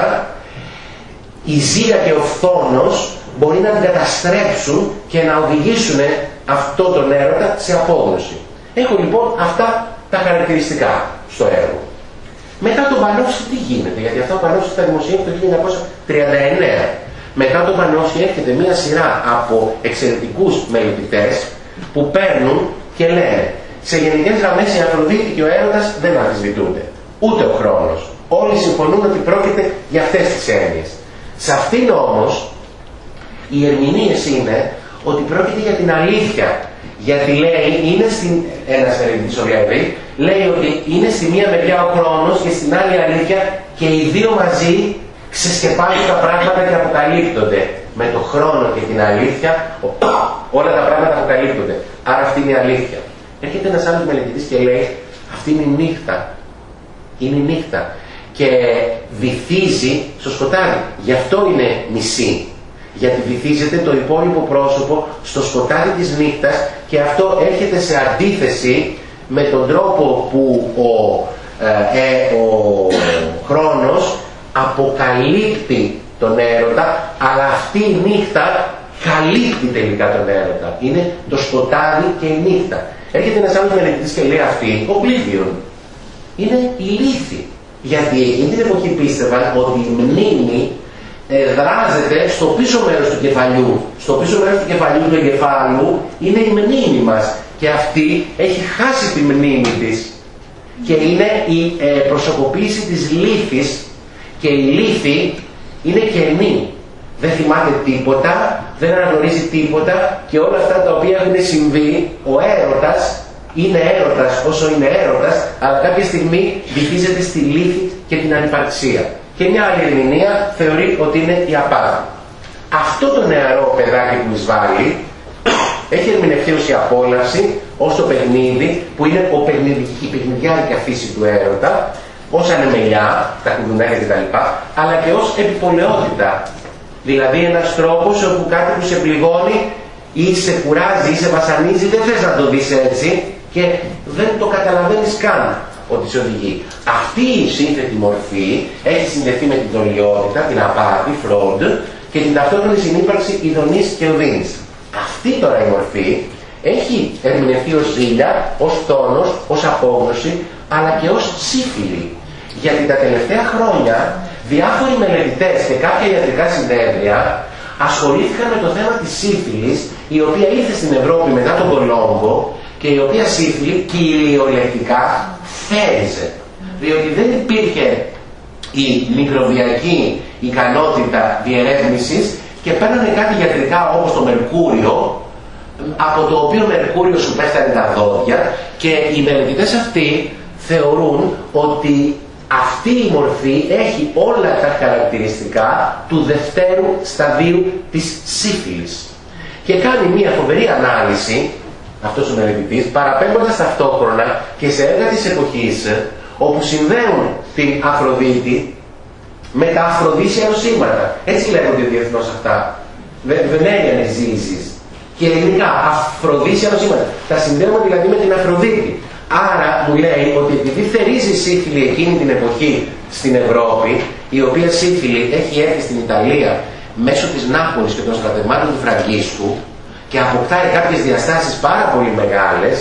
η ζήλια και ο φθόνος μπορεί να την καταστρέψουν και να οδηγήσουν αυτό τον έρωτα σε απόγνωση. Έχω λοιπόν αυτά τα χαρακτηριστικά στο έργο. Μετά τον Πανόφσκι τι γίνεται, γιατί αυτό ο Πανόφσκι θα δημοσιεύει το χίλια εννιακόσια τριάντα εννέα. Μετά τον Πανόφσκι έρχεται μια σειρά από εξαιρετικούς μελετητές που παίρνουν και λένε σε γενικές γραμμές η Αφροδίτη και ο έρωτας δεν αμφισβητούνται. Ούτε ο χρόνος. Όλοι συμφωνούν ότι πρόκειται για αυτές τις έννοιες. Σε αυτήν όμως οι ερμηνείες είναι ότι πρόκειται για την αλήθεια. Γιατί λέει, είναι στην, ένας ερευνητής ο Ριαϊβή, λέει ότι είναι στη μία μεριά ο χρόνος και στην άλλη αλήθεια και οι δύο μαζί ξεσκεπάζουν τα πράγματα και αποκαλύπτονται. Με το χρόνο και την αλήθεια όλα τα πράγματα αποκαλύπτονται. Άρα αυτή είναι η αλήθεια. Έρχεται ένας άλλος μελετητής και λέει, αυτή είναι η νύχτα. Είναι η νύχτα. Και βυθίζει στο σκοτάδι. Γι' αυτό είναι μισή. Γιατί βυθίζεται το υπόλοιπο πρόσωπο στο σκοτάδι της νύχτας και αυτό έρχεται σε αντίθεση με τον τρόπο που ο, ε, ε, ο χρόνος αποκαλύπτει τον έρωτα, αλλά αυτή η νύχτα καλύπτει τελικά τον έρωτα. Είναι το σκοτάδι και η νύχτα. Έρχεται ένας άλλος μελετητής και λέει αυτή, ο Oblivion, είναι η λύθη. Γιατί εκείνη την εποχή πίστευαν ότι η μνήμη δράζεται στο πίσω μέρος του κεφαλιού. Στο πίσω μέρος του κεφαλιού του εγκεφάλου είναι η μνήμη μας. Και αυτή έχει χάσει τη μνήμη της. Και είναι η ε, προσωποποίηση της λύθης. Και η λύθη είναι κενή. Δεν θυμάται τίποτα, δεν αναγνωρίζει τίποτα και όλα αυτά τα οποία έχουν συμβεί, ο έρωτας είναι έρωτας όσο είναι έρωτας, αλλά κάποια στιγμή βυθίζεται στη λύθη και την ανυπαρξία. Και μια άλλη ερμηνεία θεωρεί ότι είναι η απάτη. Αυτό το νεαρό παιδάκι που εισβάλλει έχει ερμηνευτεί ως η απόλαυση, ως το παιχνίδι, που είναι ο παιχνιδι, η παιχνιδιάρικη φύση του έρωτα, ως ανεμελιά, τα κουδουνάκια κτλ., αλλά και ως επιπολαιότητα. Δηλαδή ένας τρόπος όπου κάτι που σε πληγώνει ή σε κουράζει ή σε βασανίζει, δεν θες να το δεις έτσι και δεν το καταλαβαίνεις καν ότι σε οδηγεί. Αυτή η σύνθετη μορφή έχει συνδεθεί με την τολιότητα, την απάτη, fraud, και την ταυτόχρονη συνύπαρξη ειδονής και οδύνης. Αυτή τώρα η μορφή έχει ερμηνευτεί ως ζήλια, ως τόνος, ως απόγνωση, αλλά και ως σύφυλλη. Γιατί τα τελευταία χρόνια διάφοροι μελετητές και κάποια ιατρικά συνέδρια ασχολήθηκαν με το θέμα της σύφυλλης, η οποία ήρθε στην Ευρώπη μετά τον Κολόμπο και η οποία σύφυλλη κυριολεκτικά θέριζε. Διότι δεν υπήρχε η μικροβιακή ικανότητα διερεύνησης και παίρνανε κάτι γιατρικά όπως το μερκούριο, από το οποίο μερκούριο σου πέφτανε τα δόντια, και οι μελετητές αυτοί θεωρούν ότι αυτή η μορφή έχει όλα τα χαρακτηριστικά του δευτέρου σταδίου της σύφυλλης. Και κάνει μια φοβερή ανάλυση αυτός ο μελετητής, παραπέμποντας ταυτόχρονα και σε έργα της εποχής όπου συνδέουν την Αφροδίτη με τα αφροδίσια νοσήματα. Έτσι λέγονται διεθνώς αυτά. Βενέριαν diseases. Και ελληνικά αφροδίσια νοσήματα. Τα συνδέουμε δηλαδή με την Αφροδίτη. Άρα μου λέει ότι επειδή θερίζει η σύφυλλη εκείνη την εποχή στην Ευρώπη, η οποία σύφυλλη έχει έρθει στην Ιταλία μέσω της Νάπολης και των στρατευμάτων του Φραγκίσκου και αποκτάει κάποιες διαστάσεις πάρα πολύ μεγάλες,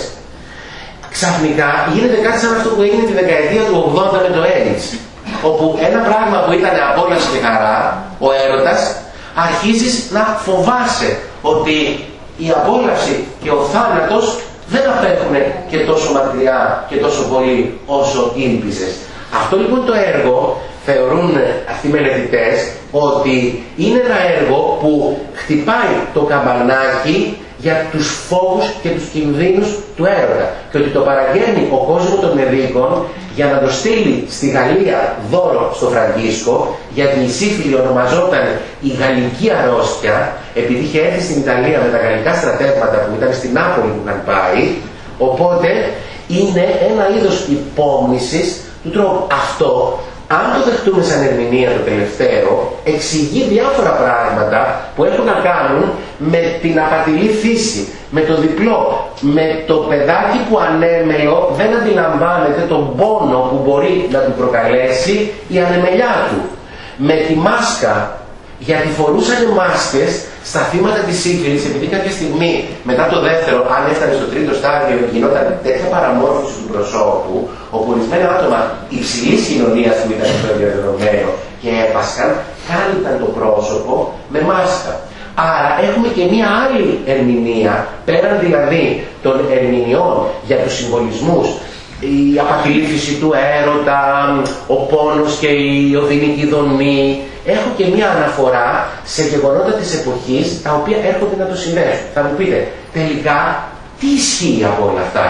ξαφνικά γίνεται κάτι σαν αυτό που έγινε τη δεκαετία του ογδόντα με το AIDS, όπου ένα πράγμα που ήταν απόλαυση και χαρά, ο έρωτας, αρχίζεις να φοβάσαι ότι η απόλαυση και ο θάνατος δεν απέχουν και τόσο μακριά και τόσο πολύ όσο ήλπιζες. Αυτό λοιπόν το έργο θεωρούν αυτοί οι μελετητές ότι είναι ένα έργο που χτυπάει το καμπανάκι για τους φόβους και τους κινδύνους του έρωτα και ότι το παραγγέλνει ο κόσμος των Μεδίκων για να το στείλει στη Γαλλία δώρο στο Φραγκίσκο, γιατί η σύφυλλη ονομαζόταν η γαλλική αρρώστια επειδή είχε έρθει στην Ιταλία με τα γαλλικά στρατεύματα που ήταν στην Νάπολη που είχαν πάει, οπότε είναι ένα είδος υπόμνησης του τρόπου. Αυτό, αν το δεχτούμε σαν ερμηνεία το τελευταίο, εξηγεί διάφορα πράγματα που έχουν να κάνουν με την απατηλή φύση, με το διπλό, με το παιδάκι που ανέμελο δεν αντιλαμβάνεται τον πόνο που μπορεί να του προκαλέσει η ανεμελιά του, με τη μάσκα, γιατί φορούσαν μάσκες στα θύματα της σύφυλλης, επειδή κάποια στιγμή μετά το δεύτερο, αν έφτανε στο τρίτο στάδιο, γινόταν τέτοια παραμόρφωση του προσώπου, όπου ορισμένα άτομα υψηλής κοινωνίας που ήταν στο διαδεδομένο και έπασκαν, κάλυπταν το πρόσωπο με μάσκα. Άρα έχουμε και μία άλλη ερμηνεία, πέραν δηλαδή των ερμηνειών για τους συμβολισμούς, η απατηλή φύση του έρωτα, ο πόνος και η οδυνική δομή. Έχω και μία αναφορά σε γεγονότα της εποχής τα οποία έρχονται να το συνδέσουν. Θα μου πείτε, τελικά τι ισχύει από όλα αυτά?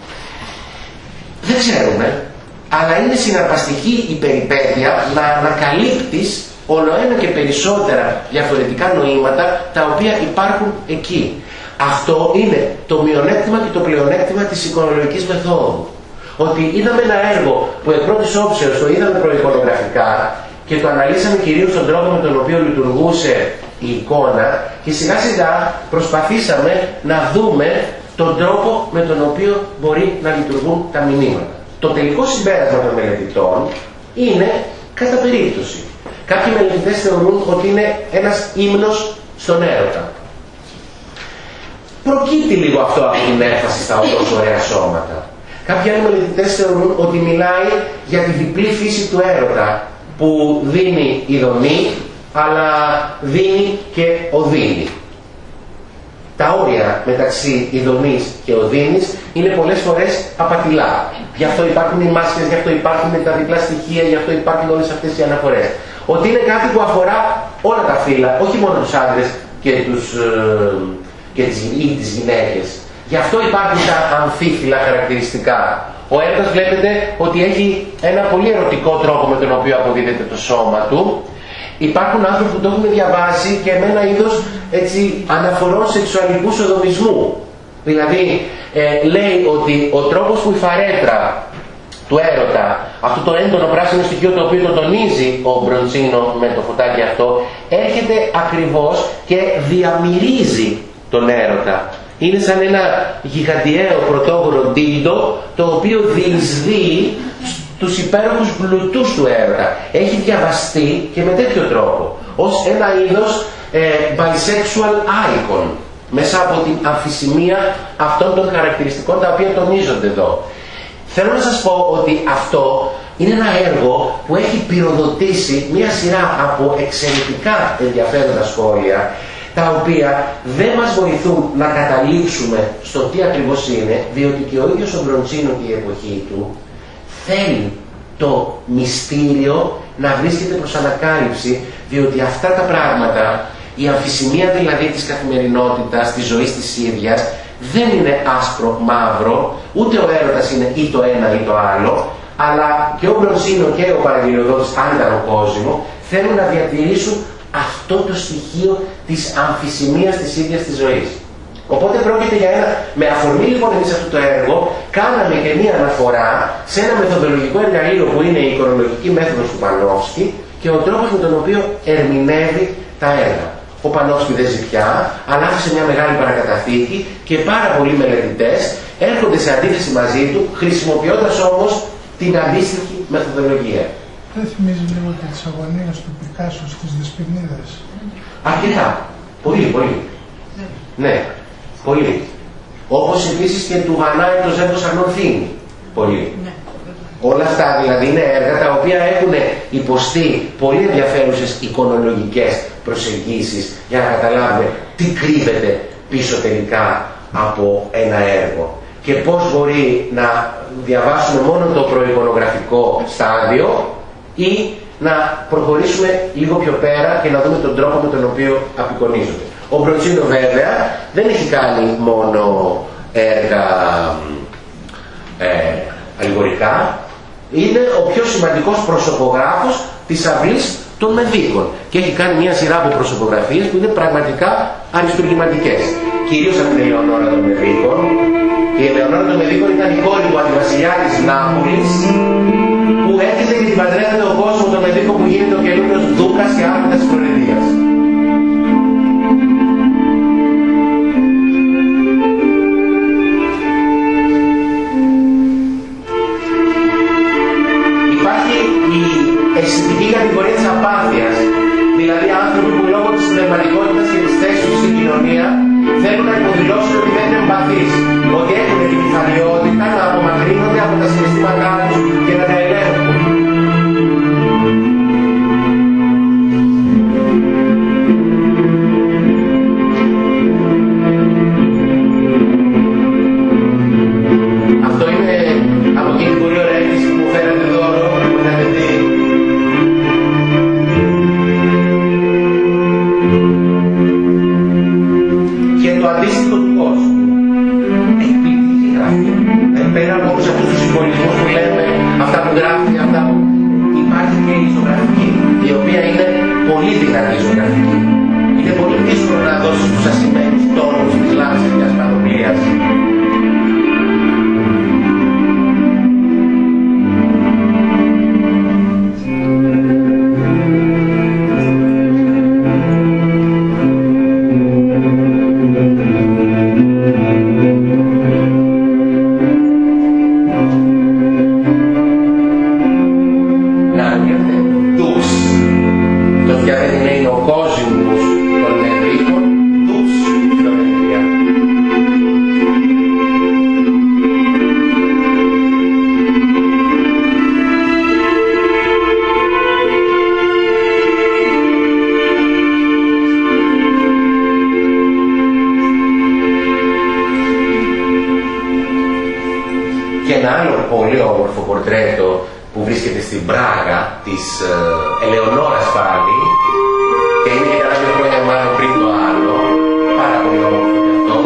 Δεν ξέρουμε, αλλά είναι συναρπαστική η περιπέτεια να ανακαλύπτεις όλο ένα και περισσότερα διαφορετικά νοήματα τα οποία υπάρχουν εκεί. Αυτό είναι το μειονέκτημα και το πλεονέκτημα της εικονολογικής μεθόδου. Ότι είδαμε ένα έργο που εκ πρώτης όψεως το είδαμε προεικονογραφικά και το αναλύσαμε κυρίως στον τρόπο με τον οποίο λειτουργούσε η εικόνα και σιγά σιγά προσπαθήσαμε να δούμε τον τρόπο με τον οποίο μπορεί να λειτουργούν τα μηνύματα. Το τελικό συμπέρασμα των μελετητών είναι κατά περίπτωση. Κάποιοι μελετητές θεωρούν ότι είναι ένας ύμνος στον έρωτα. Προκύπτει λίγο αυτό από την έμφαση στα τόσο ωραία σώματα. Κάποιοι άλλοι μελετητές θεωρούν ότι μιλάει για τη διπλή φύση του έρωτα, που δίνει ειδονή, αλλά δίνει και οδύνη. Τα όρια μεταξύ ειδονής και οδύνης είναι πολλές φορές απατηλά. Γι' αυτό υπάρχουν οι μάσκες, γι' αυτό υπάρχουν τα διπλά στοιχεία, γι' αυτό υπάρχουν όλες αυτές οι αναφορές. Ότι είναι κάτι που αφορά όλα τα φύλλα, όχι μόνο τους άντρες και, τους, ε, και τις, ή τις γυναίκες. Γι' αυτό υπάρχουν τα αμφίφυλα χαρακτηριστικά. Ο έρωτας βλέπετε ότι έχει ένα πολύ ερωτικό τρόπο με τον οποίο αποδίδεται το σώμα του. Υπάρχουν άνθρωποι που το έχουν διαβάσει και με ένα είδος έτσι, αναφορών σεξουαλικού σοδομισμού. Δηλαδή ε, λέει ότι ο τρόπος που η φαρέτρα του έρωτα, αυτό το έντονο πράσινο στοιχείο το οποίο το τονίζει ο Μπροντσίνο με το φωτάκι αυτό, έρχεται ακριβώς και διαμυρίζει τον έρωτα. Είναι σαν ένα γιγαντιαίο πρωτόγονο ντίλντο το οποίο διεισδύει τους υπέροχους πλουτούς του έρωτα. Έχει διαβαστεί και με τέτοιο τρόπο, ως ένα είδος ε, bisexual icon, μέσα από την αμφισημία αυτών των χαρακτηριστικών τα οποία τονίζονται εδώ. Θέλω να σας πω ότι αυτό είναι ένα έργο που έχει πυροδοτήσει μια σειρά από εξαιρετικά ενδιαφέροντα σχόλια, τα οποία δεν μας βοηθούν να καταλήξουμε στο τι ακριβώς είναι, διότι και ο ίδιος ο Μπροντσίνο και η εποχή του θέλει το μυστήριο να βρίσκεται προς ανακάλυψη, διότι αυτά τα πράγματα, η αμφισημία δηλαδή της καθημερινότητας, της ζωής της ίδιας, δεν είναι άσπρο μαύρο, ούτε ο έρωτας είναι ή το ένα ή το άλλο, αλλά και ο Μπροντσίνο και ο Παραγγελιοδότης, αν ήταν ο Κόζιμο, θέλουν να διατηρήσουν αυτό το στοιχείο της αμφισημίας της ίδιας της ζωής. Οπότε πρόκειται για ένα, με αφορμή λοιπόν εμείς αυτό το έργο, κάναμε και μία αναφορά σε ένα μεθοδολογικό εργαλείο που είναι η εικονολογική μέθοδος του Πανόφσκι και ο τρόπος με τον οποίο ερμηνεύει τα έργα. Ο Πανόφσκι δεν ζει πια, αλλά άφησε μια μεγάλη παρακαταθήκη και πάρα πολλοί μελετητές έρχονται σε αντίθεση μαζί του, χρησιμοποιώντας όμως την αντίστοιχη μεθοδολογία. Δεν θυμίζει λίγο και τις αγωνίες του Πικάσο στις Δεσποινίδες? Αρκετά. Πολύ, πολύ. Ναι, πολύ. Όπως επίσης και του Γανάη το Ζεύγος Αρνονθίνη. Πολύ. Ναι. Όλα αυτά δηλαδή είναι έργα τα οποία έχουν υποστεί πολύ ενδιαφέρουσες εικονολογικές προσεγγίσεις για να καταλάβουμε τι κρύβεται πίσω τελικά από ένα έργο και πώς μπορεί να διαβάσουμε μόνο το προεικονογραφικό στάδιο ή να προχωρήσουμε λίγο πιο πέρα και να δούμε τον τρόπο με τον οποίο απεικονίζονται. Ο Μπροντσίνο βέβαια δεν έχει κάνει μόνο έργα ε, αλληγορικά, είναι ο πιο σημαντικός προσωπογράφος της αυλής των Μεδίκων και έχει κάνει μια σειρά από προσωπογραφίες που είναι πραγματικά αριστουργηματικές, κυρίως από την Ελεονόρα των Μεδίκων. Και η Ελεονόρα των Μεδίκων ήταν η κόρη του αντιβασιλιά της Νάπολης, που έρχεται και την παντρεύεται τον κόσμο των Μεδίκων που γίνεται ο καινούριος δούκας και άρχοντας της Φλωρεντίας. Αισθητική κατηγορία της απάθειας, δηλαδή άνθρωποι που λόγω της πνευματικότητας και της θέσης τους στην κοινωνία θέλουν να υποδηλώσουν ότι δεν είναι εμπαθείς, ότι έχουν την πιθανότητα να απομακρύνονται από τα συναισθήματά τους και να τα ελέγχουν. Αυτό είναι από εκείνη την πολύ ωραία αίσθηση που μου φέρατε δώρο, που είδατε τι. Το αντίστοιχο του κόσμου. Εκπληκτική γραφή. Πέρα από όλους αυτούς τους συμβολισμούς που λέμε, αυτά που γράφει, αυτά που υπάρχει και η ζωγραφική, η οποία είναι πολύ δυνατή ζωγραφική. Είναι πολύ δύσκολο να δώσει τους ασημένους τόνους της λάμψης μιας πανοπλίας. Ελεονόρας πάλι, και είναι και κανένα δύο χρόνια μάλλον πριν το άλλο, πολύ όμορφο γι' αυτό.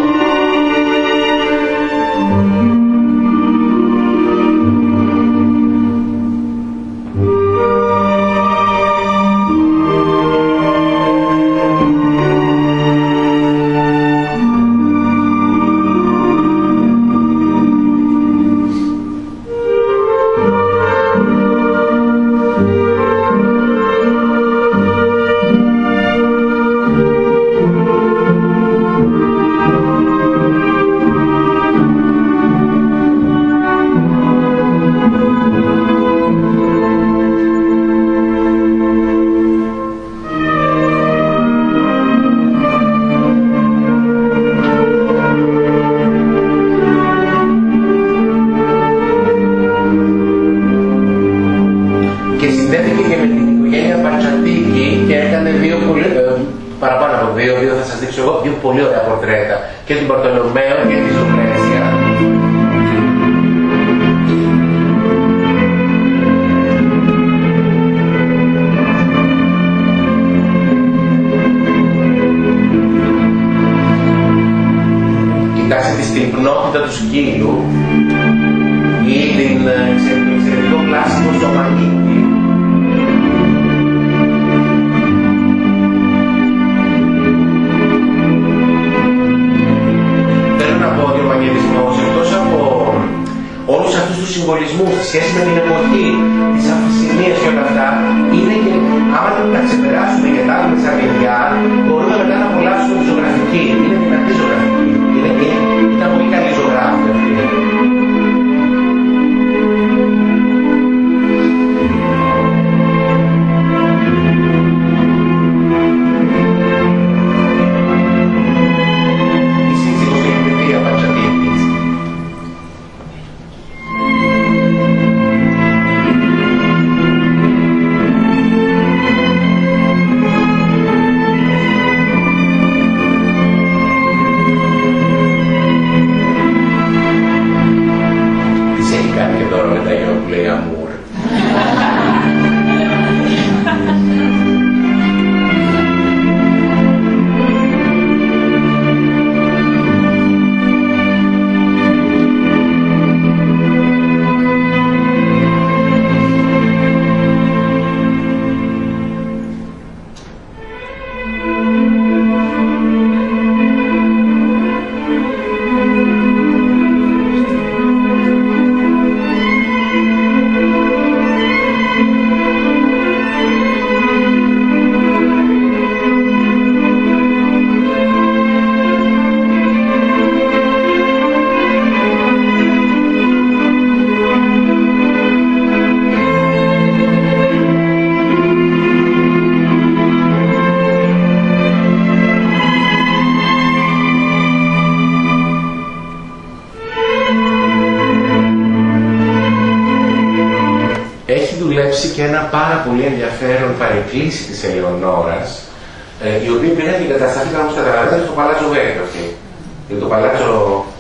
Και ένα πάρα πολύ ενδιαφέρον παρεκκλήση της Ελεονόρας, ε, η οποία πήγαν και κατασταθήκαν, όπως καταλαβαίνετε, στο Παλάτσο Βέκιο αυτή. Δηλαδή το Παλάτσο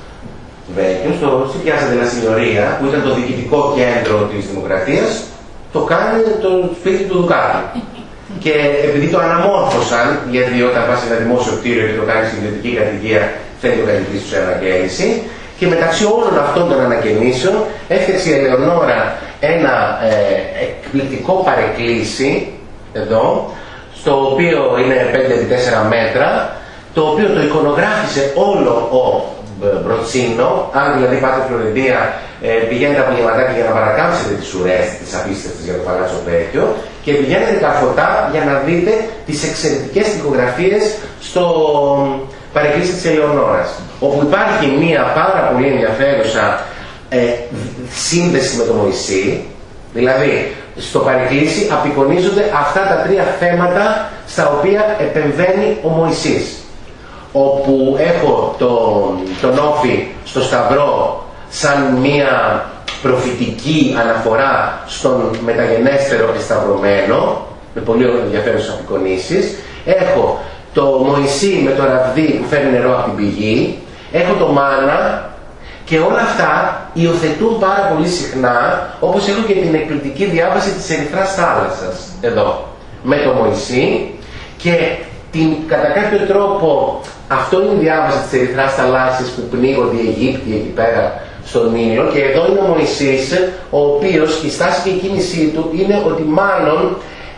Βέκιο, στο, στην Πιάζα ντελα Σινιορία, που ήταν το διοικητικό κέντρο της Δημοκρατίας, το κάνει το σπίτι του Δουκάτου. Και επειδή το αναμόρφωσαν, γιατί όταν πας σε ένα δημόσιο κτίριο και το κάνεις στην ιδιωτική κατοικία, θέλει το κατοικείς τους ανακαίνιση. Και μεταξύ όλων αυτών των ανακαινήσεων έφτιαξε η Ελεονόρα ένα ε, εκπληκτικό παρεκκλήσι εδώ, στο οποίο είναι πέντε επί τέσσερα μέτρα, το οποίο το εικονογράφησε όλο ο Μπροτσίνο. Αν δηλαδή πάτε Φλωρεντία, ε, πηγαίνετε από γεματάκι για να παρακάμψετε τις ουρές τις απίστευτες για το Παλάτσο Βέκιο και πηγαίνετε καφωτά για να δείτε τις εξαιρετικές τοιχογραφίες στο παρεκκλήσι της Ελεονόρας, όπου υπάρχει μία πάρα πολύ ενδιαφέρουσα ε, σύνδεση με τον Μωυσή. Δηλαδή στο παρεκκλήσι απεικονίζονται αυτά τα τρία θέματα στα οποία επεμβαίνει ο Μωυσής, όπου έχω τον, τον Όφη στο Σταυρό σαν μία προφητική αναφορά στον μεταγενέστερο εσταυρωμένο, με πολύ ενδιαφέρουσες απεικονίσεις. Έχω το Μωυσή με το ραβδί που φέρνει νερό από την πηγή, έχω το μάνα, και όλα αυτά υιοθετούν πάρα πολύ συχνά, όπως έχω και την εκπληκτική διάβαση της Ερυθράς θάλασσας εδώ, με το Μωυσή, και την, κατά κάποιο τρόπο, αυτό είναι η διάβαση της Ερυθράς θαλάσσης που πνίγονται οι Αιγύπτιοι εκεί πέρα στον Νείλο, και εδώ είναι ο Μωυσής, ο οποίος η στάση και η κίνησή του είναι ότι μάλλον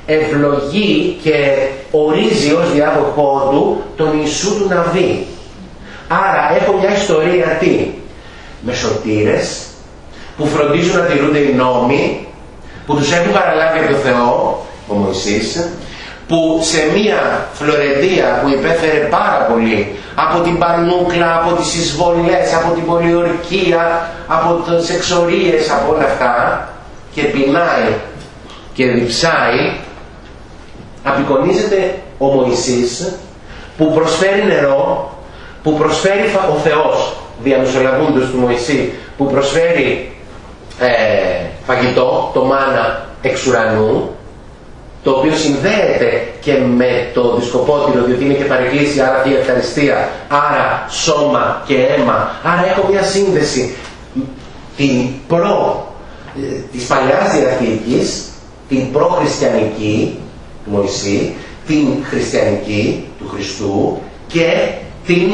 ευλογεί και ορίζει ως διάδοχό του τον Ιησού του Ναβί. Άρα έχω μια ιστορία τι? Με σωτήρες που φροντίζουν να τηρούνται οι νόμοι, που τους έχουν παραλάβει από τον Θεό, ο Μωυσής, που σε μια Φλωρεντία που υπέφερε πάρα πολύ από την πανούκλα, από τις εισβολές, από την πολιορκία, από τις εξορίες, από όλα αυτά, και πεινάει και διψάει, απεικονίζεται ο Μωυσής που προσφέρει νερό, που προσφέρει ο Θεός διαμεσολαβούντος του Μωυσή, που προσφέρει ε, φαγητό, το μάνα εξ ουρανού, το οποίο συνδέεται και με το δισκοπότηρο, διότι είναι και παρεκκλήσια, άρα και ευχαριστία, άρα σώμα και αίμα. Άρα έχω μια σύνδεση την προ, της Παλαιάς Διαθήκης, την προ-χριστιανική του Μωυσή, την χριστιανική του Χριστού και την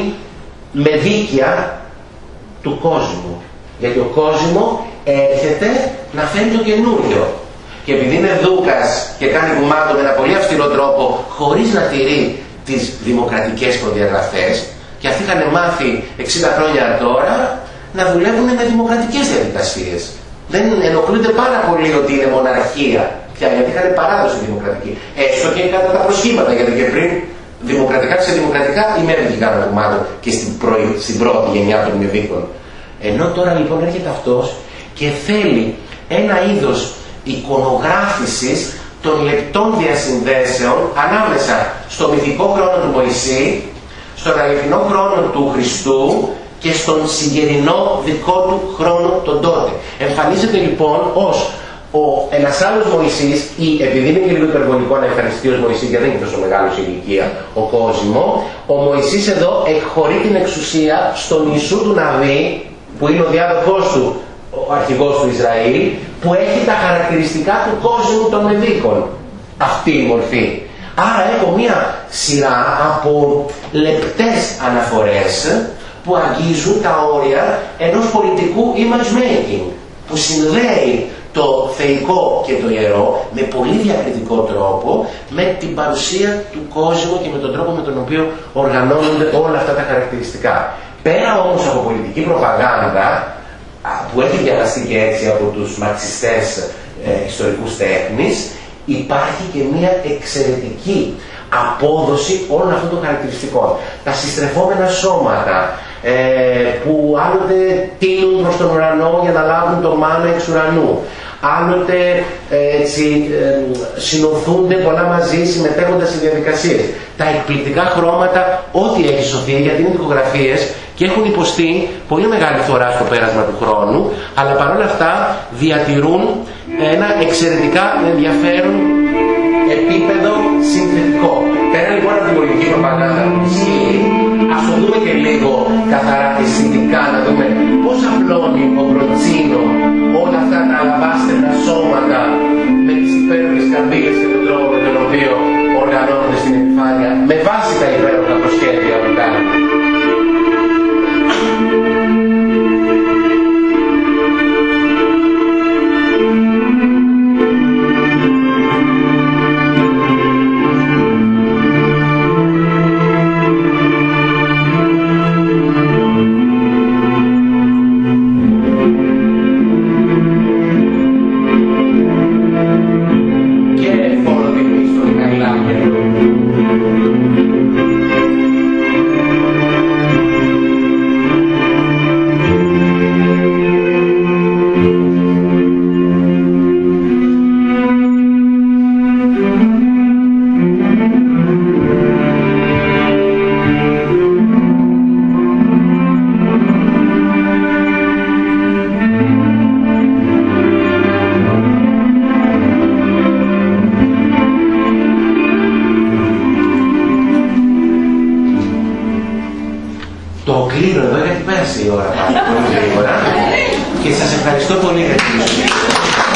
μεδίκια του κόσμου. Γιατί ο κόσμος έρχεται να φέρει το καινούριο. Και επειδή είναι δούκας και κάνει γουμάτο με ένα πολύ αυστηρό τρόπο, χωρίς να τηρεί τις δημοκρατικές προδιαγραφές, και αυτοί είχαν μάθει εξήντα χρόνια τώρα να δουλεύουν με δημοκρατικές διαδικασίες. Δεν ενοχλούνται πάρα πολύ ότι είναι μοναρχία πια, γιατί είχαν παράδοση δημοκρατική. Έστω και κατά τα προσχήματα, γιατί και πριν δημοκρατικά και σε δημοκρατικά οι Μεδίκοι κάνουν γουμάτο και στην, πρωί, στην πρώτη γενιά των Μεδίκων. Ενώ τώρα λοιπόν έρχεται αυτός και θέλει ένα είδος εικονογράφησης των λεπτών διασυνδέσεων ανάμεσα στο μυθικό χρόνο του Μωυσή, στον αληθινό χρόνο του Χριστού και στον συγκερινό δικό του χρόνο τον τότε. Εμφανίζεται λοιπόν ως ο, ένας άλλος Μωυσής, ή επειδή είναι και λίγο υπερβολικό να ευχαριστεί ως Μωυσής, γιατί δεν είναι τόσο μεγάλος η ηλικία, ο κόσμο, ο Μωυσής εδώ εκχωρεί την εξουσία στον Ιησού του Ναβί, που είναι ο διάδοχός του, ο αρχηγός του Ισραήλ, που έχει τα χαρακτηριστικά του κόσμου των Μεδίκων, αυτή η μορφή. Άρα έχω μία σειρά από λεπτές αναφορές που αγγίζουν τα όρια ενός πολιτικού image making, που συνδέει το θεϊκό και το ιερό με πολύ διακριτικό τρόπο με την παρουσία του κόσμου και με τον τρόπο με τον οποίο οργανώνονται όλα αυτά τα χαρακτηριστικά. Πέρα όμως από πολιτική προπαγάνδα, που έχει διαβαστεί και έτσι από τους μαρξιστές ε, ιστορικούς τέχνης, υπάρχει και μια εξαιρετική απόδοση όλων αυτών των χαρακτηριστικών. Τα συστρεφόμενα σώματα ε, που άλλοτε τείνουν προς τον ουρανό για να λάβουν το μάνα εξ ουρανού, άλλοτε ε, έτσι, ε, συνοθούνται πολλά μαζί συμμετέχοντας σε διαδικασίες. Τα εκπληκτικά χρώματα, ό,τι έχει σωθεί, γιατί είναι δικογραφίες και έχουν υποστεί πολύ μεγάλη φορά στο πέρασμα του χρόνου, αλλά παρόλα αυτά διατηρούν ένα εξαιρετικά ενδιαφέρον επίπεδο συνθετικό. Πέρα λοιπόν από την πολιτική προπαγάνδα που ισχύει, ας το δούμε και λίγο καθαρά αισθητικά, να δούμε πώς απλώνει ο Μπροτσίνο όλα αυτά τα αλαβάστερα σώματα με τις υπέροχες καμπύλες και τον τρόπο με τον οποίο οργανώνονται στην επιφάνεια, με βάση τα υπέροχα προσχέδια που κάνουν. Και σας ευχαριστώ πολύ για την προσοχή.